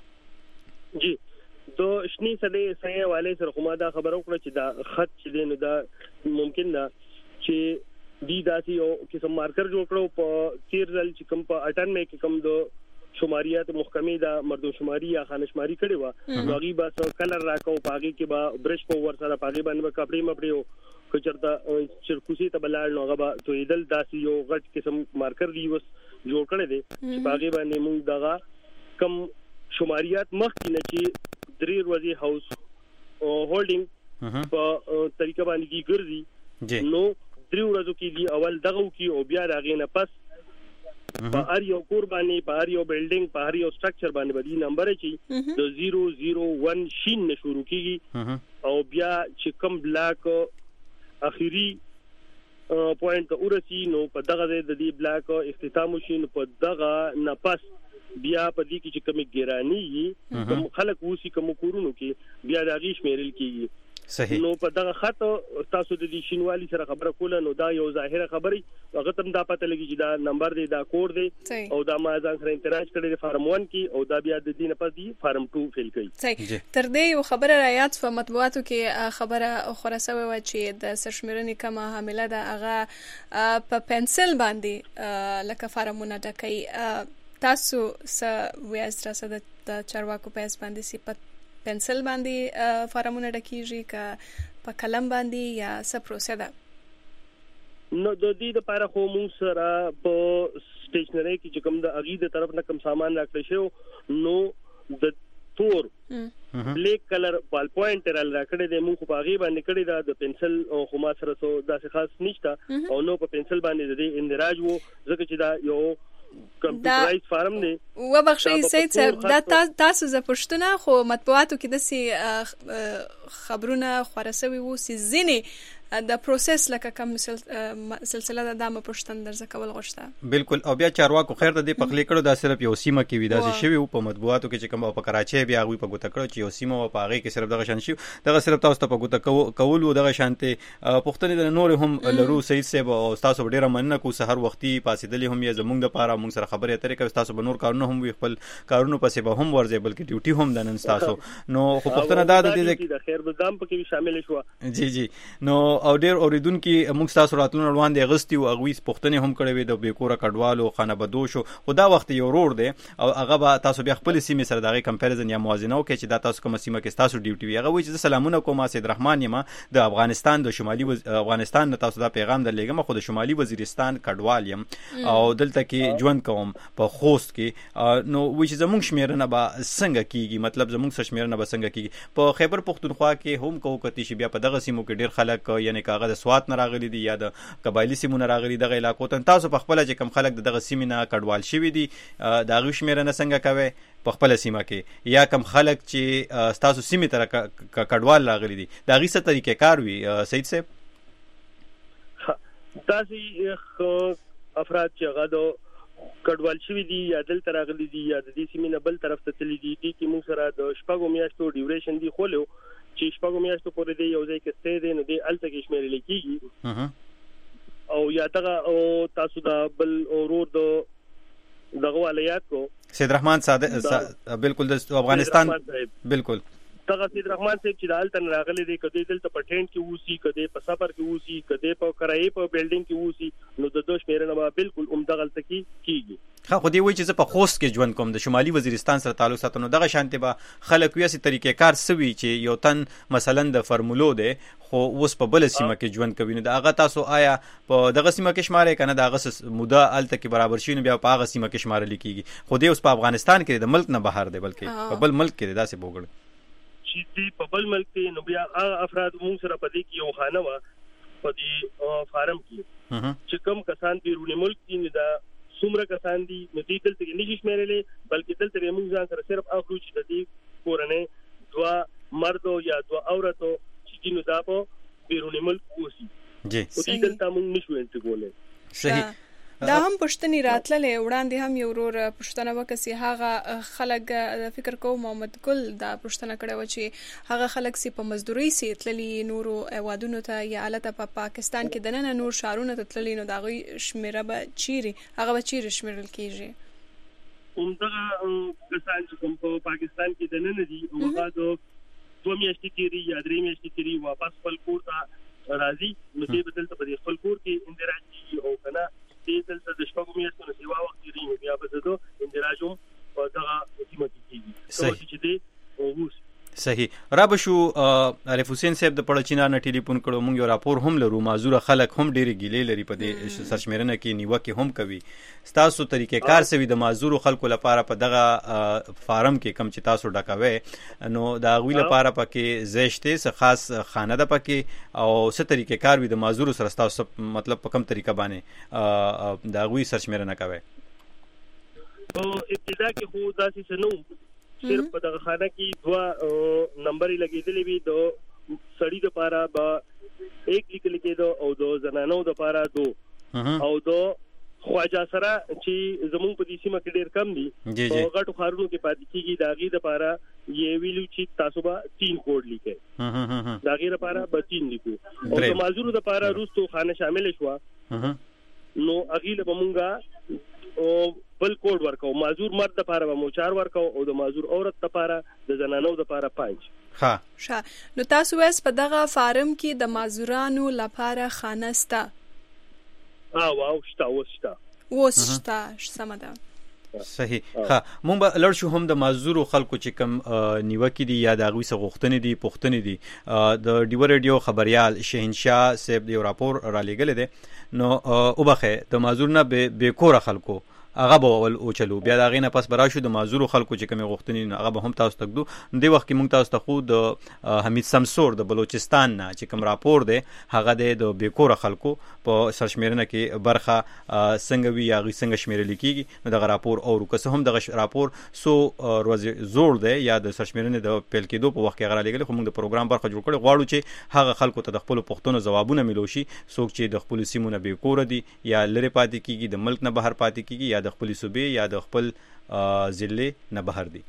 جی تو شنی سده سایه والے سره کومه دا خبرو کړ چې دا خط چې دین دا ممکن ده چې دی داسي او قسم مارکر جوړ کړو په تیر ځل چې کوم په اټن مې کې کوم د شماریات محکمې دا مردم شماری یا خانشماری کړي و هغه با څو کلر راکو پاګي کې با برش په ور سره پاګي باندې کپڑے مپړي او کچرتا چرکوسی ته بلال نو هغه تو ایدل داسي یو غټ قسم مارکر دی وس جوړ کړي دي چې پاګي باندې موږ دغه کم شماریات مخ کې نه چې درې ورځې هاوس هولډینګ په طریقه باندې کی ګرځي نو درې ورځو کې دی اول دغه کې او بیا راغې نه پس په هر یو کور باندې په هر یو بلډینګ په هر یو سټرکچر باندې باندې نمبر چې د زیرو زیرو ون شین نه شروع کیږي او بیا چې کم بلاک اخیری پوینټ اورسی نو په دغه د دې بلاک اختتام شي نو په دغه نه پس بیا په دې کې چې کوم ګرانی کوم خلک وسی کوم کورونو کې بیا د غیش میرل کیږي صحیح نو په دغه خط تاسو د دې شینوالي سره خبره کوله نو دا یو ظاهره خبري هغه تم دا پته لګي چې دا نمبر دی دا کوډ دی او دا ما ځان سره انتراج کړی د فارم ون کې او دا بیا د دې نه پس دی فارم ټو فیل کوي. صحیح تر دې یو خبره رايات په مطبوعاتو کې خبره خورسوي و چې د سرشمیرنې کما حامله ده هغه په پنسل باندې لکه فارمونه ډکې تاسو س ویاستره سره د چارواکو په اس باندې صفت پنسل باندې فارمونه ډکیږي که په قلم باندې یا څه پروسه ده؟ نو د دې لپاره خو موږ سره په سټیشنری کې چې کوم د اغې د طرف نه کوم سامان راکړی شو نو د تور بلیک کلر بال پوینټر راکړی دی موږ په هغه باندې کړی دا د پنسل خو ما سره سو داسې خاص نشته او نو په پنسل باندې د اندراج وو ځکه چې دا یو کمپیوټرایز فارم دی و بخښي سید صاحب دا تاسو ز پښتنه خو مطبوعاتو کې د سي خبرونه خورسوي وو سي زینې د پروسس لکه کوم سلسله د دامه پښتن درځه کول غوښته. بالکل او بیا چارواکو خیر د دې پخلی کړو دا صرف یو سیمه کې وی داسې شوی په مطبوعاتو کې چې کوم په کراچي بیا غوي په ګوته کړو چې یو سیمه او په هغه کې صرف دغه شان شي دغه صرف تاسو ته په ګوته کول او دغه شانته پښتنې د نور هم لرو سید صاحب او تاسو ډیره مننه کو سحر وختي پاسېدلې هم یې زمونږ د پاره موږ سره خبرې اترې کوي تاسو به نور کارونه هم وي خپل کارونه پسې به هم ورځي بلکې ډیوټي هم د نن تاسو نو خو پښتنه دا د دې خیر به دام پکې شامل شو. جی جی نو او ډیر اوریدون کې موږ تاسو راتلون روان دي غستی او اغوي پښتنې هم کړې وي د بیکوره کډوالو خانه بدوشو خو دا وخت یو رور دی او هغه به تاسو بیا خپل سیمه سره دغه کمپیریزن یا موازنه وکړي چې دا تاسو کوم سیمه کې تاسو ډیوټي وي هغه وایي چې سلامونه کوم سید رحمان یم د افغانستان د شمالي وز... افغانستان نه تاسو دا پیغام درلېږم خو د شمالي وزیرستان کډوال یم او دلته کې ژوند کوم په خوست کې نو وایي چې زموږ شمیرنه به څنګه کیږي مطلب زموږ شمیرنه به څنګه کیږي په خیبر پختونخوا کې هم کو کتی شي بیا په دغه سیمو کې ډیر خلک یعنی کاغه د سوات نه راغلي دي یا د قبایلی سیمونه راغلي دغه علاقو ته تاسو په خپل چې کم خلک دغه سیمه نه کډوال شوی دي دا غو شمیرنه څنګه کوي په خپل سیمه کې یا کم خلک چې تاسو سیمه تر کډوال راغلي دي دا غي څه طریقې کار وي سید صاحب؟ تاسو افراد چې هغه د کډوال شوی دي یا دلته راغلي دي یا د دې سیمې نه بل طرف ته تللي دي دي کې موږ سره د شپږو میاشتو ډیوریشن دی خولو چې شپږو میاشتو پورې دی یو ځای کې ستې دي نو دی الته کې شمیرل کېږي او یا دغه تاسو دا بل اورور د دغه ولایت کو سید رحمان صادق بالکل د افغانستان بالکل دغه سید رحمان صاحب چې د هلته راغلي دی کدی دلته په ټینټ کې اوسي کدی په سفر کې اوسي کدی په کرایي په بلډینګ کې اوسي نو د دوه شمیرنه به بالکل عمدغه تکي کیږي. خو خو دی وایي چې زه په خوست کې ژوند کوم د شمالي وزیرستان سره تعلق ساتنو دغه شانتي به خلک ویاسي طریقې کار سوي چې یو تن مثلا د فرمولو دی خو اوس په بل سیمه کې ژوند کوي نو د هغه تاسو آیا په دغه سیمه کې شمارې کنه د هغه موده الته کې برابر شي نو بیا په هغه سیمه کې شمارل کیږي خو دی اوس په افغانستان کې د ملک نه بهر دی بلکې په بل ملک کې داسې بوګړ چې دی په بل ملک کې نو بیا هغه افراد مون سره پدې کې یو خانه وا په دې فارم کې چې کوم کسان بیرونی ملک کې دا څومره کسان دي نو دې دلته کې نشي شمیرلې بلکې دلته موږ ځان سره صرف اخلو چې د دې کورنۍ دوا مردو یا دوا عورتو چې نو دا په بیرونی ملک اوسي جی دې دلته موږ نشو انتقالې صحیح دا هم پښتني راتللې وړاندې هم یو ورور پښتنه وکسي هغه خلک فکر کوم محمد ګل دا پښتنه کړه و چې هغه خلک سي په مزدوري سي تللي نورو وادونو ته یا الته په پاکستان کې دنه نور شهرونو ته تللي نو دا غي شمیره به چیري هغه به چیري شمیرل کیږي همدغه کسان چې کوم په پاکستان کې دنه نه دي هغه د دوه میاشتې تیری یا درې میاشتې تیری واپس خپل کور ته راځي نو دې بدل ته په خپل کور کې اندراجي او کنه دې دلته د شپږو میاشتو نه سیوا وخت لري بیا به زه د اندراجوم په دغه قیمت کېږي صحیح چې دې اوس صحیح را بشو عارف حسین صاحب د پړچینا نه ټلیفون کړو مونږ یو راپور هم لرو معذور خلک هم ډېری ګیلې لري په دې سرشمیرنه کې نیوکه هم کوي تاسو طریقې کار سوي د معذور خلکو لپاره په دغه فارم کې کم چې تاسو ډکوي نو دا غوی لپاره پکې زیشته څه خاص خانه ده پکې او څه طریقې کار وي د معذور سره تاسو مطلب په کم طریقه باندې دا غوی سرشمیرنه کوي او ابتدا کې خو داسې څه نو صرف په دغه خانه کې دوا نمبرې لګېدلې وي د سړي د پاره با ایک لیکل کېدو او د زنانو د پاره دو او د خواجه سره چې زمون په دې سیمه کې ډېر کم دي او غټو خارونو کې پاتې کېږي دا غي د پاره یې ویلو چې تاسو به تین کوډ لیکئ دا غي د پاره به تین لیکو او د معذور د پاره روستو خانه شامل شو نو اغیله بمونګه او بل کوډ ورکو معذور مرد د پاره به موچار ورکو او د معذور عورت د پاره د زنانو د پاره پنځ ها ښه نو تاسو وس په دغه فارم کې د معذورانو لپاره خانه ستا اه واو شتا وستا وستا سمدا صحیح ها مونږ به لړ شو هم د معذور خلکو چې کم نیوکې دي یا د غوي څخه غوښتنې دي پوښتنې دي د ډیو ریډیو خبريال شهنشاه صاحب یو راپور را لېګل دي نو او بخه د معذور نه به کور خلکو هغه به ول او چلو بیا دا غینه پس براشو د معذور خلکو چې کوم غوښتنې هغه به هم تاسو تکدو د وخت کې مونږ تاسو ته خو د حمید سمسور د بلوچستان نه چې کوم راپور دی هغه د بیکور خلکو په سرشمیرنه کې برخه څنګه وی یا غي څنګه شمیرل کیږي نو دغه راپور او که هم دغه راپور سو روز زوړ دی یا د سرشمیرنه د پیل کېدو په وخت کې غره لګل خو موږ د پروګرام برخه جوړ کړو غواړو چې هغه خلکو ته د خپل پښتون جوابونه ملوشي څوک چې د خپل سیمونه بیکور دي یا لری پاتې کیږي د ملک نه بهر پاتې کیږي یا د خپل صوبې یا د خپل ضلع نه بهر دي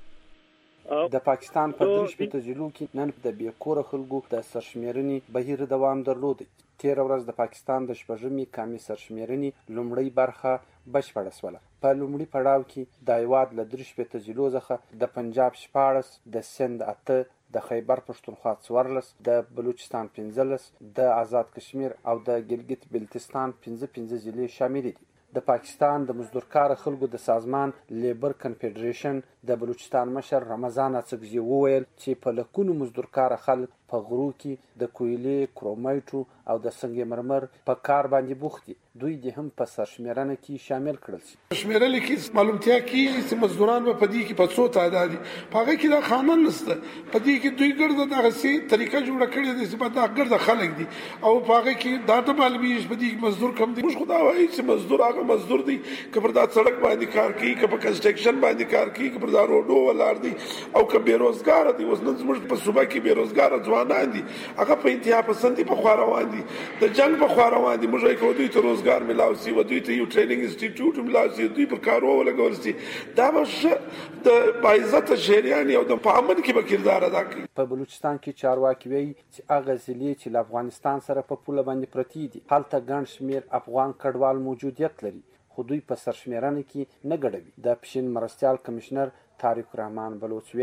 د پاکستان په دریش په تجلو کې نن د بیکور خلکو د سرشمیرنې بهیر دوام درلود تیر ورځ د پاکستان د شپږمې کامې سرشمیرنې لومړی برخه بشپړه شوله په لومړي پړاو کې د هیواد له دریش په تجلو څخه د پنجاب شپاړس د سند اته د خیبر پښتونخوا څوارلس د بلوچستان پنځلس د آزاد کشمیر او د ګلګت بلتستان پنځه پنځه ضلع شامل دي د پاکستان د مزدورکار خلکو د سازمان لیبر کنفدریشن د بلوچستان مشر رمضان اڅکزي وویل چې په لکونو مزدورکار خلک په غرو کې د کویلې کرومایټو او د سنگ مرمر په کار باندې بوخت دي دوی د هم په سرشمیرنه کې شامل کړل شي شمیرل کې معلومتیا کې چې مزدوران په دې کې په څو تعداد دي هغه کې دا خانه نشته په دې کې دوی ګرځي دغه سي طریقه جوړه کړې ده چې په دا ګرځي خلک دي او هغه کې دا ته معلومیږي په دې مزدور کم دي موږ خدا وایي چې مزدور هغه مزدور دي چې پر دا سړک باندې کار کوي چې په کنسټرکشن باندې کار کوي چې پر دا روډو ولار دي او که بیروزګار دي اوس نن زموږ په صوبه کې بیروزګار ځوانان دي هغه په انتها پسندي په خوا روان دي د جنگ په خوا روان دي موږ یې کوو دوی ته روزګار ملاوي سي ودوی ته یو ټریننګ انسټیټیوټ ملاوي سي دوی پر کارو ولګول سي دا مشه د باعزت شهريان او د پامن کې به کردار ادا کوي په بلوچستان کې چارواکي وایي چې هغه ضلع چې له افغانستان سره په پوله باندې پرتې دي هلته ګڼ شمېر افغان کډوال موجودیت لري خو دوی په سرشمیرنه کې نه ګډوي د پښین مرستیال کمشنر طارق رحمان بلوچ وایي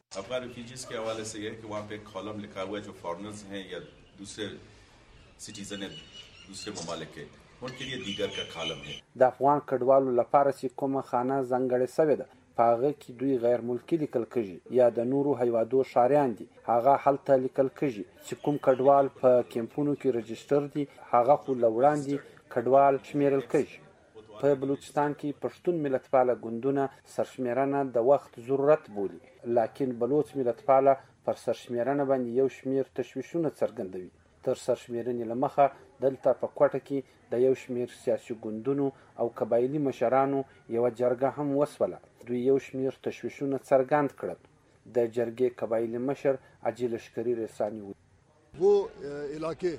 افغان रेफ्यूजीज के हवाले से यह है कि वहाँ पे एक कॉलम लिखा हुआ है जो फॉरेनर्स हैं या दूसरे सिटीजन हैं दूसरे ममालिक के उनके लिए दीगर का कॉलम है. د افغان کډوالو لپاره چې کومه خانه ځانګړې شوې ده په هغه کې دوی غیر ملکي لیکل کېږي یا د نورو هیوادو شاریان دي هغه هلته لیکل کېږي چې کوم کډوال په کیمپونو کې رجسټر دي هغه خو له وړاندې کډوال شمیرل کېږي. په بلوچستان کې پښتون ملتپاله ګوندونه سرشمیرنه د وخت ضرورت بولي لکن بلوچ ملتپاله پر سرشمیرنه باندې یو شمیر تشویشونه څرګندوي. تر سرشمیرنې له مخه دلته په کوټه کې د یو شمیر سیاسي ګوندونو او قبایلي مشرانو یوه جرګه هم وسوله. دوی یو شمیر تشویشونه څرګند کړل. د جرګې قبایلي مشر عجیل لشکري رساني وي वो इलाके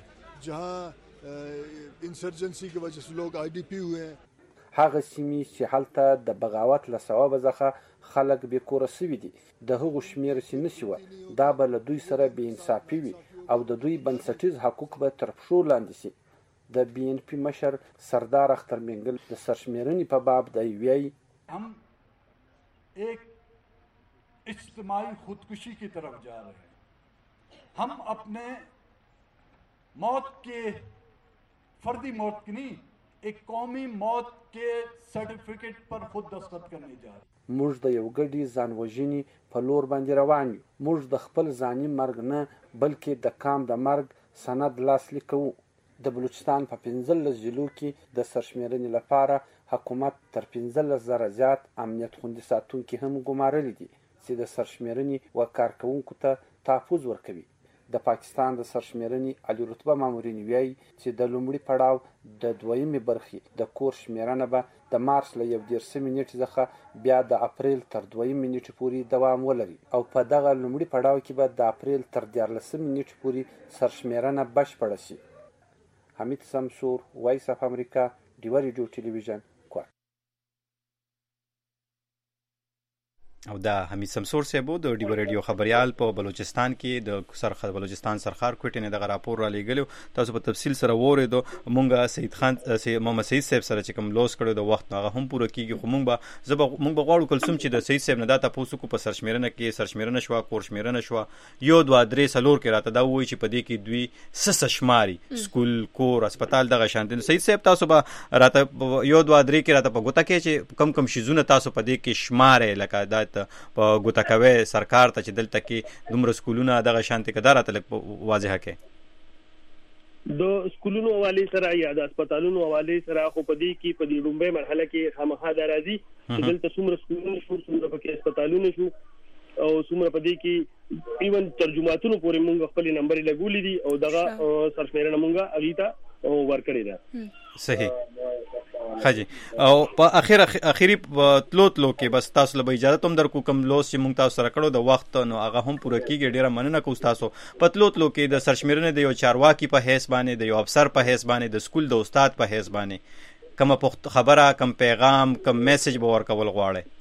जहाँ इंसर्जेंसी की वजह से लोग आई डी पी हुए हैं هغه سیمې چې هلته د بغاوت له سببه څخه خلک بې کوره سوي دي د هغو شمېر چې نشي وه دا به له دوی سره بې انصافي وي او د دوی بنسټیز حقوق به تر پښو لاندې سي. د بي ان پي مشر سردار اختر منګل د سرشمیرنې په باب دی وایي हम एक इज्तिमाई खुदकुशी की तरफ जा रहे हैं. हम अपने मौत के फर्दी मौत की नहीं एक कौमी मौत के सर्टिफिकेट पर خود دستخط करने जा रहे हैं. موږ د یو ګډي ځان وژنې په لور باندې روان یو. موږ د خپل ځاني مرګ نه بلکې د کام د مرګ سند لاسلیک کوو. د بلوچستان په پنځلس ضلعو کې د سرشمیرنې لپاره حکومت تر پنځلس زره زیات امنیت خوندي ساتونکي هم ګمارلي دي چې د سرشمیرنې و کارکوونکو ته تحفظ ورکوي. د پاکستان د سرشمیرنې عالی رتبه مامورین وایي چې د لومړي پړاو د دویمې برخې د کور شمیرنه به د مارچ له یو دېرشمې نیټې څخه بیا د اپریل تر دویمې نیټې پورې دوام ولري او په دغه لومړي پړاو کې به د اپریل تر دیارلسمې نیټې پورې سرشمیرنه بشپړه شي. حمید سمسور، وایس اف امریکا، ډیوه ریډیو ټلویزیون. او دا حمید سمسور صاحب د ډیو ریډیو خبريال په بلوچستان کې د سرخ بلوچستان سرخار کوټې نه د راپور را لېګلو. تاسو په تفصیل سره وریدو. مونږه سید خان سي محمد سید صاحب سره چې کوم لوس کړو د وخت هغه هم پوره کیږي خو مونږ به زب مونږ به غواړو کلسوم چې د سید صاحب نه دا تاسو کو په سرشمیرنه کې سرشمیرنه شو کور شمیرنه شو یو دوه درې سلور کې راته دا وایي چې په دې کې دوی سس شماري سکول کور هسپتال دغه شانتي. سید صاحب تاسو به راته یو دوه درې کې راته په ګوته کې چې کم کم شیزونه تاسو په دې کې شماره لکه دا په ګوته کوي سرکار ته چې دلته کې دومره سکولونه دغه شانتي کدارات لک واضحه کې د سکولونو حواله سره یا د هسپتالونو حواله سره خو په دې کې په دې لومړی مرحله کې خامخا د راځي چې دلته څومره سکولونه شو څومره پکې هسپتالونه شو او څومره په دې کې ایون ترجماتونو پورې مونږ خپل نمبر لګولې دي او دغه سرشمیرنه مونږه اغیتا ورکړی ده. صحیح خاجي او په اخر اخیری تلو تلو کې بس تاسو له اجازه تم در کو کم لوس چې مونږ تاسو سره کړو د وخت نو هغه هم پوره کیږي. ډیره مننه کوم تاسو په تلو تلو کې د سرشمیرنې د یو چارواکي په حیث باندې د یو افسر په حیث باندې د سکول د استاد په حیث باندې کوم خبره کوم پیغام کوم میسج به ورکول غواړي.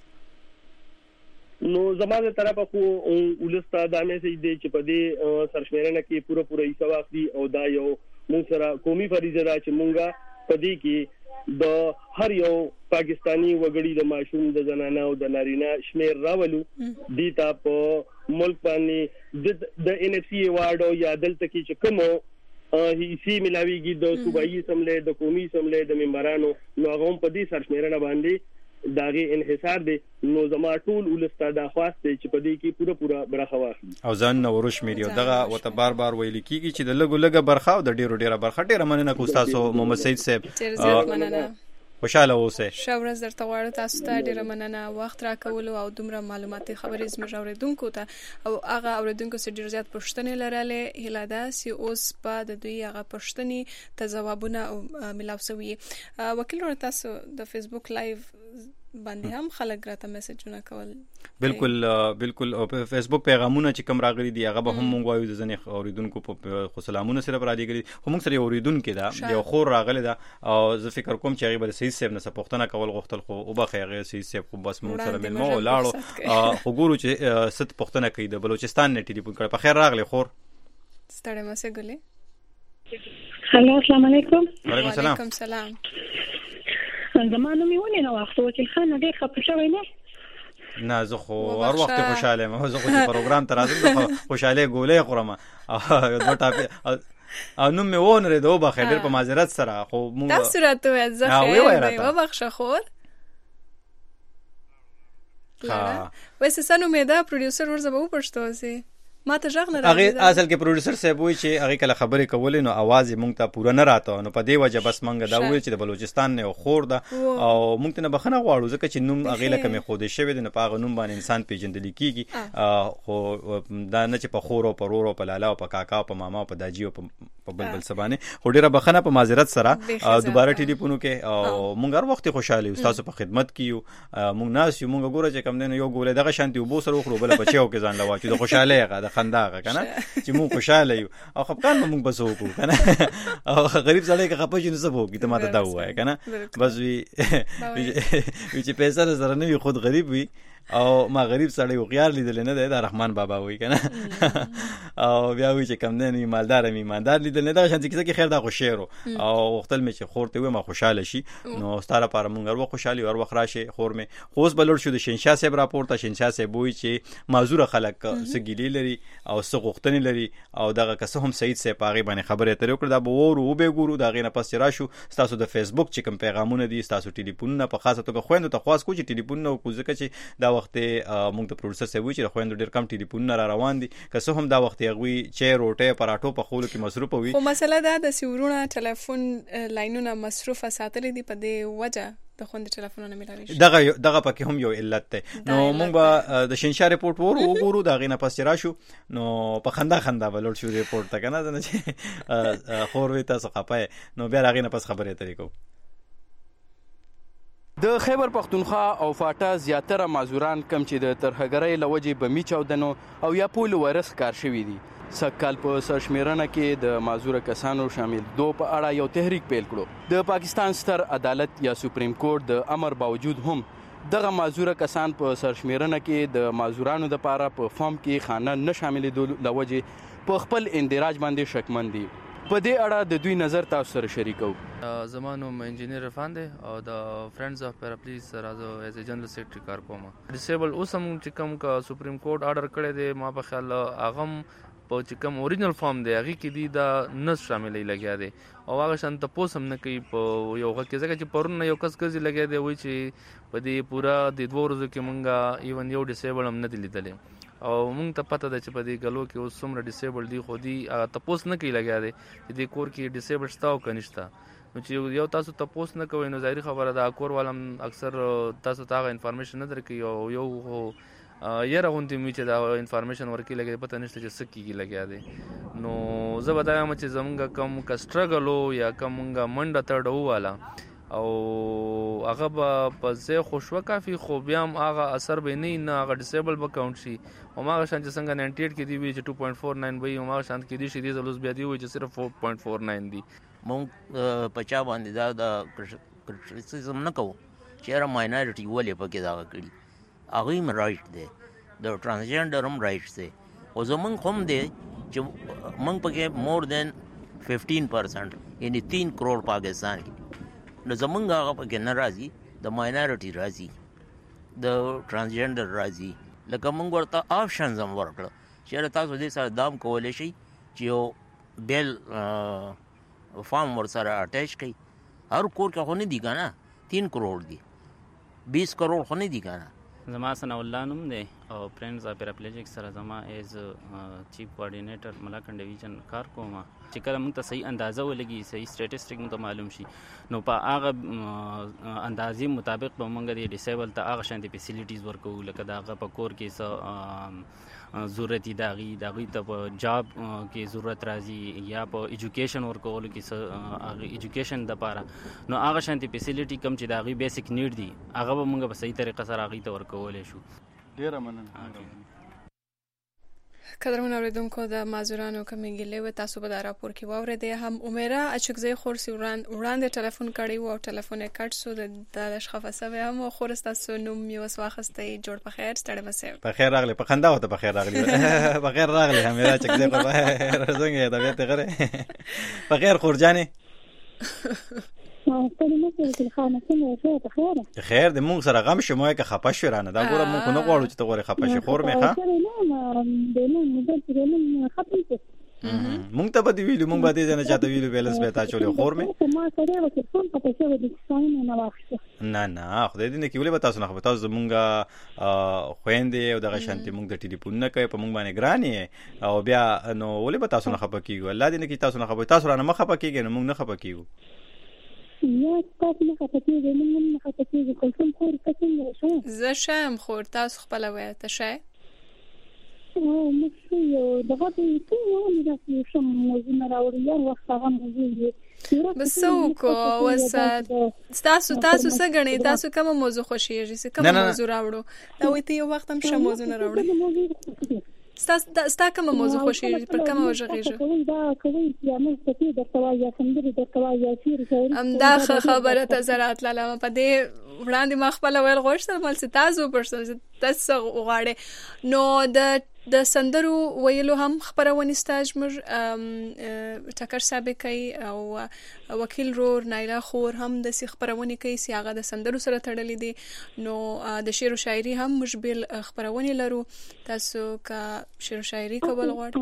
نو زموږ طرفه خو ولسته دا میسج دی چې په دې سرشمیرنه کې پوره پوره حصہ واخلي او دا یو موږ سره قومي فریضه ده چې مونږه په دې کې د هر یو پاکستانی وګړي د ماشوم د زنانه او د نارینه شمیر راولو دي تا په ملک باندې د ان اف سی ایوارډ او یا دلته کې چې کوم هیڅ ملاویږي د صوبایي اسمبلی د قومي اسمبلی د ممبرانو نو هغه په دې سرشمیرنه باندې داغه انحصار دي. نو زما ټول ولسته دا خواسته چې په دې کې پوره پوره برخه واخلي او ځان نو ورشمیري او دغه وته بار بار ویل کیږي چې د لګو لګه برخه او د ډیرو ډیره برخه. ډیره مننه کوم تاسو محمد سید صاحب. ډیره مننه. خوشاله اوسئ. ښه ورځ درته غواړو. تاسو ته ډیره مننه وخت راکولو او دومره معلوماتي خبرې زموږ اوریدونکو ته او هغه اوریدونکو سره ډیر زیات پوښتنې لرلې. هیله ده چې اوس په د دوی هغه پوښتنې ته ځوابونه ملاو شوي. وکیل ورته تاسو د فیسبوک لایو باندې هم خلک راته میسجونه کول. بالکل بالکل او په فیسبوک پیغامونه چې کوم راغلي دي هغه به هم مونږ وایو د ځنې اوریدونکو په خو سلامونه سره را لګري خو مونږ سره اوریدونکو دا یو خور راغلی دا او زه فکر کوم چې هغه به صحیح صاحب نه سپوښتنه کول غوښتل خو او به هغه صحیح صاحب خو بس مونږ سره ملمو لاړو خو ګورو چې ست پښتنه کوي د بلوچستان نه ټلیفون کړ. په خیر راغلی خور. ستړی مشه ګلې. هلو السلام علیکم. وعلیکم السلام. وعلیکم السلام. زمانو میونه نو وخت وکیل خان دې خپل شوی نه نه زه خو هر وخت خوشاله یم، زه خو پروګرام ته راځم خوشاله ګولې خورم او دوه ټاپه او نو مې ونه ردو به خیر په معذرت سره خو مونږ تاسو راته زه خیر و بخښه خور ها وایسه سنو مې دا پروډوسر ورزه به پښتو سي ما ته ځغ نه راځي هغه اصل کې پروډوسر صاحب وایي چې هغه کله خبرې کولې نو आवाज مونږ ته پوره نه راته، نو په دې وجه بس مونږ دا وایي چې د بلوچستان نه خور ده او مونږ ته نه بخنه غواړو ځکه چې نوم هغه لکه مې خوده شوی دی، نه په هغه نوم باندې انسان پیژندل کیږي، خو دا نه چې په خور او پرور او په لالا او په کاکا او په ماما او په داجی او په بلبل سبانه خو ډیره بخنه په معذرت سره دوباره ټلیفون کې او مونږ هر وخت خوشاله یو تاسو په خدمت کیو، مونږ ناس یو مونږ ګوره چې کم دین یو ګولې دغه شانتي وبو سره خو بل بچیو کې ځان لوا چې د خوشاله هغه د خنداغه کنه چې مونږ خوشاله یو او خپکان مونږ بس وکړو کنه او غریب سړی که خپه شي نو څه وکړي ته ماته دا وایې کنه بس وی چې پیسې سره نه وي خود غریب وي او ما غریب سړی او غیار لیدل نه دی دا رحمان بابا وای کنه او بیا وی چې کم نه مالدار می ایماندار لیدل نه دا شانتي کې خیر دا خو شعر او وختل می چې خورته و ما خوشاله شي نو ستاره پر مونږ ورو خوشالي ور وخت راشه خور می خوس بلور شو د شینشاه صاحب راپورته شینشاه صاحب وای چې معذور خلک سګیلی لري او سغختنی لري او دغه کس هم سید صاحب پاغي باندې خبره تر وکړه دا به ورو به ګورو دا غینه پس راشو تاسو د فیسبوک چې کوم پیغامونه دي تاسو ټلیفون په خاصه توګه خويندو ته خاص کو چې ټلیفون نو کو ځکه چې دا وخت مونږ ته پروډوسر صاحب وی چې خويندو ډیر کم ټلیفون را روان دي که څه هم دا وخت یغوي چې روټه پراټو په خولو کې مصروف وي، خو مسله دا د سیورونه ټلیفون لاینونه مصروفه ساتلې دي په دې وجه د خوند ټلیفونونه ملاري دغه دغه پکې هم یو علت ده. نو مونږ به د شینشاه ریپورت ور وګورو دا غینه پس راشو نو په خندا خندا ولور شو ریپورت ته کنه نه چې خور وي تاسو خپه نو بیا راغینه پس خبرې طریقو. د خیبر پختونخوا او فاټا زیاتره معذوران کم چې د ترهګرۍ لوجې بمی چاودنو او یا پول وایرس کار شوی دي سکهال په سرشمیرنه کې د معذور کسانو شامل دو په اړه یو تحریک پیل کړو. د پاکستان ستر عدالت یا سپریم کورټ د امر باوجود هم دغه معذور کسان په سرشمیرنه کې د معذورانو د پاره په فارم کې خانه نه شاملېدو لوجې په خپل اندراج باندې شکمن دي. په دې اړه د دوی نظر تاسو سره شریکو. زمانو انجینیر عرفان دی او د فرندز اف پیراپلیز سره از ایز ا جنرال سیکریټری کار کوم. ډیسیبل اوسم چې کوم کا سپریم کورټ آرډر کړی دی ما په خیال اغم په چې کوم اوریجنل فارم دی هغه کې دی دا نس شاملې لګیا دی او هغه شان ته پوسم نه کوي په یو وخت کې ځکه چې پرون یو کس کزي لګیا دی وای چې په دې پورا د دوه ورځې کې مونږه ایون یو ډیسیبل هم نه دی لیدلې او مونږ ته پته ده چې په دې غلو کې اوس څومره ډیسیبل دي خو دی تپوس نه کوي لګیا دی چې دې کور کې ډیسیبل شته او کنيشته نو چې یو تاسو تپوس نه کوئ نو ظاهري خبره ده کور والم اکثر تاسو ته انفارمیشن نه درکوي او یو یره غونډې می چې دا انفارمیشن ورکی لګي پته نشته چې سکیږي لګیا دی نو زه به دا یم چې زمونږ کم کسټرګلو یا کومګه منډه تړو والا او هغه په ځای خوشو کافي خو بیا هم هغه اثر به نه نه هغه ډیسیبل به کاونټ شي او هغه شان چې څنګه نائنټي ایټ کې دی وی چې ټو پوینټ فور ناین وي او هغه شان کې دی چې دی زلوس بیا دی وی چې صرف فور پوینټ فور ناین دی. مونږ پچا باندې دا د کرټیسیزم نه کوو چې را ماینورټي ولې پکې دا کړی هغه هم رائټ دی د ترانسجنډر هم رائټ دی او زمونږ هم دی چې مونږ پکې مور دین ففټین پرسنټ یعنی تین کروڑ پاکستان کې نو زمونږ هغه پکې نه راځي د ماینورټي راځي د ترانسجنډر راځي لکه مونږ ورته آپشنز هم ورکړه چې تاسو دې سره دام کولی شئ چې یو بیل فارم ورسره اٹیچ کړئ هر کور کې خو نه دي که نه تین کروڑ دي بیس کروڑ خو نه دي که نه. زما ثناء الله نوم دی او فرینډز اف پیراپلیجیک سره زما ایز چیف کوارډینیټر ملاکنډ ډیویژن کار کوم چې کله موږ ته صحیح اندازه ولګي صحیح سټیټسټیک موږ ته معلوم شي نو په هغه اندازې مطابق به موږ د ډیسیبل ته هغه شانتي فیسیلیټیز ورکو لکه د هغه په کور کې څه ضرورت دي د هغې د هغوی ته په جاب کې ضرورت راځي یا په ایجوکیشن ورکولو کې څه هغه ایجوکیشن دپاره نو هغه شانتي فیسیلیټي کوم چې د هغوی بیسک نیډ دي هغه به موږ په صحیح طریقه سره هغوی ته ورکولی شو. ډیره مننه. قدرمن اوریدونکو د معذورانو کمی ګیلې و تاسو به دا راپور کې واورېدې هم عمره اچکزی خورسي وړاندې ټلیفون کړی و او ټلیفون یې کټ شو د لشخفه سوی هم خور ستاسو نوم یې اوس واخیستی جوړ په خیر ستړی مه په خیر راغلی په خندا ورته په خیر راغلی په خیر راغلی همېره اچکزی خور څنګه یې طبیعت غره په خیر خورجانې خیر د مونږ سره غم شموه که خپه شو رانه دا ګوره مونږ نه غواړو چې ته غوړې خپه شي خور مې ښه مونږ ته به دې ویلو مونږ به دې ځای نه چاته ویلو بیلنس به تا چولې خور مې نه نه خدای دې نه کړي ولې به تاسو نه خبر تاسو زمونږ خویندې او دغه شانتې مونږ د ټلیفون نه کوي په مونږ باندې ګران یې او بیا نو ولې به تاسو نه خفه کېږو الله دې نه کړي تاسو نه خفه تاسو رانه مه خفه کېږئ نو مونږ نه خفه کېږو زه ښه یم خور تاسو خپله وایه ته ښه بس څه وکړو اوس ستاسو تاسو څه ګڼئ تاسو کومه موضوع خوښېږي چې کومه موضوع راوړو دا وایي ته یو وخت هم ښه موضوع نه راوړې ستا کومه موضوع خوښېږي پر کومه وغږېږو همدا ښه خبره ته زه راتلله په دې وړاندې ما خپله ویل غوښتل مل چې تاسو وپوښتل چې ته څه غواړې نو د د سندرو ویلو هم خپرونې ستا زموږ ټکر صاحب کوي او وکیل رور نایله خور هم داسې خپرونې کوي چې هغه د سندرو سره تړلې دي نو د شعر و شاعري هم موږ بېل خپرونې لرو تاسو که شعر و شاعري کول غواړئ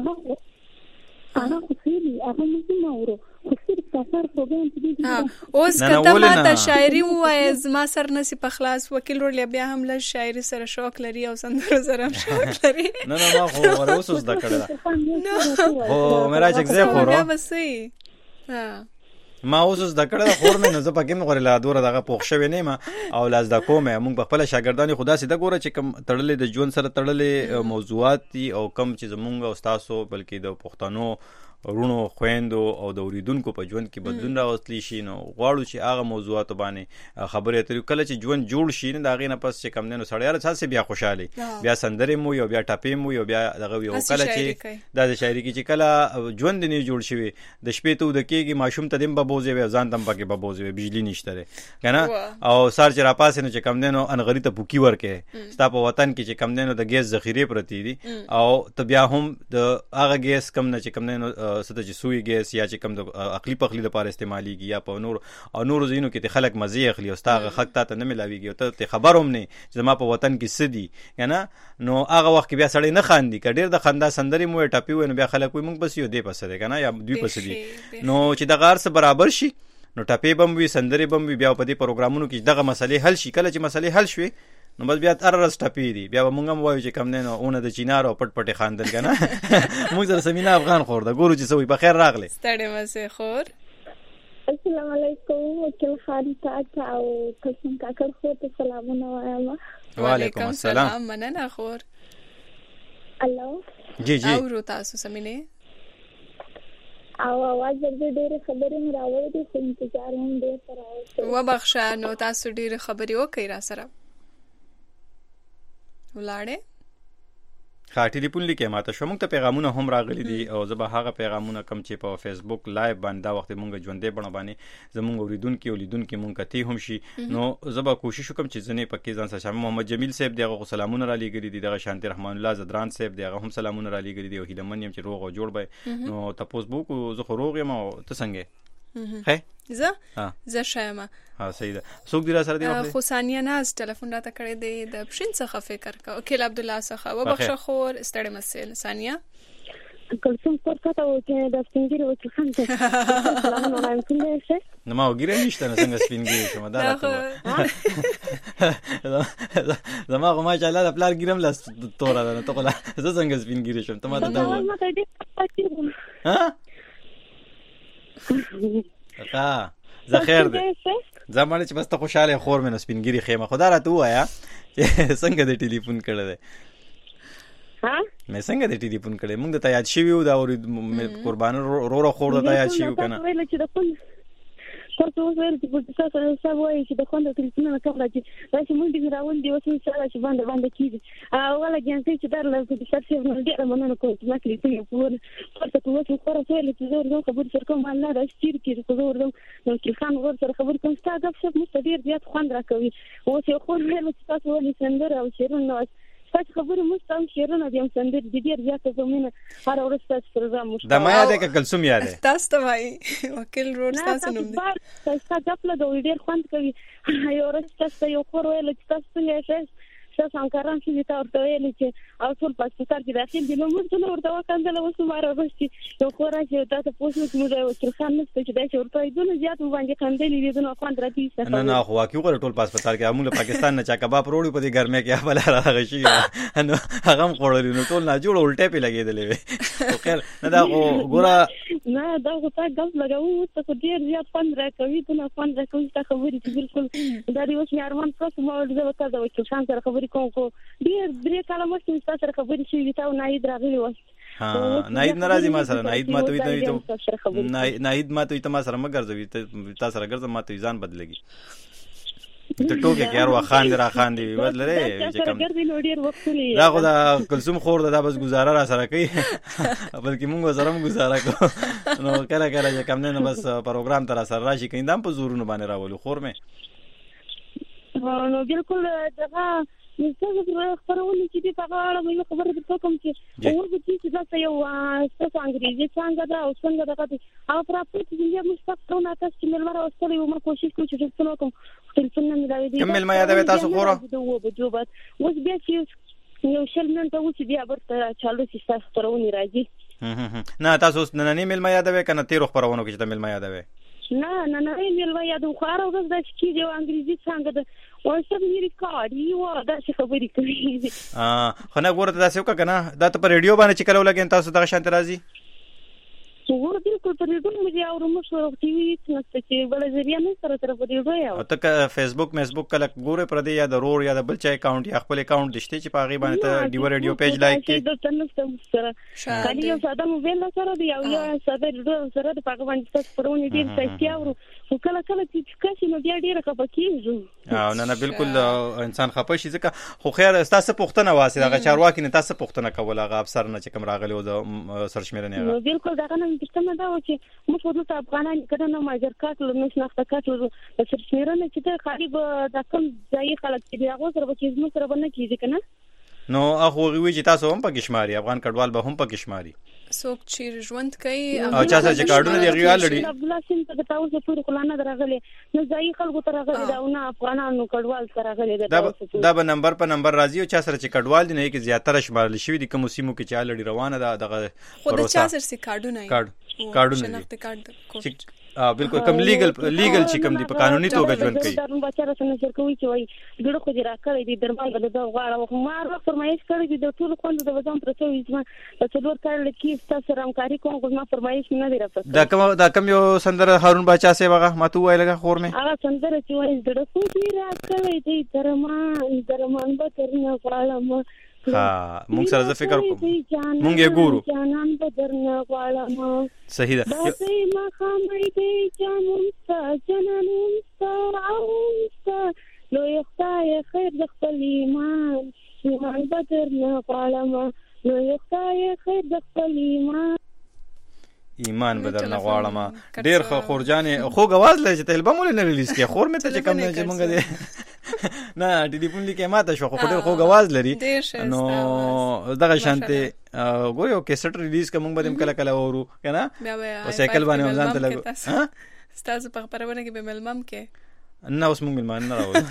اوس که ته ما ته شاعري ووایې زما سر نسي په خلاص وکیل ورلی بیا هم لږ شاعري سره شوق لري او سندرو سره هم شوق لري نه نه ما خو ور اوس زده کړې ده خو مېرا چکځه خورو بیا به صحیح ما اوس زده کړې ده خور مې نو زه پکې مې غوړې لا دوره دغه پوښ شوی نه ما او لاس د کومه مونږ په خپل شاګردانو خدا سي د ګوره چې کم تړلې د ژوند سره تړلې موضوعات دي او کم چې زمونږ او تاسو بلکې د پښتنو ورونو خويندو او د اوریدونکو په ژوند کې بدلون راوستلی شي نو غواړو چې هغه موضوعات باندې خبرې اترې کله چې ژوند جوړ شي نه دا غي نه پس چې کم نه سړی هر څه بیا خوشاله بیا سندرې مو یو بیا ټاپې مو یو بیا دغه یو کله چې دا د شاعري کې چې کله ژوند نه جوړ شي د شپې ته د کېږي ماشوم ته دیم ببوزي وي ځان تم پکې ببوزي بجلی نشته کنه او سار چې را پاسې نو چې کم نه نو انغری ته پوکی ورکه ستا په وطن کې چې کم نه نو د ګیس ذخیره پرتی دي او ته بیا هم د هغه ګیس کم نه چې کم نه ست چې سوی ګیس یا چې کم د عقلی پخلی لپاره استعماليږي یا په نور او نور زینو کې ته خلک مزي اخلي او ستاغه حق ته نه ملاويږي او ته خبروم نه چې ما په وطن کې سدي کنه نو هغه وخت بیا سړی نه خاندي کډیر د خندا سندري مو ټاپي و نو بیا خلک وي مونږ بس یو دی پسه ده کنه یا دوی پسه دي نو چې د غار سره برابر شي نو ټاپي بم وي سندري بم وي بیا په دې پروګرامونو کې دغه مسلې حل شي کله چې مسلې حل شوي نو بس بیا تر رس ټپی دي بیا مونږ هم وایو چې کم نه نو اون د چینارو پټ پټ خاندل کنه موږ سره سمینا افغان خور ده ګورو چې سوي په خیر راغله ستړي مسه خور السلام علیکم وکیل خان تا او قسم کا کر خو ته سلامونه وایم وعلیکم السلام مننه خور الو جی جی او رو تاسو سمینه او اواز دې ډېر خبرې مې راوړې دي خو انتظار هم دې سره و بخښه نو تاسو ډېر خبرې وکړئ را سره ولاړې ښه ټلیفون لیکې ماته شو موږ ته پیغامونه هم راغلي دي او زه به هغه پیغامونه کم چې په فیسبوک لایو باندې دا وخت مونږ ژوندې بڼه باندې زمونږ اوریدونکو اولیدونکو مونږ کتی هم شي نو زه به کوشش وکم چې ځنې پکې ځان سره محمد جمیل صاحب دغه سلامونه را لېږلي دي دغه شانتی رحمان الله زدران صاحب دغه هم سلامونه را لېږلي دي او هیلمن يم چې روغ او جوړ به نو تاسو بو کو زه خو روغ یم او ته څنګه هه زه زه شایم ها صحیح ده څوک دی را سره دی وخت خو ثانیه ناز ټلیفون راته کړی دی د پښین څخه فکر کا وکیل عبد الله څخه وبخښه خور ستړي مسل ثانیه کلسم پورته او چې د سپینګری او چې خان ته سلام علیکم شه نو ما وګیره نشته نه څنګه سپینګری شم دا راته زما کومه چې الله د پلار ګیرم لاس تورا نه ته کوله زه څنګه سپینګری شم ته ما ته دا ها ها زه خیر دی زمانه چې بس ته خوشاله خور مې نو سپینګری خیمه خدا راته وایا چې څنګه د ټلیفون کړه ده ها مې څنګه د ټلیفون کړه موږ ته یاد شي وو دا قربان رو رو خور ته یاد شي کنه تاسو وایئ چې په تاسو سره وایي چې د خوند ټلیفون نه کوم راځي دا چې موږ دې راول دی وسو سره چې باندې باندې کیږي او ولا ګانځي چې در له دې سره څه نه دی مننه کوم چې ما کلی ته پور پورته کوم چې خور سره چې زور زو خبر سره کوم الله دا شتیر کې زور زو نو چې خان ور سره خبر کوم ستاسو د څه مستدیر زیات خوند راکوي او چې خور له تاسو ولې سندره او شیرون نو تاسو خبره مستم شیرونه دیم سندر د ډیر زیاته زمينه هر ورځ تاسو پروګرام مشته د ما یاد کې کلسوم یاد ده تاسو ته وای وکیل روډ تاسو نوم دی تاسو خپل د ډیر خوند کوي یو ورځ تاسو یو خور ویل چې تاسو څنګه شې تاسو انکاران چې تاسو ته ویل چې او ټول پاسپورت کې داخل دي نو موږ ته ورته وکړل اوس ماره ورسې یو خور چې تاسو پوښتنه کوم دا چې خان نشته چې دا چې ورته دونه زیات باندې خندلې دي نو خوند راځي نه نه خو واقعي غره ټول پاسپورت کې امول پاکستان نه چا کباب وروړي په دې ګرمه کې خپل راغشي نو هغه هم خوړل نو ټول نه جوړ الټه په لګېدلې وي خو خیر نه دا ګوره نه دا خو تا ګل لګاو ته ډیر زیات خوند راکوي ته نه خوند راکوي تا خبرې چې بالکل دا دی اوس مې ارمان تاسو مو د وکړه دا چې شان سره خبرې کوم کو ډیر درې کاله مخکې تاسو سره خبرې شوې تا ناید راغلی و ها ناید ناراضي ما سره ناید ما ته وي ته ناید ما ته ته ما سره مګرځوي تاسو سره ګرځم ما ته ځان بدلږي ته ټوکې کې هر وخت خان را خان دی بدلره چې کوم دا خو دا کلثوم خور دا بس گزاره را سره کوي بلکې موږ سره هم گزاره کوو نو کله کله چې کوم نه بس پروګرام تر سره راشي کیندم په زورونو باندې راولو خور مې نو بالکل دغه مستګ خبرونه چې په اړه مې خبره درته کوم چې ورته چې دا یو څه انګریزي څنګه دا او څنګه دا او پراپت چې موږ مستقونه تاسو چې ملمر اوسره یو مر کوشش کوو چې څه کوم ټلیفون نه ملایوي دي کوم ملما یادوي تاسو خوره اوس بیا چې یو شل منټه وڅ بیا ورته چالو چې تاسو خبرونه راځي نه تاسو نن نه ملما یادوي کنه تیر خبرونه کې چې ملما یادوي نه نه نه ملما یادو خو هر ورځ د چې یو انګریزي څنګه دا اوسه مې ریکارډ یو دا چې خبرې کوي ا خو نه ګوره تاسو وکړه دا ته په ریډیو باندې چې کلو لګین تاسو دغه شانت راځي څو بالکل په ریډیو مې او رومو شو ټي وي څنګه چې بل ځریه نه سره تر په ریډیو یو ته فیسبوک میسبوک کله ګوره پر دې یا د رور یا د بل چا اکاونټ یا خپل اکاونټ دشته چې په غي باندې ته ډیو ریډیو پیج لایک کې د تنست سره کله یو ساده موبایل سره دی او یا ساده ریډیو سره د پاک باندې تاسو پرونی ډیر ځای او کله کله چې کاسي نو بیا ډیره خپکیږي او نه نه بالکل انسان خپه شي ځکه خو خیر تاسو پوښتنه واسي دغه چارواکي نه تاسو پوښتنه کوله غا افسر نه چې کوم راغلی او د سرشمیرنه نو بالکل دا نه پښتنه دا و چې موږ ټول افغانان کله نه ماجر کاټل نو شناخته کاټل د سرشمیرنه چې د خارج د کوم ځای خلک چې هغه سره به چې موږ سره باندې کیږي کنه نو هغه وی چې تاسو هم پکې شماري افغان کډوال به هم پکې شماري څوک چې ژوند کوي او چا سره چې کارډونه دی غوړل لري عبد الله سین ته تاسو پورې کولانه درغلي نو ځای خلکو ته راغلي دا نه افغانانو کډوال سره راغلي دا دا به نمبر په نمبر راځي او چا سره چې کډوال دی نه کې زیاتره شمارل شوی دي کوم سیمو کې چا لري روانه ده دغه خو د چا سره سي کارډونه کارډ کارډونه شناخت کارت بالکل کم لیګل لیګل چې کم دی په قانوني توګه ژوند کوي دا نو بچا سره نظر کوي چې وای ګړو خو دې راکړې دي درمل د غواړه خو مار فرمایش کړی دي د ټول خوند د وزن پر څو وځما د څلور کال کې تاسو سره همکاري کوم خو ما فرمایش نه دی راځي دا کوم دا کوم یو سندره هارون بچا سي وغه ما تو وایلګه خور مې هغه سندره چې وای ګړو خو دې راکړې دي درمان درمان به ترنه غواړم ها مونږ سره زه فکر کوم مونږ یې ګورو جانان بدرنه غواړم صحیح ده داسې ما خامې دې جانم ستا جنان ستا او ستا لو یختای خیر د خپل ایمان ایمان بدرنه غواړم لو یختای خیر د خپل ایمان ایمان بدر نه غواړم ډیر خو خورجانې خو غواز لږ ته البم ولې نه ریلیز کې خور مې ته چې کم نه چې مونږ دې نه ټلیفون لیکه ماته شو خو ډیر خو غواز لري نو دغه شانته ګورو کیسټ ریلیز کوم به کله کله ورو کنه او سایکل باندې ځان ته لګو ها ستاسو په خبرونه کې به ملمم کې نه اوس مونږ ملمان نه راوړو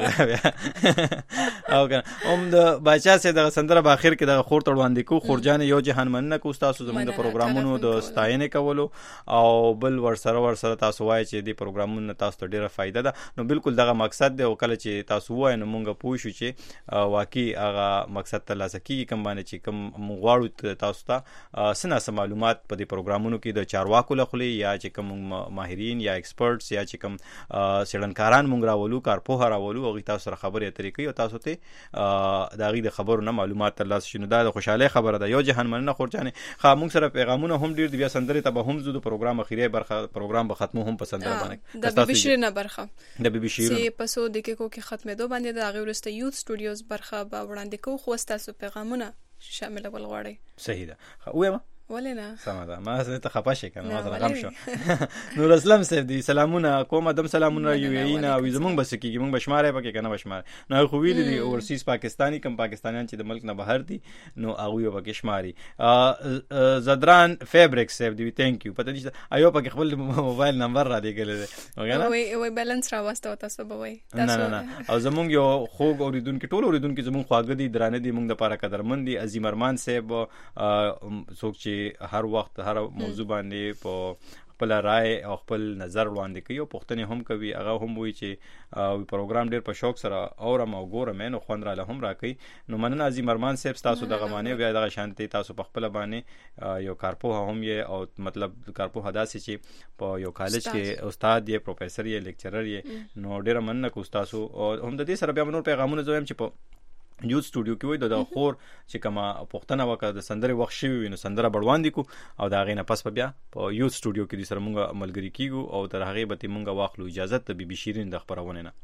او کنه اوم د بچا سي د سندره په اخر کې د خور تړواندې کو خورجان یو جهان مننه کو تاسو زموږ د پروګرامونو د ستاینه کولو او بل ور سره ور سره تاسو وای چې د پروګرامونو تاسو ته ډیره فائدہ ده نو بالکل دغه مقصد دی او کله چې تاسو وای نو مونږ پوښو چې واقعي هغه مقصد ته لاسکی کم باندې چې کم مغواړو تاسو ته سنا سم معلومات په دې پروګرامونو کې د چارواکو لخوا یا چې کم ماهرین یا ایکسپرټس یا چې کم سړن کاران مونږ راولو کار په راولو او تاسو سره خبرې اترې کوي او تاسو ته دا غي د خبرو نه معلومات ترلاسه شنو دا د خوشاله خبره ده یو جهان مننه خورجانې خا مونږ سره پیغامونه هم ډیر دی سندره ته به هم زو د پروګرام اخیری برخه پروګرام به ختمو هم پسند باندې د بي بي شیر نه برخه د بي بي شیر سی پسو د کې کو کې ختمه دو باندې د غي ورسته یوت سټوډیوز برخه به وړاندې کو خو تاسو پیغامونه شامل ول غواړي صحیح ده وایم ولې نه سم ده ما زه ته خپه شي کنه ما زه غم شو نور اسلام صاحب دی سلامونه کوم ادم سلامونه یو ای نه وي زمونږ بس کیږي مونږ بشماره پکې کنه بشمار نو خو ویل دي اورسیز پاکستانی کم پاکستانیان چې د ملک نه بهر دي نو هغه پکې شماري زدران فیبریک صاحب دی ثانک یو پته نشته ایو پکې خپل موبایل نمبر را دی ګل وګانا وای وای بیلانس را واسطه تاسو به وای نه نه نه او زمونږ یو خوګ اوریدونکو ټول اوریدونکو زمونږ خواږه دي درانه دي مونږ د پاره قدرمن دي عظیم ارمان صاحب څوک چې هر وخت هر موضوع باندې په خپل رائے او خپل نظر وړاندې کوي او پوښتنې هم کوي هغه هم وایي چې پروګرام ډېر په شوق سره اورم او ګورم نو خوند را له هم راکوي نو مننه عظیم ارمان صاحب تاسو دغه معنی بیا دغه شانتي تاسو په خپل باندې یو کارپوه هم یې او مطلب کارپوه داسې چې په یو کالج کې استاد یې پروفیسور یې لیکچرر یې نو ډېر مننه کو تاسو او هم د دې سره بیا نور پیغامونه زویم چې په یوت سټوډیو کې وای د خور چې کما پښتنه وکړه د سندره وخت شوی وینو سندره بړوان دي کو او دا غینه پس په بیا په یوت سټوډیو کې د سره مونږه ملګری کیګو او تر هغه به مونږه واخلو اجازه ته بي بي شیرین د خبرونه نه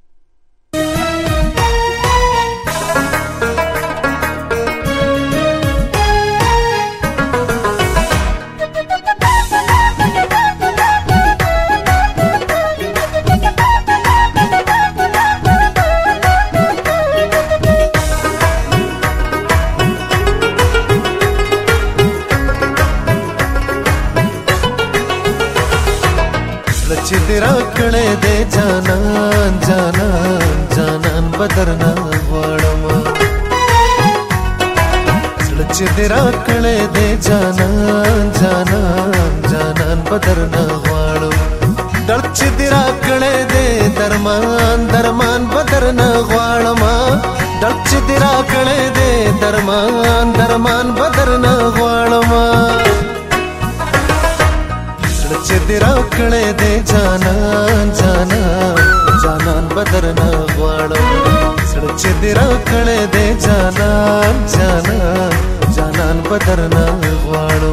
तेरा कड़े दे जानन जानन जानन बदरना वाड़मा सड़च तेरा कड़े दे जानन जानन जानन बदरना वाड़ो दर्च तेरा कड़े दे दरमान दरमान बदरना वाड़मा दर्च तेरा कड़े दे दरमान दरमान बदरना वाड़मा तेरा कड़े दे जानन जानन जानन बदरना वाड़ो सड़च तेरा कड़े दे जानन जानन जानन बदरना वाड़ो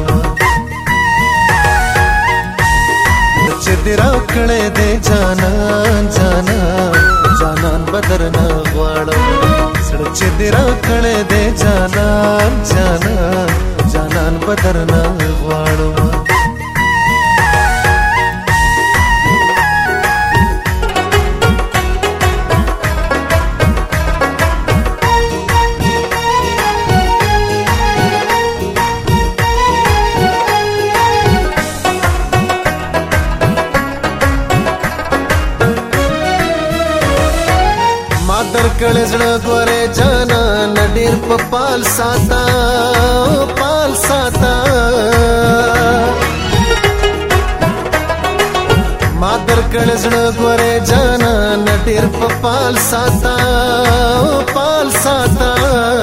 सड़च तेरा कड़े दे जानन जानन जानन बदरना वाड़ो सड़च तेरा कड़े दे जानन जानन जानन बदरना वाड़ो कड़े जड़ गोरे जाना नडीर प पाल साता पाल साता मादर कड़े जड़ गोरे जाना नडीर प पाल साता पाल साता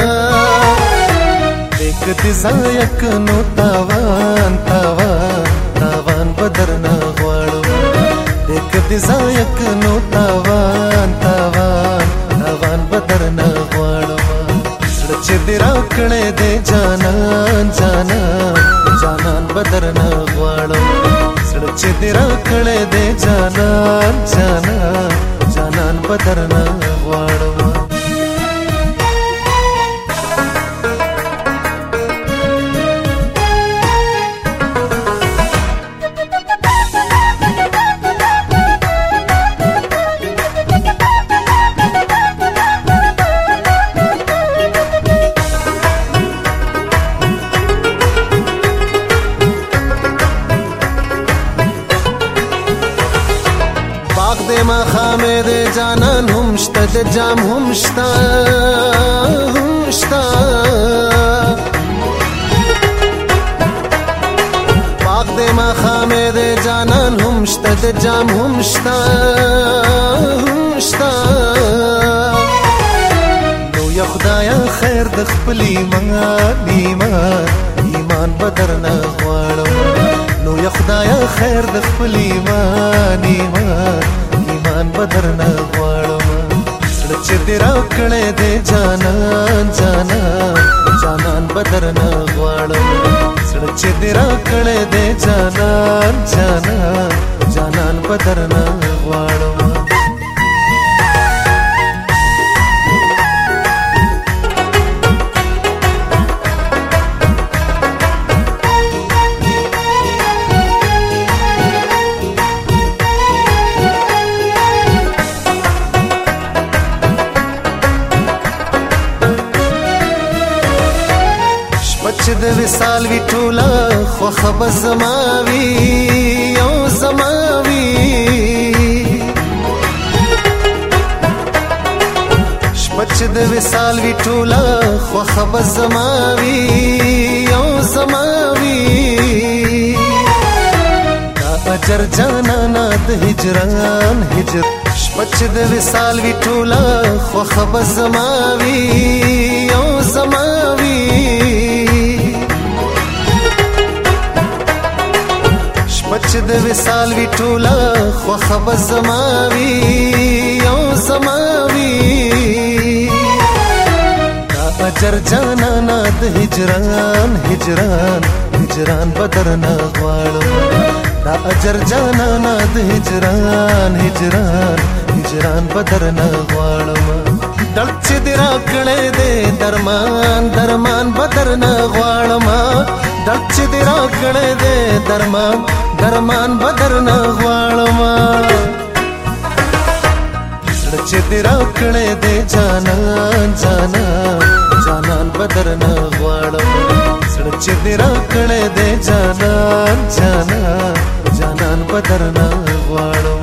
एक दिजायक नो तावान तावान तावान बदरना वाड़ो एक दिजायक नो तावान तावान तावान बदरना वाड़ो सड़च तेरा कड़े दे जानन जानन जानन बदरना वाड़ो सड़च तेरा कड़े दे जानन जानन जानन बदरना वाड़ो मेरे जानन हमश्ता जाम हमश्ता हमश्ता पाक दे माखा मेरे जानन हमश्ता जाम हमश्ता हमश्ता नो या खुदाया खैर दखपली ईमान ईमान ईमान बदरना वाड़ो नो या खुदाया खैर दखपली ईमान ईमान ईमान बदरना वाड़ो सड़च तेरा कड़े दे जानन जानन जानन बदरना वाड़ो सड़च तेरा कड़े दे जानन जानन जानन बदरना वाड़ो وصال وی ټوله خو خبر زماوي او زماوي شپچ د وصال وی ټوله خو خبر زماوي او زماوي دا اجر جانانا د هجران هجر شپچ د وصال وی ټوله خو خبر زماوي او زماوي شپچ د وصال وی ټوله خو خبر زماوي او زماوي دا اجر جانانا د هجران هجران هجران بدرنا غواړم دا اجر جانانا د هجران هجران هجران بدرنا غواړم دړ چې دی راکړې دې درمان درمان بدرنا غواړم دړ چې دی راکړې دې درمان درمان بدرنا غواړم دړ چې دی راکړې دې جانان جانان جانان بدرنا غواړم دړ چې دی راکړې دې جانان جانان جانان بدرنا غواړم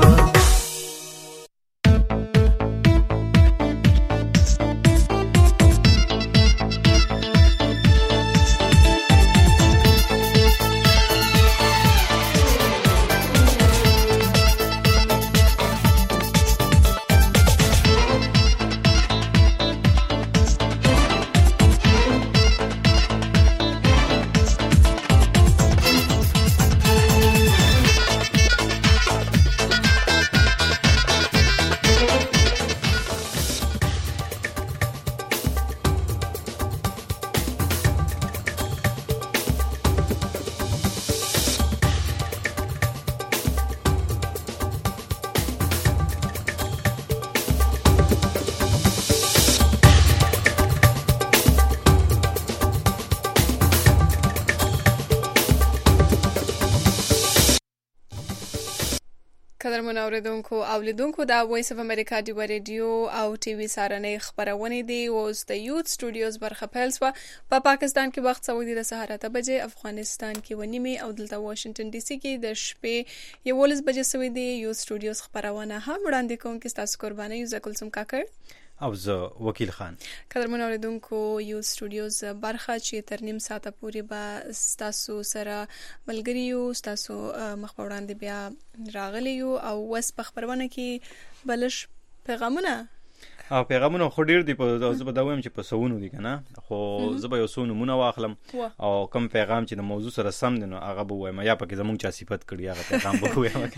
قدرمن اوریدونکو او لیدونکو دا وایس اف امریکا دی ریډیو او ټي وي سارنې خبرونه دي اوس د یوت سټوډیوز برخه پیل شوه په پاکستان کې وخت سعودي د سهار اته بجې افغانستان کې ونیمه او دلته واشنگټن ډي سي کې د شپې یولس بجې سعودي یوت سټوډیوز خبرونه هم وړاندې کوم کې تاسو قرباني یو ځکل سم کاکړ او زه وکیل خان قدرمن اوریدونکو یو سټوډیوز برخه چې تر نیم ساعته پورې به تاسو سره ملګری یو تاسو مخ په وړاندې بیا راغلی یو او وس په خبرونه کې بلش پیغامونه او پیغامونه خو ډیر دي په زه به دا وایم چې په سونو دي کنه خو زه به یو څو نمونه واخلم او کوم پیغام چې د موضوع سره سم دی نو هغه به وایم یا پکې زمونږ چا صفت کړي هغه پیغام به وایم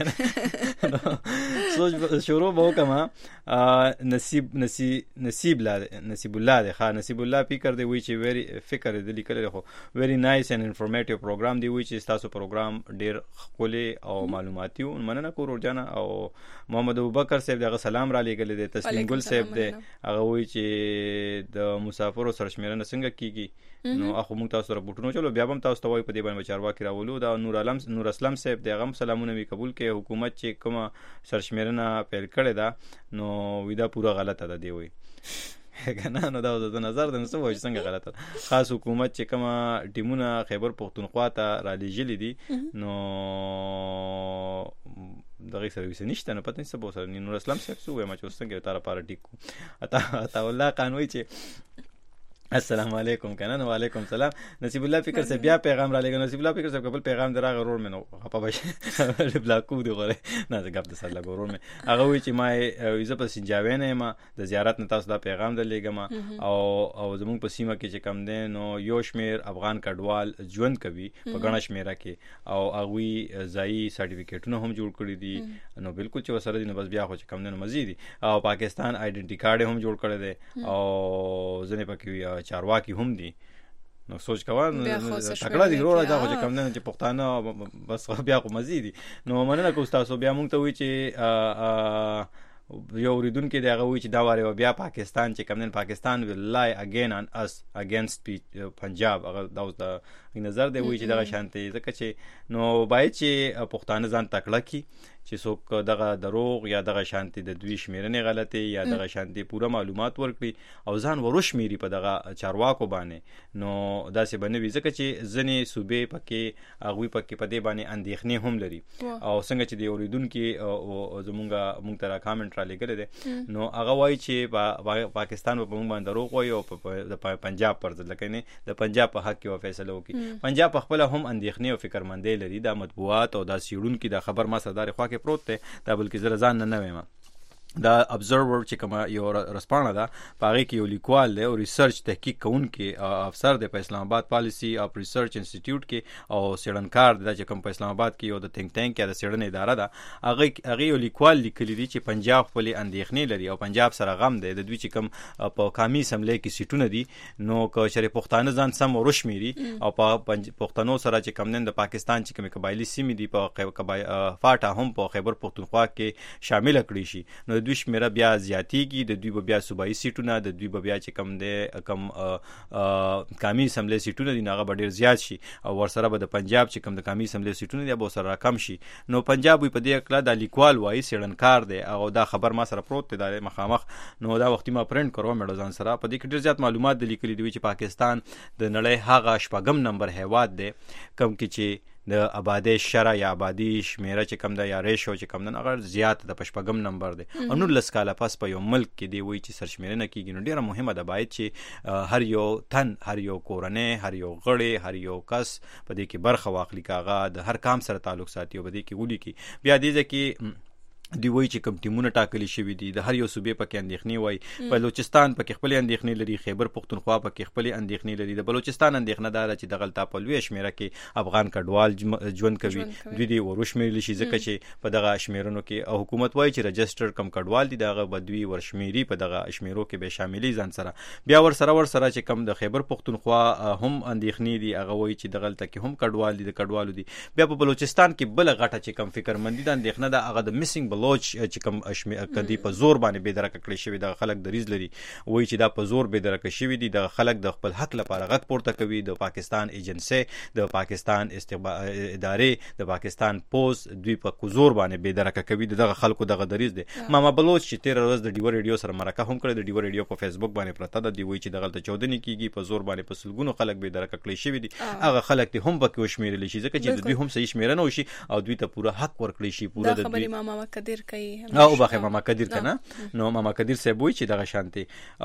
کنه سوچ شروع به وکم نصیب نصیب نصیب الله نصیب الله دی ښا نصیب الله فکر دی وی چې ویری فکر دی لیکل خو ویری نایس اند انفورمیټیو پروګرام دی وی چې تاسو پروګرام ډیر خولي او معلوماتي مننه کو ورجانه او محمد ابوبکر صاحب دغه سلام را لېګل دی تسلیم ګل صاحب هغه وی چې د مسافرو سرشمیرنه څنګه کیږي نو اخو موږ تاسو سره بوټونو چلو بیا هم تاسو ته وای په دې باندې چارواکي راولو دا نور عالم نور اسلام صاحب دغه سلامونه وی قبول کړي حکومت چې کومه سرشمیرنه پیل کړي دا نو ودا پورا غلطه ده دی وی کنه نو دا د نظر د نسو وای څنګه غلطه خاص حکومت چې کومه ټیمونه خیبر پختونخوا ته را لېږلي دي نو دغه سرویس نشته نو پته نشته بو سره نور اسلام صاحب سو ما چې څنګه تر پاره ټیکو اتا اتا الله قانوي چې السلام علیکم کنه نو علیکم سلام نصیب الله فکر سے بیا پیغام را لګا نصیب الله فکر سے قبل پیغام درا غرور منو خپه بش بلاکو دی غره نه زه غب د سره غرور مې هغه وی چې ما یوزه په سنجاوي نه ما د زیارت نه تاسو دا پیغام در لګم او او زموږ په سیمه کې چې کم دین نو یو شمیر افغان کډوال ژوند کوي په غنا شمیره کې او هغه ځای سرټیفیکټونه هم جوړ کړی دي نو بالکل چې وسره دي نو بس بیا خو چې کم دین مزيدي او پاکستان آیډنټی کارت هم جوړ کړی دی او ځنه پکې چارواکي هم دي نو سوچ کوه تکړه دي وروړه دا خو چې کم نه چې پښتانه بس بیا خو مزيدي نو مننه کو تاسو بیا مونږ ته وی چې یو ریدونکو دی هغه وی چې دا واره بیا پاکستان چې کم نه پاکستان ویل لای اگین ان اس اگینست پنجاب هغه دا د نظر دی وی چې دا شانتي ځکه چې نو باید چې پښتانه ځان تکړه کی چې څوک دغه دروغ یا دغه شانتي د دوی شمیرنې غلطي یا دغه شانتي پوره معلومات ورکړي او ځان وروشمیري په دغه چارواکو باندې، نو داسې بنوي ځکه چې ځنې صوبې پکې هغوی پکې په دې باندې اندېښنې هم لري. او څنګه چې د اوریدونکي زمونږ مونږ ته را کامنټ را لېږلی دی، نو هغه وایي چې پاکستان به په مونږ باندې دروغ وایي او د پنجاب پر ضد، لکه نه د پنجاب په حق کې به فیصله وکړي. پنجاب په خپله هم اندېښنې او فکرمندۍ لري. دا مطبوعات او دا څېړونکي دا خبر ما سره دارې خوا کې پروت دی، دا بلکې زه ځان نه نه وایم. دا ابزرور چې کومه یو رسپانه ده په هغې کې یو لیکوال دی او ریسرچ تحقیق کوونکی افسر دی په اسلام آباد پالیسي اف ریسرچ انسټیټیوټ کې او څېړنکار دی چې کوم په اسلام آباد کې یو د تھنک ټینک یا د څېړنې اداره ده، هغې هغې یو لیکوال لیکلی دی چې پنجاب خپلې اندېښنې لري او پنجاب سره غم دی. د دوی چې کوم په قامي اسمبلی کې سیټونه دي، نو که چېرې پښتانه ځان سم وروشمیري او په پښتنو سره چې کوم نن د پاکستان چې کومې قبایلي سیمې دي په فاټا هم په خیبر پښتونخوا کې شامله کړي شي، نو د دوی شمیره بیا زیاتیږي، د دوی به بیا صوبایي سیټونه، د دوی به بیا چې کم دی کم قامي اسمبلی سیټونه دي، نو هغه به ډېر زیات شي او ورسره به د پنجاب چې کم د قامي اسمبلی سیټونه دي به ورسره راکم شي. نو پنجاب وي په دې هکله دا لیکوال وایي، څېړنکار دی او دا خبر ما سره پروت دی دا مخامخ، نو دا وختي ما پرنټ کړو مېړه ځان سره. په دې کې ډېر زیات معلومات د لیکلي دي چې پاکستان د نړۍ هغه شپږم نمبر هیواد دی کوم کې چې د آبادی شرح یا آبادی شمیره چې کم ده یا ریشو چې کم ده هغه زیات د پشپږم نمبر دی او نولس کاله پس په یو ملک کې دی وایي چې سرشمیرنه کېږي، نو ډېره مهمه ده باید چې هر یو تن، هر یو کورنۍ، هر یو غړی، هر یو کس په دې کې برخه واخلي، که هغه د هر کام سره تعلق ساتي او په دې کې ولیکي. بیا دې ځای کې دوی وایي چې کوم ټیمونه ټاکلي شوي دي، د هر یو صوبې پکې اندېښنې وایي. بلوچستان پکې خپلې اندېښنې لري، خیبر پښتونخوا پکې خپلې اندېښنې لري. د بلوچستان اندېښنه دا ده چې دغلته په لویه شمېره کې افغان کډوال ژوند کوي، دوی دې وروشمېرلی شي ځکه چې په دغه شمېرنو کې او حکومت وایي چې رجسټر کم کډوال دي د هغه به دوی ورشمېري په دغه شمېرو کې به شاملي ځان سره. بیا ورسره ورسره چې کم د خیبر پښتونخوا هم اندېښنې دي، هغه وایي چې دغلته کې هم کډوال دي، د کډوالو دي. بیا په بلوچستان کې بله غټه چې کم فکرمندي ده اندېښنه ده، هغه د مسینګ بلوچ چې کم کدی په زور باندې بې درکه کړی شوي دغه خلک دریځ لري، وایي چې دا په زور بې درکه شوي دي. دغه خلک د خپل حق لپاره غږ پورته کوي، د پاکستان ایجنسۍ، د پاکستان ادارې، د پاکستان پوز دوی په زور باندې بې درکه کوي. دغه خلکو دغه دریځ دی. ماما بلوچ چې تېره ورځ د ډیوه ریډیو سره مرکه هم کړې، د ډیوه ریډیو په فیسبوک باندې پرته ده، دوی وایي چې دغلته چودنې کېږي، په زور باندې په سلګونو خلک بې درکه کړی شوي دي. هغه خلک دې هم پکې وشمېرلی شي ځکه چې د دوی هم صحیح شمېرنه وشي او دوی ته پوره حق ورکړی شي. پوره د دوی ماما قدیر کوي او بخې ماما قدیر کنه، نو ماما قدیر صاحب وایي چې دغه شانتي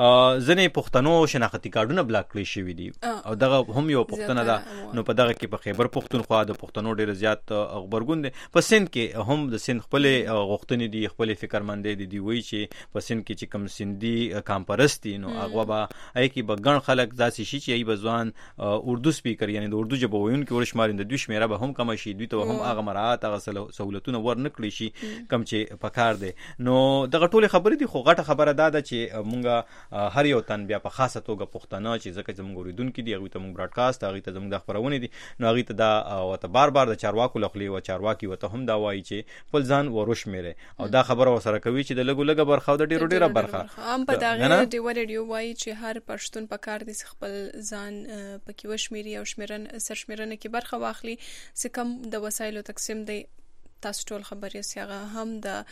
ځینې پښتنو شناختي کارډونه بلاک کړی شوي دي او دغه هم یو پوښتنه ده. نو په دغه کې په خیبر پښتونخوا د پښتنو ډېر زیات غبرګون دی. په سند کې هم د سند خپلې غوښتنې دي، خپلې فکرمندۍ دي. دوی وایي چې په سند کې چې کوم سندي کامپرست دي، نو هغه به هغې کې به ګڼ خلک داسې شي چې هغوی به ځوان اردو سپیکر یعنې د اردو ژبه ویونکي ورشماري، د دوی شمېره به هم کمه شي، دوی ته به هم هغه مراعات، هغه سهولتونه ور نه کړی شي کوم چې پکار دی. نو دغه ټولې خبرې دي، خو غټه خبره دا ده چې مونږ هر یو تن بیا په خاصه توګه پښتانه چې ځکه زموږ اورېدونکي دي، هغوی ته مونږ براډکاسټ، هغوی ته زموږ دا خپرونې دي، نو هغوی ته دا ورته بار بار د چارواکو له خولې و چارواکي ورته هم دا وایي چې خپل ځان وروشمېرئ او دا خبره ورسره کوي چې د لږو لږه برخه او د ډېرو ډېره برخه. هم په دغه ډیوه ریډیو وایي چې هر پښتون په کار دي چې خپل ځان پکې وشمېري او سرشمېرنه کې برخه واخلي. څه کم د وسایلو تقسیم دی، تاسو ټول خبرې سي هغه هم د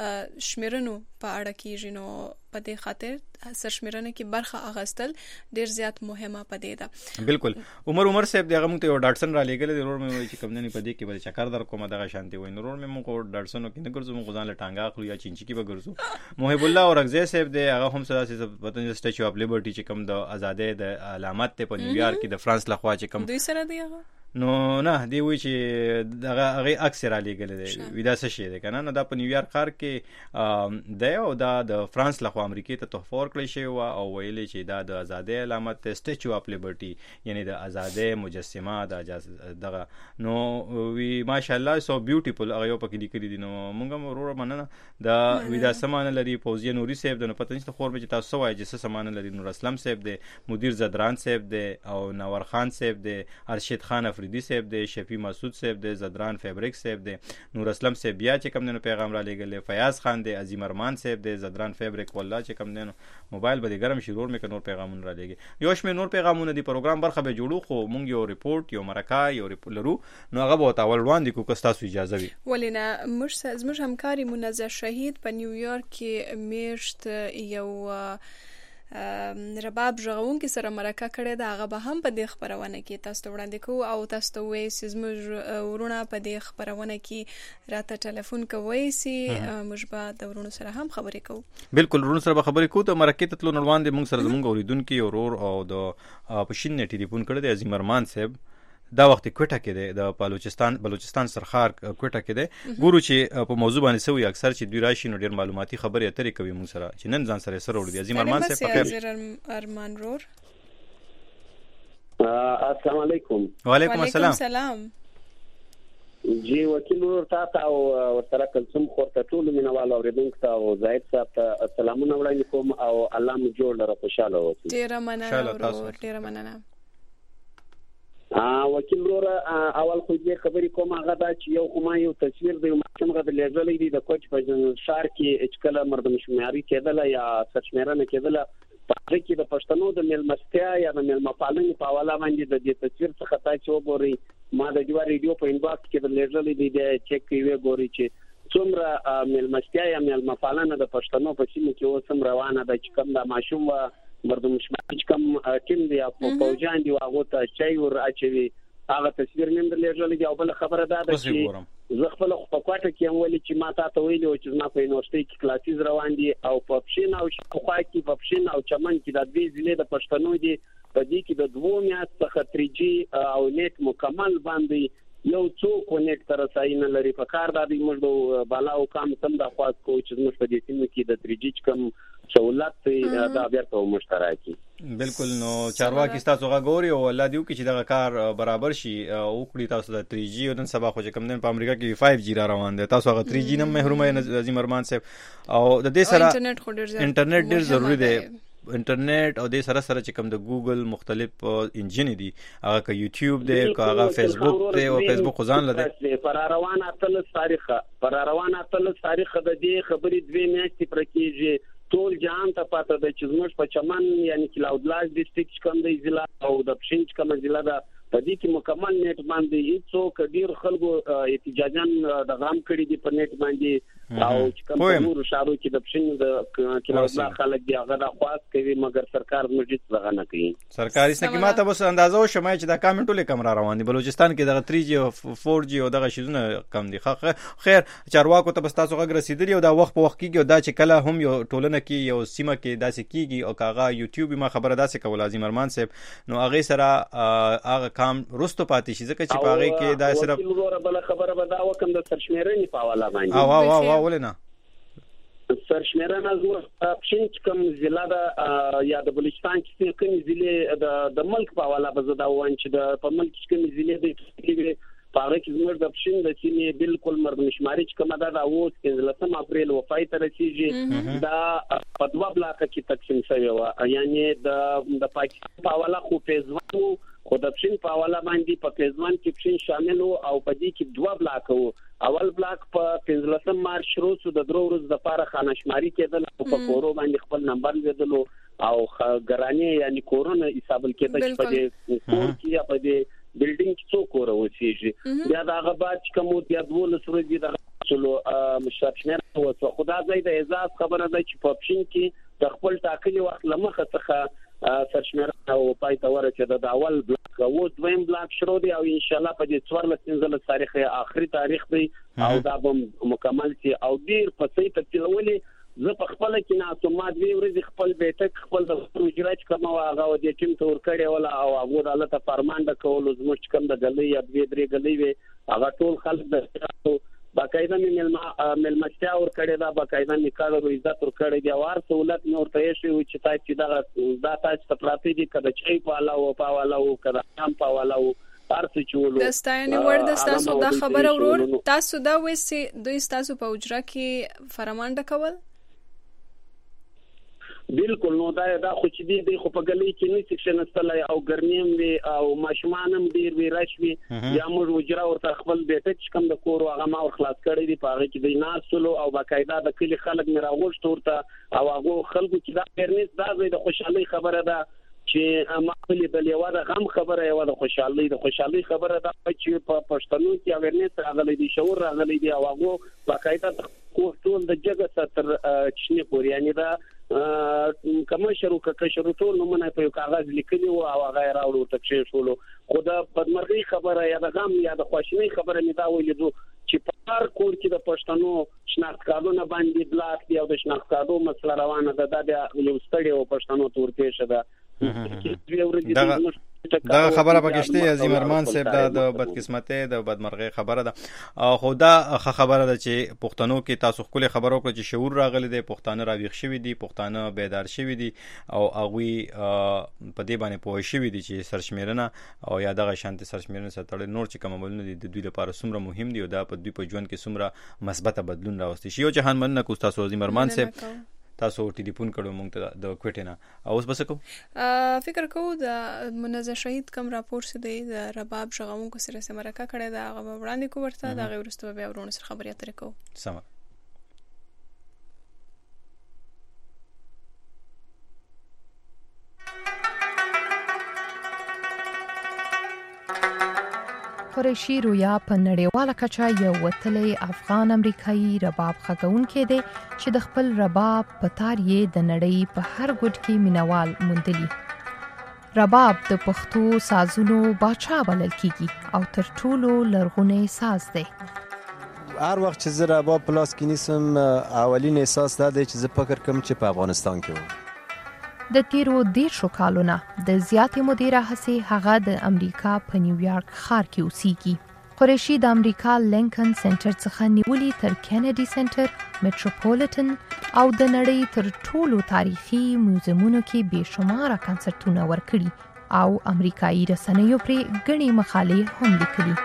شمیرنو په اړه کېږي، نو په دې خاطر سرشمیرنه کې برخه اخیستل ډېر زیات مهمه پدې ده. بالکل. عمر عمر صاحب دغه موږ ته یو ډاټسن را لېږلی دی، ورور مې وایي چې کوم نه په دې کې به چکر در کومه دغه شانتي وایي. ورور مې موږ ډاټسنو کې نه ګرځو، موږ ځان له ټانګه اخلو یا چینچي کې به ګرځو. محب الله اورکزی صاحب دی، هغه هم داسې وطن سټیچو اف لیبرټي چې کوم د ازادۍ د علامت دی په نیویارک کې د فرانس لخوا چې کوم دوی سره دی هغه، نو نه دی وایي چې دغه هغې عکس یې را لېږلی دی، وي دا څه شی دی که نه. نو دا په نیویارک ښار کې دی او دا د فرانس لخوا امریکې ته تحفه ورکړی شوې وه او ویلې چې دا د ازادۍ علامت دی، سټیچو اف لیبرټي یعنې د ازادۍ مجسمه د دغه. نو وي ماشاءالله سو بیوټیفل، هغه یو پکې لیکلي دي. نو مونږ هم وروره مننه دا وي دا څه معنی لري. فوزیه نوري صاحب دی، نو پته نشته خور مې چې تاسو څه وایئ چې څه څه معنی لري. نور اسلم صاحب دی، مدیر زدران صاحب دی او نور خان صاحب دی، ارشد خان افریدي صاحب دی، شفیع مسعود صاحب دی، زدران فیبریک صاحب دی، نور اسلم صاحب بیا چې کوم دنو پیغام را لېږلی، فیاض خان دی، عظیم ارمان صاحب دی، زدران فیبریک والله چې کوم دنو موبایل به دې ګرم شي ورور مې که نور پیغامونه را لېږي. یو شمېر نور پیغامونه دي پروګرام برخه به جوړو، خو مونږ یو ریپورټ یو مرکه یو ریپورټ لرو نو هغه به ورته اول وړاندې کړو که ستاسو اجازه وي. ولې نه، موږ زموږ همکاري منزه شهید په نیویورک کې میاشت یو رباب ژغونکي سره مرکه کړې ده، هغه به هم په دې خپرونه کې تاسو ته وړاندې کوو او تاسو ته وایي چې زموږ ورونه په دې خپرونه کې راته ټلیفون کوئ سي موږ به د ورونو سره هم خبرې کوو. بالکل ورونو سره به خبرې کوو. ته مرکې ته تلو نو وړاندې موږ سره زموږ اوریدونکي ورور او د پشین نه ټلیفون کړی دی عظیم ارمان صاحب، دا وخت کوټه کې دی د بلوچستان بلوچستان سرخار کوټه کې دی. ګورو چې په موضوع باندې سوي اکثر چې دوی راشي نو ډېر معلوماتي خبرې اترې کوي موږ سره چې نن ځان سره سره وړي. عظیم ارمان صاحب په خیر. ارمان رور السلام علیکم. وعلیکم السلام. جی وکیل ورور تاسو او ورسره کلسم خورته ټول مینوال اوریدونکو ته او زاهد صاحب ته سلامونه وړاندې کوم او الله مو جوړ لره خوشاله اوسئ. ډېره مننه ورور، ډېره مننه. وکیل ورور اول خو دې خبرې کوم هغه دا چې یو خو ما یو تصویر دی څنګه د لېږلې دی د کوچ په شهر کې اچکله مردم شماري کېدله یا سرشمیرنه کېدله په هغه کې د پښتنو د میلمستیا یا د میلمه پالنې په حواله باندې د دې تصویر څخه تاسو وګورئ. ما د جوار ریډیو په انباکس کې د لېږلې دی د چک کوي ګوري چې څومره میلمستیا یا میلمه پالنه د پښتنو په سیمه کې اوسم روانه ده چې کوم د ماشوم و مردم شماري کوم ټیم دی او فوجان دی هغه ته چای ور اچوي هغه تصویر نن درلېږل دی. او بل خبره ده چې زه خپل خو په کوټه کې هم ولې چې ما تاسو ویلو چې ما په یونیورسيټي کې کلاسز روان دي او په پښین او خوا کې په پښین او چمن کې د دوی ضلع د پښتنو دي په دې کې د دوه میاشت څخه تری جی او نیټ مکمل باندې یو څوک ونیټ تر ساين لري په کار د دې موږ بالا او کم سم د خواص کو چې موږ په دې سیمه کې د تری جی کم سہولت دا بیا په مشترکي. بالکل. نو چارواکي تاسو غوړي او الله دیو کې چې دا کار برابر شي او کړی تاسو د تری جی او نن سبا خو چې کوم دن په امریکا کې فایو جی را روان دي تاسو هغه تری جی نه محروم یې عظیم ارمان صاحب او د دې سره انټرنیټ ډیر ضروری دی. انټرنیټ او د سره سره چې کوم د ګوګل مختلف انجن دي هغه که یوټیوب دی که هغه فیسبوک دی او فیسبوک ځان لده پر روان اتل تاریخ پر روان اتل تاریخ د دې خبرې دوی میاشتې پر کېږي ټول جهان ته پاته د چې زموږ په چمن یعنی کلاودلاج ډیسټریکټ کوم دی ضلع او د پښین کوم ضلع ده په دې کې مکمل نیټ باندې هیڅوک ډیر خلکو احتجاجان د غام کړي دي په نیټ باندې او چې کوم نور شارو کې د پښین د کلاودلاج خلک دی هغه د خواص کوي مګر سرکار موږ هیڅ څه نه کوي. سرکاري سکیماته بس اندازو شمای چې دا کامنټ ټول کمرا روان دي بلوچستان کې د تری جی او فور جی او دغه شیزونه کم دي. خیر چارواکو ته بس تاسو غږ رسیدلی او دا وخت په وخت کې دا چې کله هم یو ټولنه کې یو سیمه کې داسې کیږي او کاغه یوټیوب ما خبره داسې کول عظیم ارمان صاحب نو هغه سره هغه کام رستو پاتې شي ځکه چې پاغه کې دا سره وکیل بل خبره به دا وکم د سرشمیرنې په حواله باندې وا وا وا ولنه سرشمیرنه زو پښین کوم ضلع د یا د بلوچستان کې کوم ضلع د د ملک په حواله به زدا وان چې د په ملک کې کوم ضلع د پاره کې زموږ د پښین د سیمې بالکل مردم شماري چې کومه ده د اوس پنځلسم اپریل وفای ته رسیږي دا په دوه بلاکه کې تقسیم شوی و یعنی د د پاکستان په حواله خو پیزوانو خو د پښین په حواله باندې په پیزوان کې پښین شامل او په دې کې دوه بلاک وو. اول بلاک په پنځلسم مارچ شروع شو د درو ورځې لپاره خانه شماري کېدل او په کورو باندې خپل نمبر لیدل او ګرانی یعنی کورونه حساب کېدل چې په دې کور کې یا په دې بلډینګ کې څو کور اوسېږي بیا دا هغه بعد چې کوم بیا دوه لسورې دي د څلو مشرفنه او خدا زای د اعزاز خبره ده چې په پښین کې د خپل ټاکلي وخت لمخه څخه سرشمیرنه او پای ته ورسېده د اول بلاک او دویم بلاک شروع دی او ان شاء الله په دې څوارلس پنځلس تاریخ اخري تاریخ دی او دا به مکمل شي او ډیر په صحیح تفصیلولې زه په خپل کې ناسو ما دوی ورځ خپل بیٹک خپل د پروژې کوم هغه د ټیم تور کړي ولا او هغه د الله فرمان د کول زموږ کوم د غلې یا دوی درې غلې وي هغه ټول خلک د باقاعده ملما ملمستیا ور کړي دا باقاعده نکاله او عزت ور کړي دی وار سہولت نور ته شي چې تاسو چې دا دا تاسو ته پراتی دي کله چې په والا او په والا او کله هم په والا او ارڅ چولو دستاینه ورد تاسو دا خبره ورور تاسو دا وسی دوی تاسو په اجرا کې فرمان ډکول بالکل نو دا دا خو چې دی د خو په ګلې کې نه سیکشن استلای او ګرمیم وی او ماشومانم ډیر وی رش وی یا موږ وجرا ورته خپل بیٹه چې کوم د کور هغه ما ور خلاص کړی دی په هغه کې د ناسلو او باقاعده د کلی خلک مې راغوښت ورته او هغه خلکو چې دا پرنيس دا د خوشحالي خبره ده چې معقولی بل یو د غم خبره یو د خوشحالي د خوشحالي خبره ده چې په پښتنو کې اورنيس راغلي دي شعور راغلي دي او هغه باقاعده کور ټول د جګه ستر چني پوري یعنی دا کوم شروع کړه شروع ټول نو منه په کاغذ لیکلی او هغه راوړو تکشیر شولو خدا بدمرغي خبره یا د غم یا د خوشنۍ خبره نه دا ویلو چې په هر کور کې د پښتنو شناخت کارونه باندې بلاک دی او د شناخت کارو مسله روانه ده د یو ستړي او پښتنو تور پیښه ده دا خبره پکشته عظیم ارمان صاحب دا د بدقسمتۍ د بدمرغي خبره ده خو دا خبره ده چې پښتنو کې تاسو خپل خبرو کې چې شعور راغلي دي پښتانه راويخ شوی دي پښتانه بیدار شوی دي او هغه په دې باندې پوه شوی دي چې سرشمیرنه او یا دغه شانتي سرشمیرنه سره نور چې کوم عملونه دي د دوی لپاره څومره مهم دي او دا په دوی په ژوند کې څومره مثبت بدلون راوستي شي او جهان مننه کو تاسو عظیم ارمان صاحب تاسو ټلیفون کړو موږ ته د کوټینا اوس بس کو فکر کوو د منزه شهید کم راپور سي د رباب شغمون کو سره سمرکه کړه دا غو وړاندې کو ورته دا غیر واستو بیا ورونه سره خبرې اترې کو سم قریشي رویا په نړیواله کچه یو وتلی افغان امریکایي رباب خګون دی چې د خپل رباب په تار یې د نړۍ په هر ګوټ کې مینوال موندلي. رباب د پښتو سازونو باچا بلل کیږي او تر ټولو لرغونی ساز دی. هر وخت چې زه رباب په لاس کې نیسم اولین احساس دا دی چې زه فکر کوم چې په افغانستان کې وم. د تیرو دیرشو کالونه د زیاتې مودې راهیسې هغه د امریکا په نیویارک ښار کې اوسیږي. قریشي د امریکا لینکن سنټر څخه نیولي تر کینیډي سنټر، میټروپولیټن او د نړۍ تر ټولو تاریخي میوزیمونو کې بې شماره کنسرتونه ورکړي او امریکایي رسنیو پرې ګڼې مقالې هم لیکلي.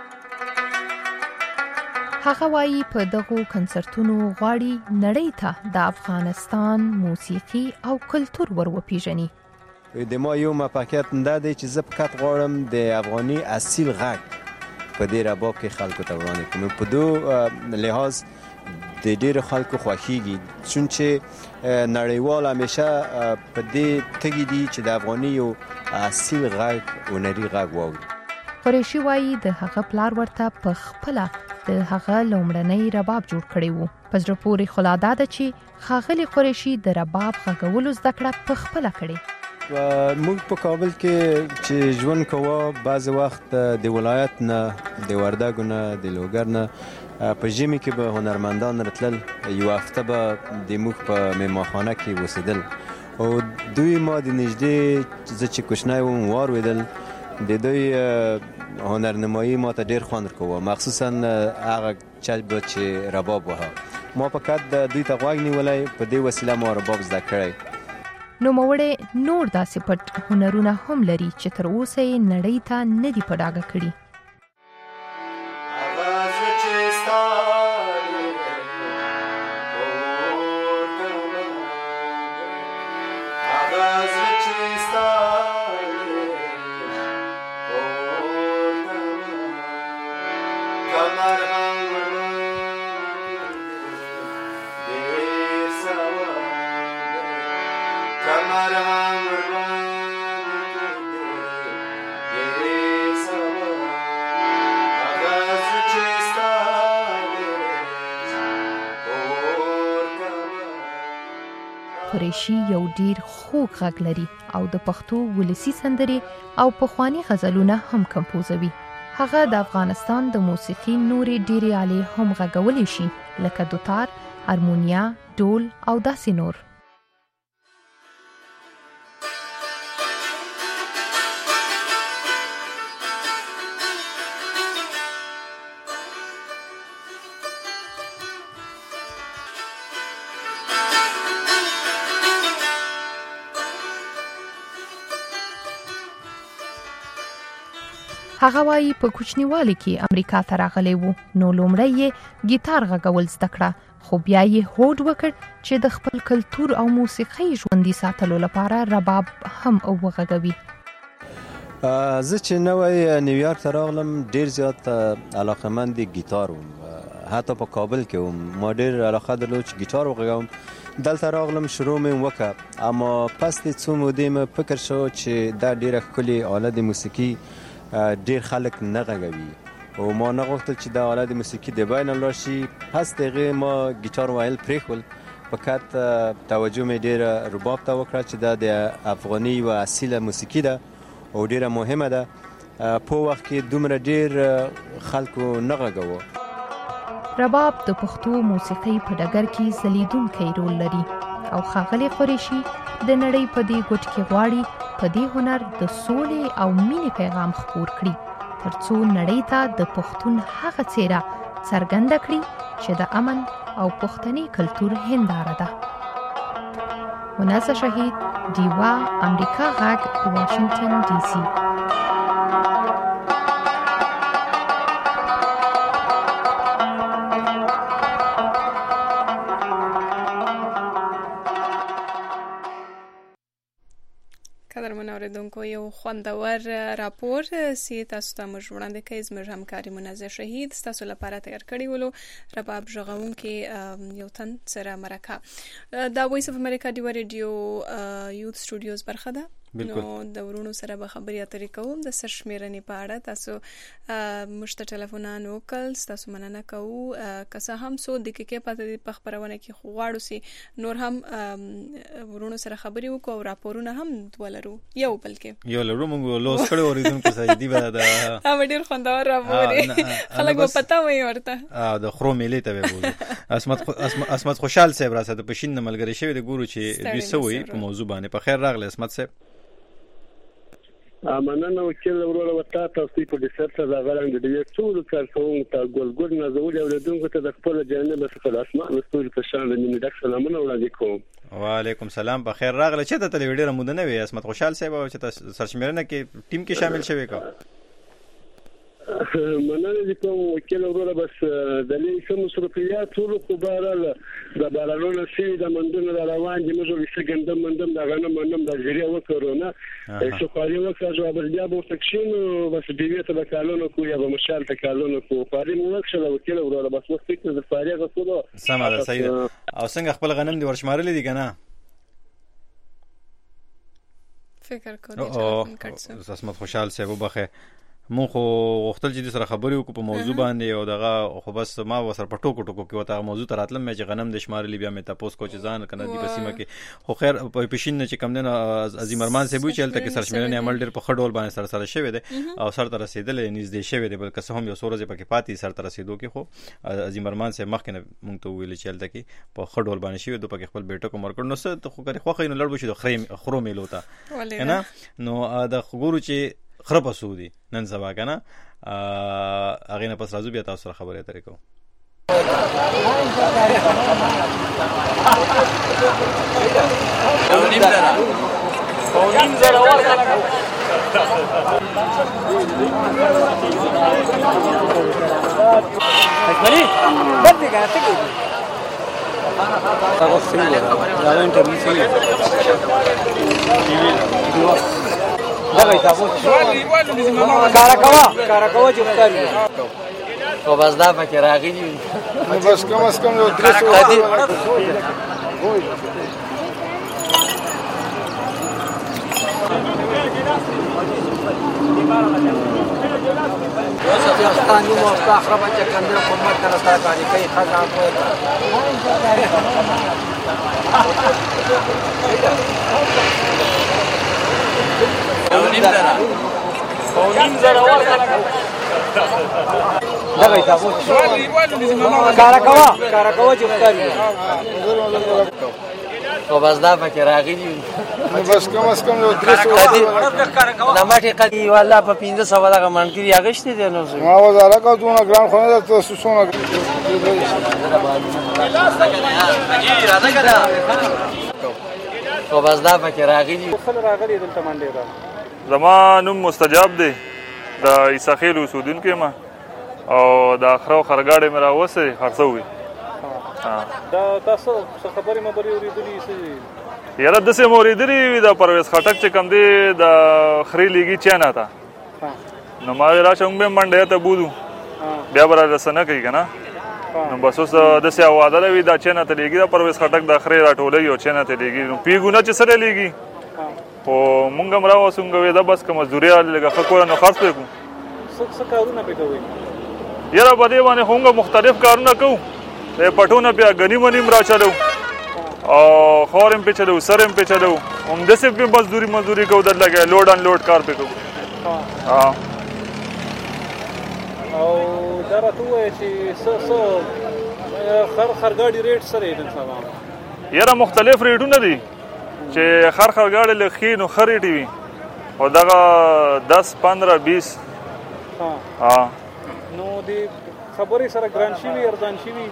هغه وایي په دغو کنسرتونو غواړي نړۍ ته د افغانستان موسیقي او کلتور ور وپیژني. د ما یو مفکر دا دی چې زه فقط غواړم د افغاني اصیل غږ په دې رباب کې خلکو ته وړاندې کړم. په دو لحاظ د ډېرو خلکو خوښیږي چونچې نړیوال همیشه په دې تږي دي چې د افغاني یو اصیل غږ هنري غږ واوري. قریشي وایي د هغه پلار ورته په خپله د هغه لومړنی رباب جوړ کړی وو. په زړه پورې خو لا دا ده چې ښاغلي قریشي د رباب غږولو زده کړه په خپله کړې. موږ په کابل کې چې ژوند کوو بعضې وخت د ولایت نه د وردګو نه د لوګر نه په ژمي کې به هنرمندان راتلل، یو هفته به د موږ په مېلمانخانه کې اوسېدل او دوی ما د نږدې زه چې کوچنی وم واورېدل. د دوی هنرنمایی ما ته ډیر خوند کوه، مخصوصا هغه چا چې رباب وها. ما فقط د دوی ته غوږ نیولی، په دې وسیله ما رباب زده کړی. نوموړی نور داسې پټ هنرونه هم لري چې تر اوسه یې نړۍ ته نه دي په ډاګه کړي. قریشي یو ډیر خوږ غږ لري او د پښتو ولسي سندرې او پخواني غزلونه هم کمپوزوي. هغه د افغانستان د موسیقي نورې ډیرې آلې هم غږولی شي لکه دوتار، هارمونیا، ډول او داسې نور. هغه وایي په کوچنیوالي کې امریکا ته راغلی و، نو لومړی یې ګیتار غږول زده کړه، خو بیا یې هوډ وکړ چې د خپل کلتور او موسیقۍ ژوندي ساتلو لپاره رباب هم وغږوي. زه چې نوی نیویارک ته راغلم ډېر زیات علاقه‌مند ګیتار وم، حتی په کابل کې وم، ما ډېر علاقه درلود چې ګیتار وغږوم. دلته راغلم شروع مې وکړه، اما پس د څو مودې مې فکر شو چې دا ډېره ښکلې آله د موسیقي ډېر خلک نه غږوي او ما نه غوښتل چې دا آله د موسیقي د بین لاړ شي. پس د هغې ما ګیتار ویل پرېښول، فقط توجه مې ډېره رباب ته وکړه چې دا د افغاني یوه اصیله موسیقي ده او ډېره مهمه ده. په وخت کې دومره ډېر خلکو نه غږوه. رباب د پښتو موسیقۍ په ډګر کې ځلیدونکی رول لري او ښاغلي قریشي د نړۍ په دې ګوټ کې غواړي په دې هنر د سولې او مینې پیغام خپور کړي ترڅو نړۍ ته د پښتون هغه څېره څرګنده کړي چې د امن او پښتني کلتور هنداره ده. منازه شهید، ډیوا، امریکا غږ، واشنگټن ډي سي. قدرمن اوریدونکو، یو خوندور راپور سی تاسو ته موږ وړاندې کوي. زموږ همکاري منازه شهید ستاسو لپاره تیار کړی ولو. رباب غږونکي یو تن سره مرکه دا وایس اف امریکا ډیوا ریډیو یوث سټوډیوز برخه ده. نو د ورونو سره به خبرې اترې کوم د سرشمیرنې په اړه. تاسو موږ ته ټلیفونان وکړل، ستاسو مننه کوو. که څه هم څو دقیقې پاتې دي په خپرونه کې، خو غواړو چې نور هم ورونو سره خبرې وکړو او راپورونه هم ولرو. یو بلکې یو لرو موږ لوس کړو اوریدونکو سجدي به دا هم ډېر خوندور راپور دی، خلک به پته وایي ورته. د خرو میلې ته به بولو. اسمت اسمت خوشحال صاحب را سره په شین ملګری شوی د ګورو چې دوی سوي په موضوع باندې. په خیر راغلی اسمت صاحب. مننه وکیل وروره وتا تاسو په دې سره راغلم د دې ټول کارکونکو ته ګلګل نازول اوریدونکو ته د خپل جانب څخه د اسمان رسول په شان د مینې ډک سلامونه وړاندې کوم. وعلیکم سلام. په خیر راغلی. چې ته تل ډیره موده نه وي اسمت خوشحال صاحب او چې تاسو سرشمیرنه کې ټیم کې شامل شوی کا؟ مننه دي کوم وکیل وروره. بس د لې سم مصرفيات ټول خو بهرال د بارانونو سي د مندونو روان دي. موږ وسه ګندم مندم دا غنم مندم د جریه وکړو نه شو خالي وکړو او بل بیا به تکشین بس دیوی ته کالونو کو یا به مشال ته کالونو کو فاري مو وکړو وکیل وروره. بس وخت کې د فاري غوښتو سم ده. صحیح. او څنګه خپل غنم دی ورشمارلې دي کنه؟ فکر کوم چې اسمت خوشحال صاحب وبخه مون خو غوښتل چې د سره خبرې وکړو په موضوع باندې او دغه خو بس ما وسر په ټوکو ټوکو کې وته موضوع ته راتلم چې غنم د شمارلې بیا مې تاسو کو چې ځان کنه دی پسیمه کې. خو خیر په پښین چې کم نه عظیم ارمان صاحب چې هلته کې سرشمیرنې عمل ډېر په خډول باندې سره سره شوی دی او سر ته رسیدل نږدې شوی دی، بلکې هم یو سورځ پکې پاتې سر ته رسیدو کې. خو عظیم ارمان صاحب مخکې مونږ ته ویل چې هلته کې په خډول باندې شوی دو پکې خپل بیٹو کو مرکړ نو څه خو کوي خو خینو لړ بشي د خریم خرو میلو ته کنه. نو د خګورو چې خرپ سودی نن سبا کنه هغه نه پس راځو بیا تاسو سره خبرې اترې کوو. دغه تاسو کار کوا کار کوا چې وکړي او بس دا پکې راغلی نو بس کوم اس کوم یو درس وایي افغانستان یو مستخره بچا کنده حکومت تر سره کاری کوي خزان کوي قوانین زره ورکړه دغه تاسو کار کوا کار کوا چې وکړي او بس دا پکې راغلی نو بس کوم اس کوم یو درس وایي دا ماټي قدي والله په پنځه سو دغه منکري اگشتي دي نو ما وزاره کا دونه ګرام خونه د تاسو سونه راځه کړه او بس دا پکې راغلی خل راغلی دلته منډه را زما نوم مستجاب دی د عیساخیل اوسیدونکی ما او د اخرو خرګاړې مې راوسې خرڅوي دا تاسو څه خبرې مبرې اورېدلې څه یاره داسې مې اورېدلي د پرویز خټک چې کوم دی د خري لیګي چینه ته نو ما ویل راشه موږ به منډې ته بولو بیا به راسره نه کوي که نه نو بس اوس داسې واده وي دا چینه ته لیږي د پرویز خټک د خرې راټولوي او چینه ته لیږي نو پوهېږو نه چې سره لیږي خو مونږ هم راوسو مونږ وې دا بس که مزدوري لږه ښه کوله نو خرڅ پرې کړو څه کارونه پرې کوئ یاره په دې باندې خو مونږ مختلف کارونه کوو د پټونه بیا ګني وني هم راچلو او خور هم پې چلو سر هم پې چلو همداسې پې مزدوري مزدوري کوو در لګیا لوډ ان لوډ کار پې کوو او دا راته ووایه چې څه څه خر خرګاډي ریټ څه دی نن سبا یاره مختلف ریټونه دي چې خر خرګاډي لږ ښې نو ښه ریټې وي او دغه دس پندره بیس نو دې خبرې سره ګران شوي ارزان شوي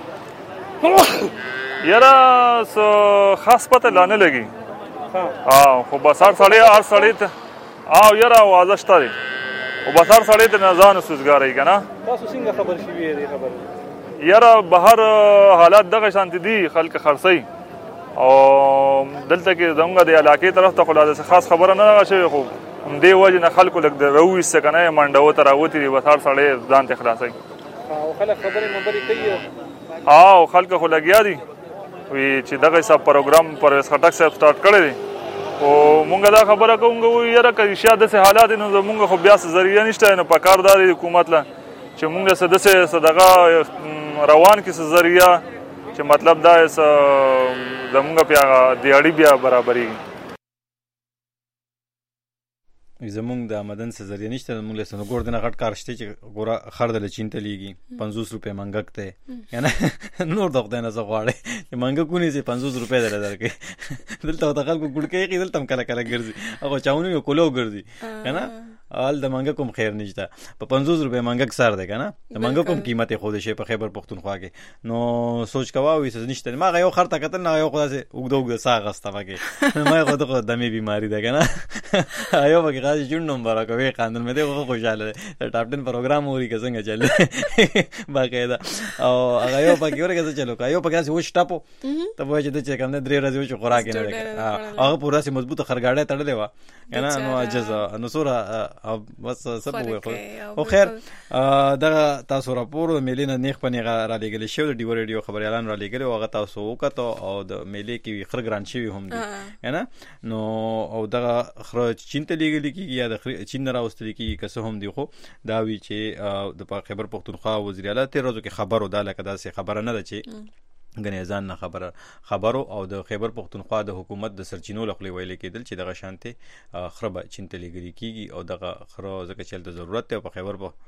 یاره څه خاص پته لا نه لګي خو بس هر سړی هر سړی ته او یاره اوازه شته دی خو بس هر سړی ته نه ځان سوزګاری که نه تاسو څنګه خبر شوي دې خبرې یاره بهر حالات دغه شانتې دي خلک خرڅوي او دلته کې زموږ د علاقې طرف ته خو لا داسې خاص خبره نه ده شوې خو همدې وجې نه خلکو لږ د راوویسته که نه یې منډو ته راوتي دي بس هر سړی ځان ته خلاصوي او خلک خبرې مبرې کوي او خلک خو لګیا دي وي چې دغه حساب پروګرام پرویز خټک صاحب سټارټ کړی دی خو مونږ دا خبره کوو مونږ وایو یاره که رښتیا داسې حالات دي نو زمونږ خو بیا څه ذریعه نشته نو پکار دا دی حکومت له چې مونږ څه داسې څه دغه روان کړي څه ذریعه چې مطلب دا څه زمونږ بیا دیاړي بیا برابرېږي زمونږ د آمدن څه ذریعه نشته زمونږ له څه ګور دنه غټ کار شته چې ګوره خر دله چین ته لیږي پنځوس روپۍ منګک دی که نه نور د خدای نه څه غواړئ چې منګک ونیسئ پنځوس روپۍ درله درکوي دلته خو د خلکو ګوډکۍ یخي دلته هم کله کله ګرځي هغه چاونه وي کولو ګرځي که نه حال د منګک هم خیر نشته په پنځوس روپۍ منګک سر دی که نه د منګک هم قیمت یې ښودی شي په خیبر پښتونخوا کې نو سوچ کوه وایي څه نشته ما هغه یو خر ته کتل نه هغه یو خو داسې اوږده اوږده ساه اخسته پکې ما یې خو دغه دمې بیماري ده که نه یو پکې خاص چونډ هم برا کوي خاندل مې دی خو خوشحاله دی د ټاپ ټین پروګرام اوري که څنګه چل باقاعده او هغه یو پکې ورکه څه چلو که یو پکې داسې وچ ټاپو ته به وایي چې د چې کوم دی درې ورځې وچ خوراک یې نه دی هغه پوره داسې مضبوطه خرګاډۍ تړلې وه که نه نو عجز نو څومره بس څه به ووایو خو خیر دغه تاسو راپور د میلې نه نیغ په نیغه رالېږلی شوی د ډیو ریډیو خبریالان رالېږلي او هغه تاسو وکتو او د میلې کې خره ګران شوي هم دي که نه نو او دغه خره چین ته لیږلي کېږي یا د چین نه راوستلی کېږي که څه هم دي خو دا وي چې د خیبر پښتونخوا وزیر اعلی تېر ورځو کې خبر و دا لکه داسې خبره نه ده چې ګنې ځان نه خبره خبرو او د خیبر پښتونخوا د حکومت د سرچینو له خولې ویلې کېدل چې دغه شانتې خره به چین ته لیږلي کېږي او دغه خره ځکه چې هلته ضرورت دی او په خیبر په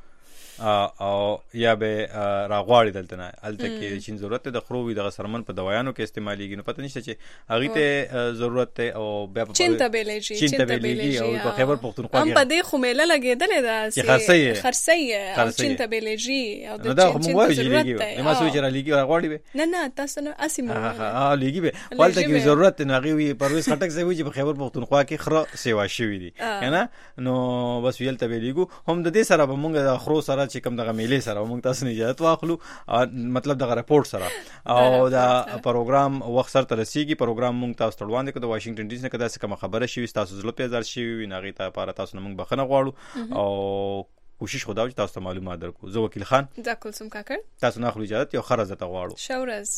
او یا به راغواړي دلته نه هلته کې چین ضرورت دی د خرو وي دغه سرمن په دوايانو کې استعمالېږي نو پته نشته چې هغې ته ضرورت دی او بیا په چین ته بیلیږي چین ته بیلیږي او په خیبر پښتونخوا کې هم په دې خو میله لګېدلې ده چې خرڅۍ خرڅۍ او چین ته بیلیږي او د چین ته ضرورت دی ما سوچ را لیږي راغواړي به نه نه تاسو نه اسې مو ها لیږي به هلته کې ضرورت دی نو هغې وي پرویز خټک صاحب وایي چې په خیبر پښتونخوا کې خره سیوا شوي دي که نه نو بس ویل ته بیلیږو هم د دې سره به مونږ د خرو سره چې کوم دغه میلې سره موږ تاسو نه اجازه واخلو مطلب دغه رپورټ سره او دا پروګرام وخت سره رسیږي پروګرام موږ تاسو ته وړاندې کړو د واشنگټن ډي سي نه کدا څه کوم خبره شوي تاسو زړه پیزار شوي ناغي ته لپاره تاسو نه موږ بخنه غواړو او کوشش خو دا چې تاسو ته معلومات درکو زه وکیل خان دا کلثوم کاکړ تاسو نه خپل اجازه یو خره زته غواړو شورز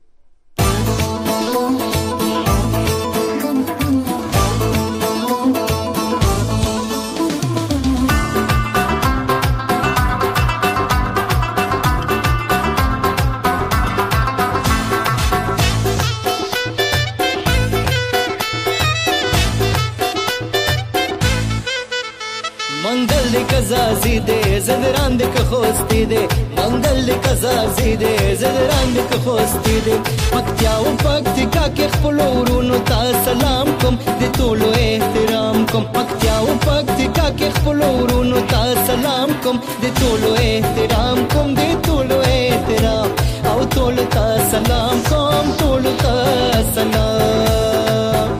منگل کزازی دے زدران دے کخوستی دے منگل کزازی دے زدران دے کخوستی دے پکتیا و پکتیکا کے خپلو ورونو تا سلام کم دے طولو احترام کم پکتیا و پکتیکا کے خپلو ورونو تا سلام کم دے طولو احترام کم دے طولو احترام او طول تا سلام کم طول تا سلام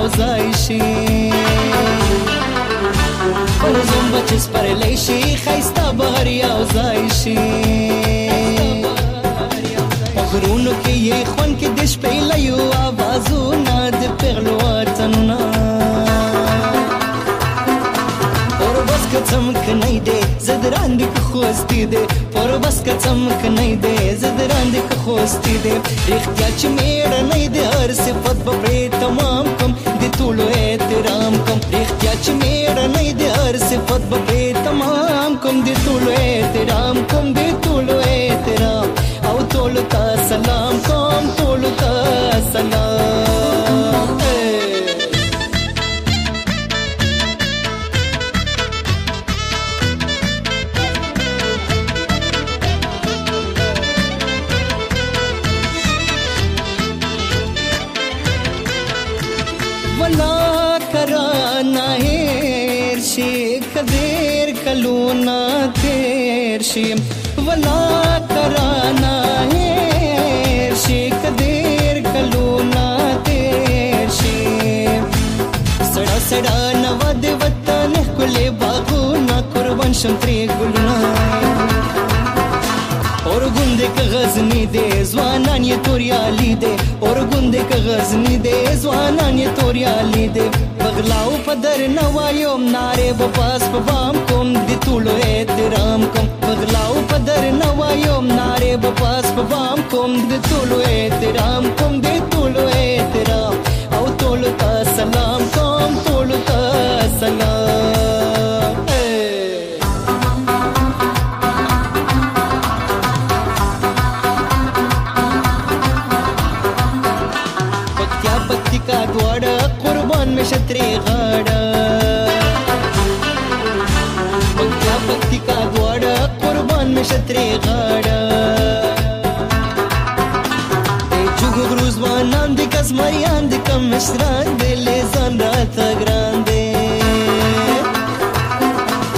یو ځای شي ورځم بچس پرلی شي ښایسته بهر یو ځای شي غرونو کې یې خوند کې د شپېلیو آوازونه د پیغلو وطنونه پر بس که څمکنی دی زه د راندې که خوستی دی پر بس که څمکنی دی زه د راندې که خوستی دی رښتیا چې مېړنی د هر صفت به پرې تمام کم د ټولو احترام کم رښتیا چې مېړنی د هر صفت به پرې تمام کم د ټولو احترام کم د ټولو احترام او ټولو ته سلام کوم ټولو ته سلام ولا کرانا هیر شي کدیر کلونا تیر شي ولا کرانا هیر شي کدیر کلونا تیر شي سړا سړا نو د وطن کله باغونه قربان شم تری ګلونه اور ګوندې که غزنی دې ځوانان یې توریالي دې اور ګوندې که غزنی دې ځوانان یې توریالي دې بغلاو په در نه وایم نارې به پاس په بام کوم د ټولو احترام کوم بغلاو په در نه وایم نارې به پاس په بام کوم د